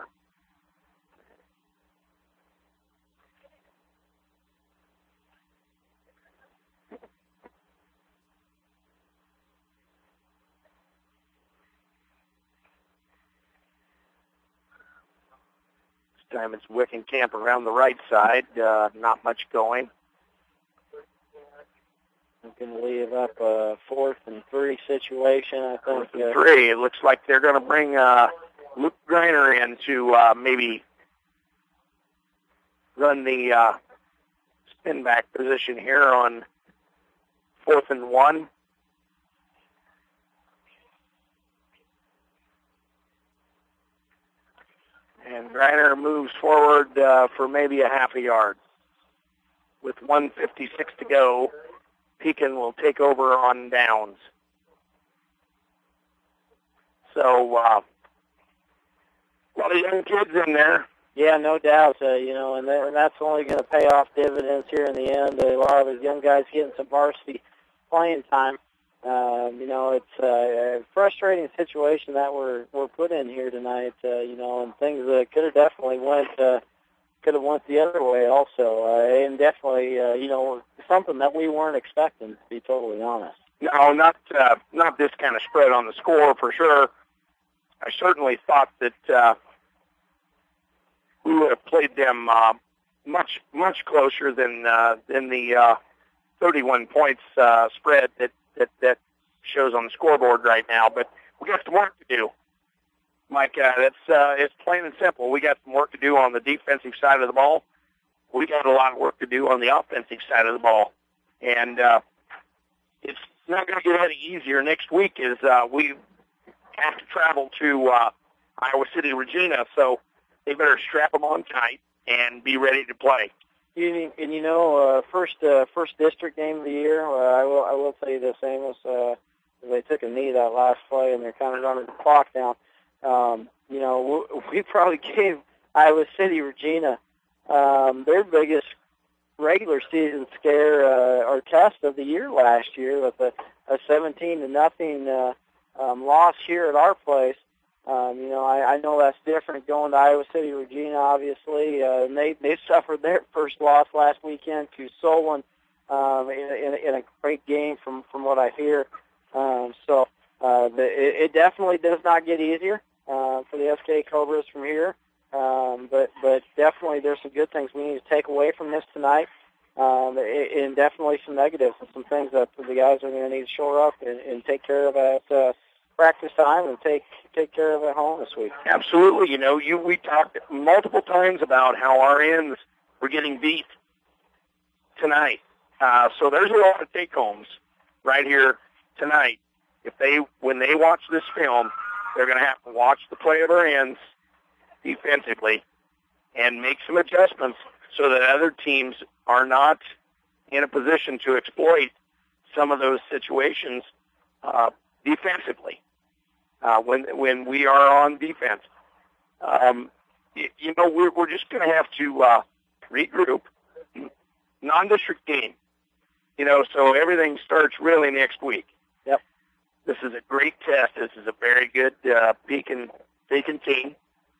This time it's Wickenkamp around the right side. Not much going. I'm going to leave up a 4th and 3 situation, I think. 4th and 3. It looks like they're going to bring Luke Greiner in to maybe run the spin back position here on 4th and 1. And Greiner moves forward for maybe a half a yard. With 1:56 to go, Pekin will take over on downs. So, a lot of young kids in there. Yeah, no doubt. And that's only going to pay off dividends here in the end. A lot of those young guys getting some varsity playing time. It's a frustrating situation that we're put in here tonight. And things could have definitely went the other way also, and definitely something that we weren't expecting, to be totally honest. No, not this kind of spread on the score for sure. I certainly thought that we would have played them much closer than the 31 points spread that shows on the scoreboard right now. But we got some work to do, Mike. It's plain and simple. We got some work to do on the defensive side of the ball. We got a lot of work to do on the offensive side of the ball, and it's not going to get any easier. Next week is we have to travel to Iowa City, Regina, so they better strap them on tight and be ready to play. First district game of the year. I will tell you this, Amos. They took a knee that last play, and they're kind of running the clock down. We probably gave Iowa City, Regina, their biggest regular season scare or test of the year last year with a 17-0 loss here at our place. I know that's different going to Iowa City, Regina, obviously. And they suffered their first loss last weekend to Solon in a great game from what I hear. It definitely does not get easier for the SK Cobras from here. But definitely there's some good things we need to take away from this tonight, and definitely some negatives and some things that the guys are going to need to shore up and take care of at practice time and take care of at home this week. Absolutely. We talked multiple times about how our ends were getting beat tonight. So there's a lot of take-homes right here tonight. When they watch this film, they're going to have to watch the play of our ends defensively and make some adjustments so that other teams are not in a position to exploit some of those situations defensively when we are on defense. We're just going to have to regroup. Non-district game, so everything starts really next week. Yep. This is a great test. This is a very good Pekin team.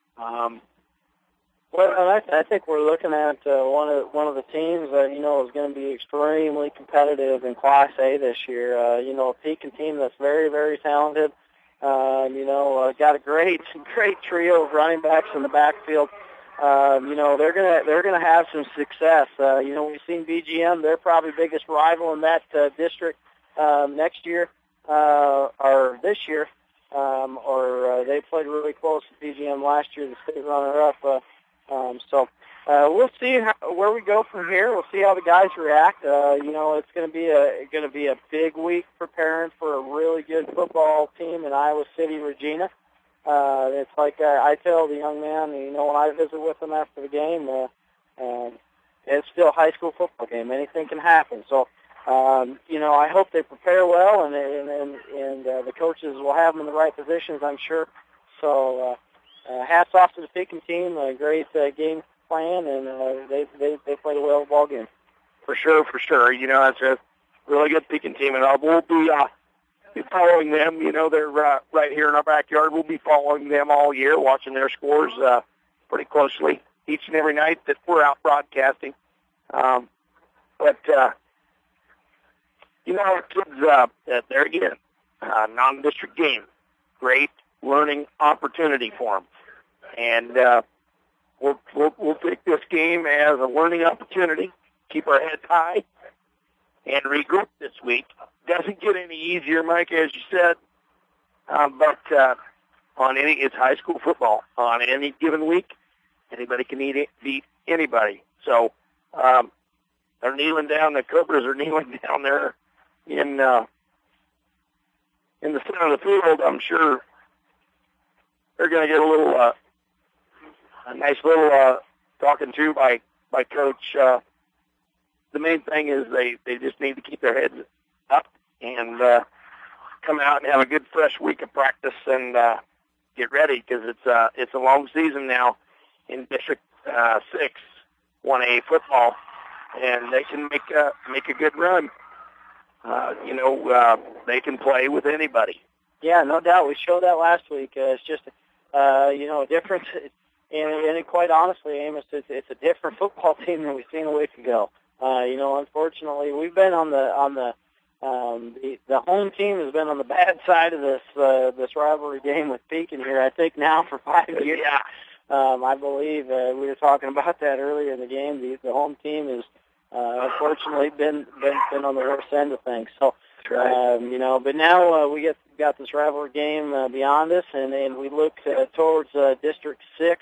I think we're looking at one of the teams that is going to be extremely competitive in Class A this year. A Pekin team that's very, very talented. Got a great trio of running backs in the backfield. They're gonna have some success. We've seen BGM, their probably biggest rival in that district next year or this year. They played really close to BGM last year, the state runner-up. We'll see where we go from here. We'll see how the guys react. It's going to be a big week preparing for a really good football team in Iowa City, Regina. It's like I tell the young man, when I visit with him after the game, it's still a high school football game. Anything can happen. So, I hope they prepare well, and the coaches will have them in the right positions, I'm sure. So, hats off to the Pekin team. A great game plan, and they played a well ball game. For sure. It's a really good Pekin team, and we'll be following them. They're right here in our backyard. We'll be following them all year, watching their scores pretty closely each and every night that we're out broadcasting. But our kids, there again, non-district game, great learning opportunity for them, and we'll take this game as a learning opportunity. Keep our heads high and regroup this week. Doesn't get any easier, Mike, as you said, but it's high school football. On any given week, anybody can beat anybody. So they're kneeling down. The Cobras are kneeling down there in the center of the field. I'm sure they're going to get a nice little talking to by Coach. The main thing is they just need to keep their heads up and come out and have a good fresh week of practice and get ready, because it's a long season now in District 6 1A football, and they can make a good run. They can play with anybody. Yeah, no doubt. We showed that last week. It's just a difference, and quite honestly, Amos, it's a different football team than we've seen a week ago. Unfortunately, we've been on the home team has been on the bad side of this rivalry game with Pekin here, I think, now for 5 years. Yeah. I believe we were talking about that earlier in the game. The home team has unfortunately been on the worst end of things. So, right. But now we got this rivalry game beyond us, and we look towards District 6.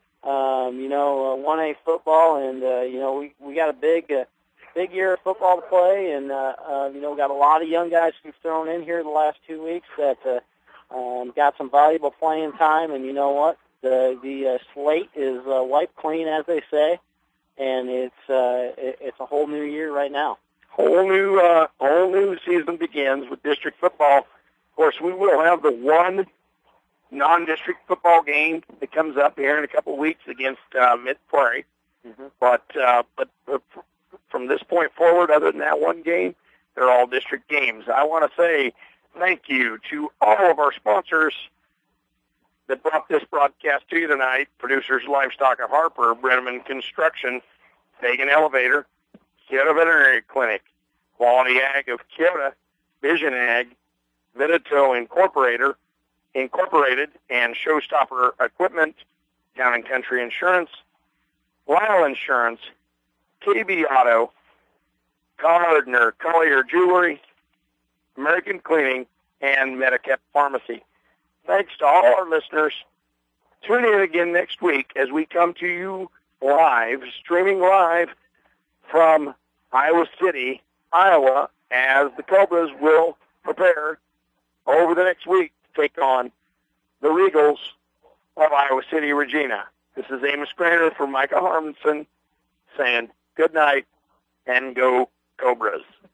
1A football, and we got a big year of football to play, and we got a lot of young guys who've thrown in here the last 2 weeks that got some valuable playing time, and you know what, the slate is wiped clean, as they say, and it's a whole new year right now. Whole new season begins with district football. Of course, we will have the one non-district football game that comes up here in a couple of weeks against Mid-Prairie. Mm-hmm. But from this point forward, other than that one game, they're all district games. I want to say thank you to all of our sponsors that brought this broadcast to you tonight: Producers Livestock of Harper, Brenneman Construction, Fagan Elevator, Kyoto Veterinary Clinic, Quality Ag of Kyoto, Vision Ag, Vidito Incorporated, and Showstopper Equipment, Town and Country Insurance, Lyle Insurance, KB Auto, Gardner Collier Jewelry, American Cleaning, and Medicap Pharmacy. Thanks to all our listeners. Tune in again next week as we come to you streaming live from Iowa City, Iowa, as the Cobras will prepare over the next week to take on the Regals of Iowa City, Regina. This is Amos Granter for Micah Harmonson saying good night and go Cobras.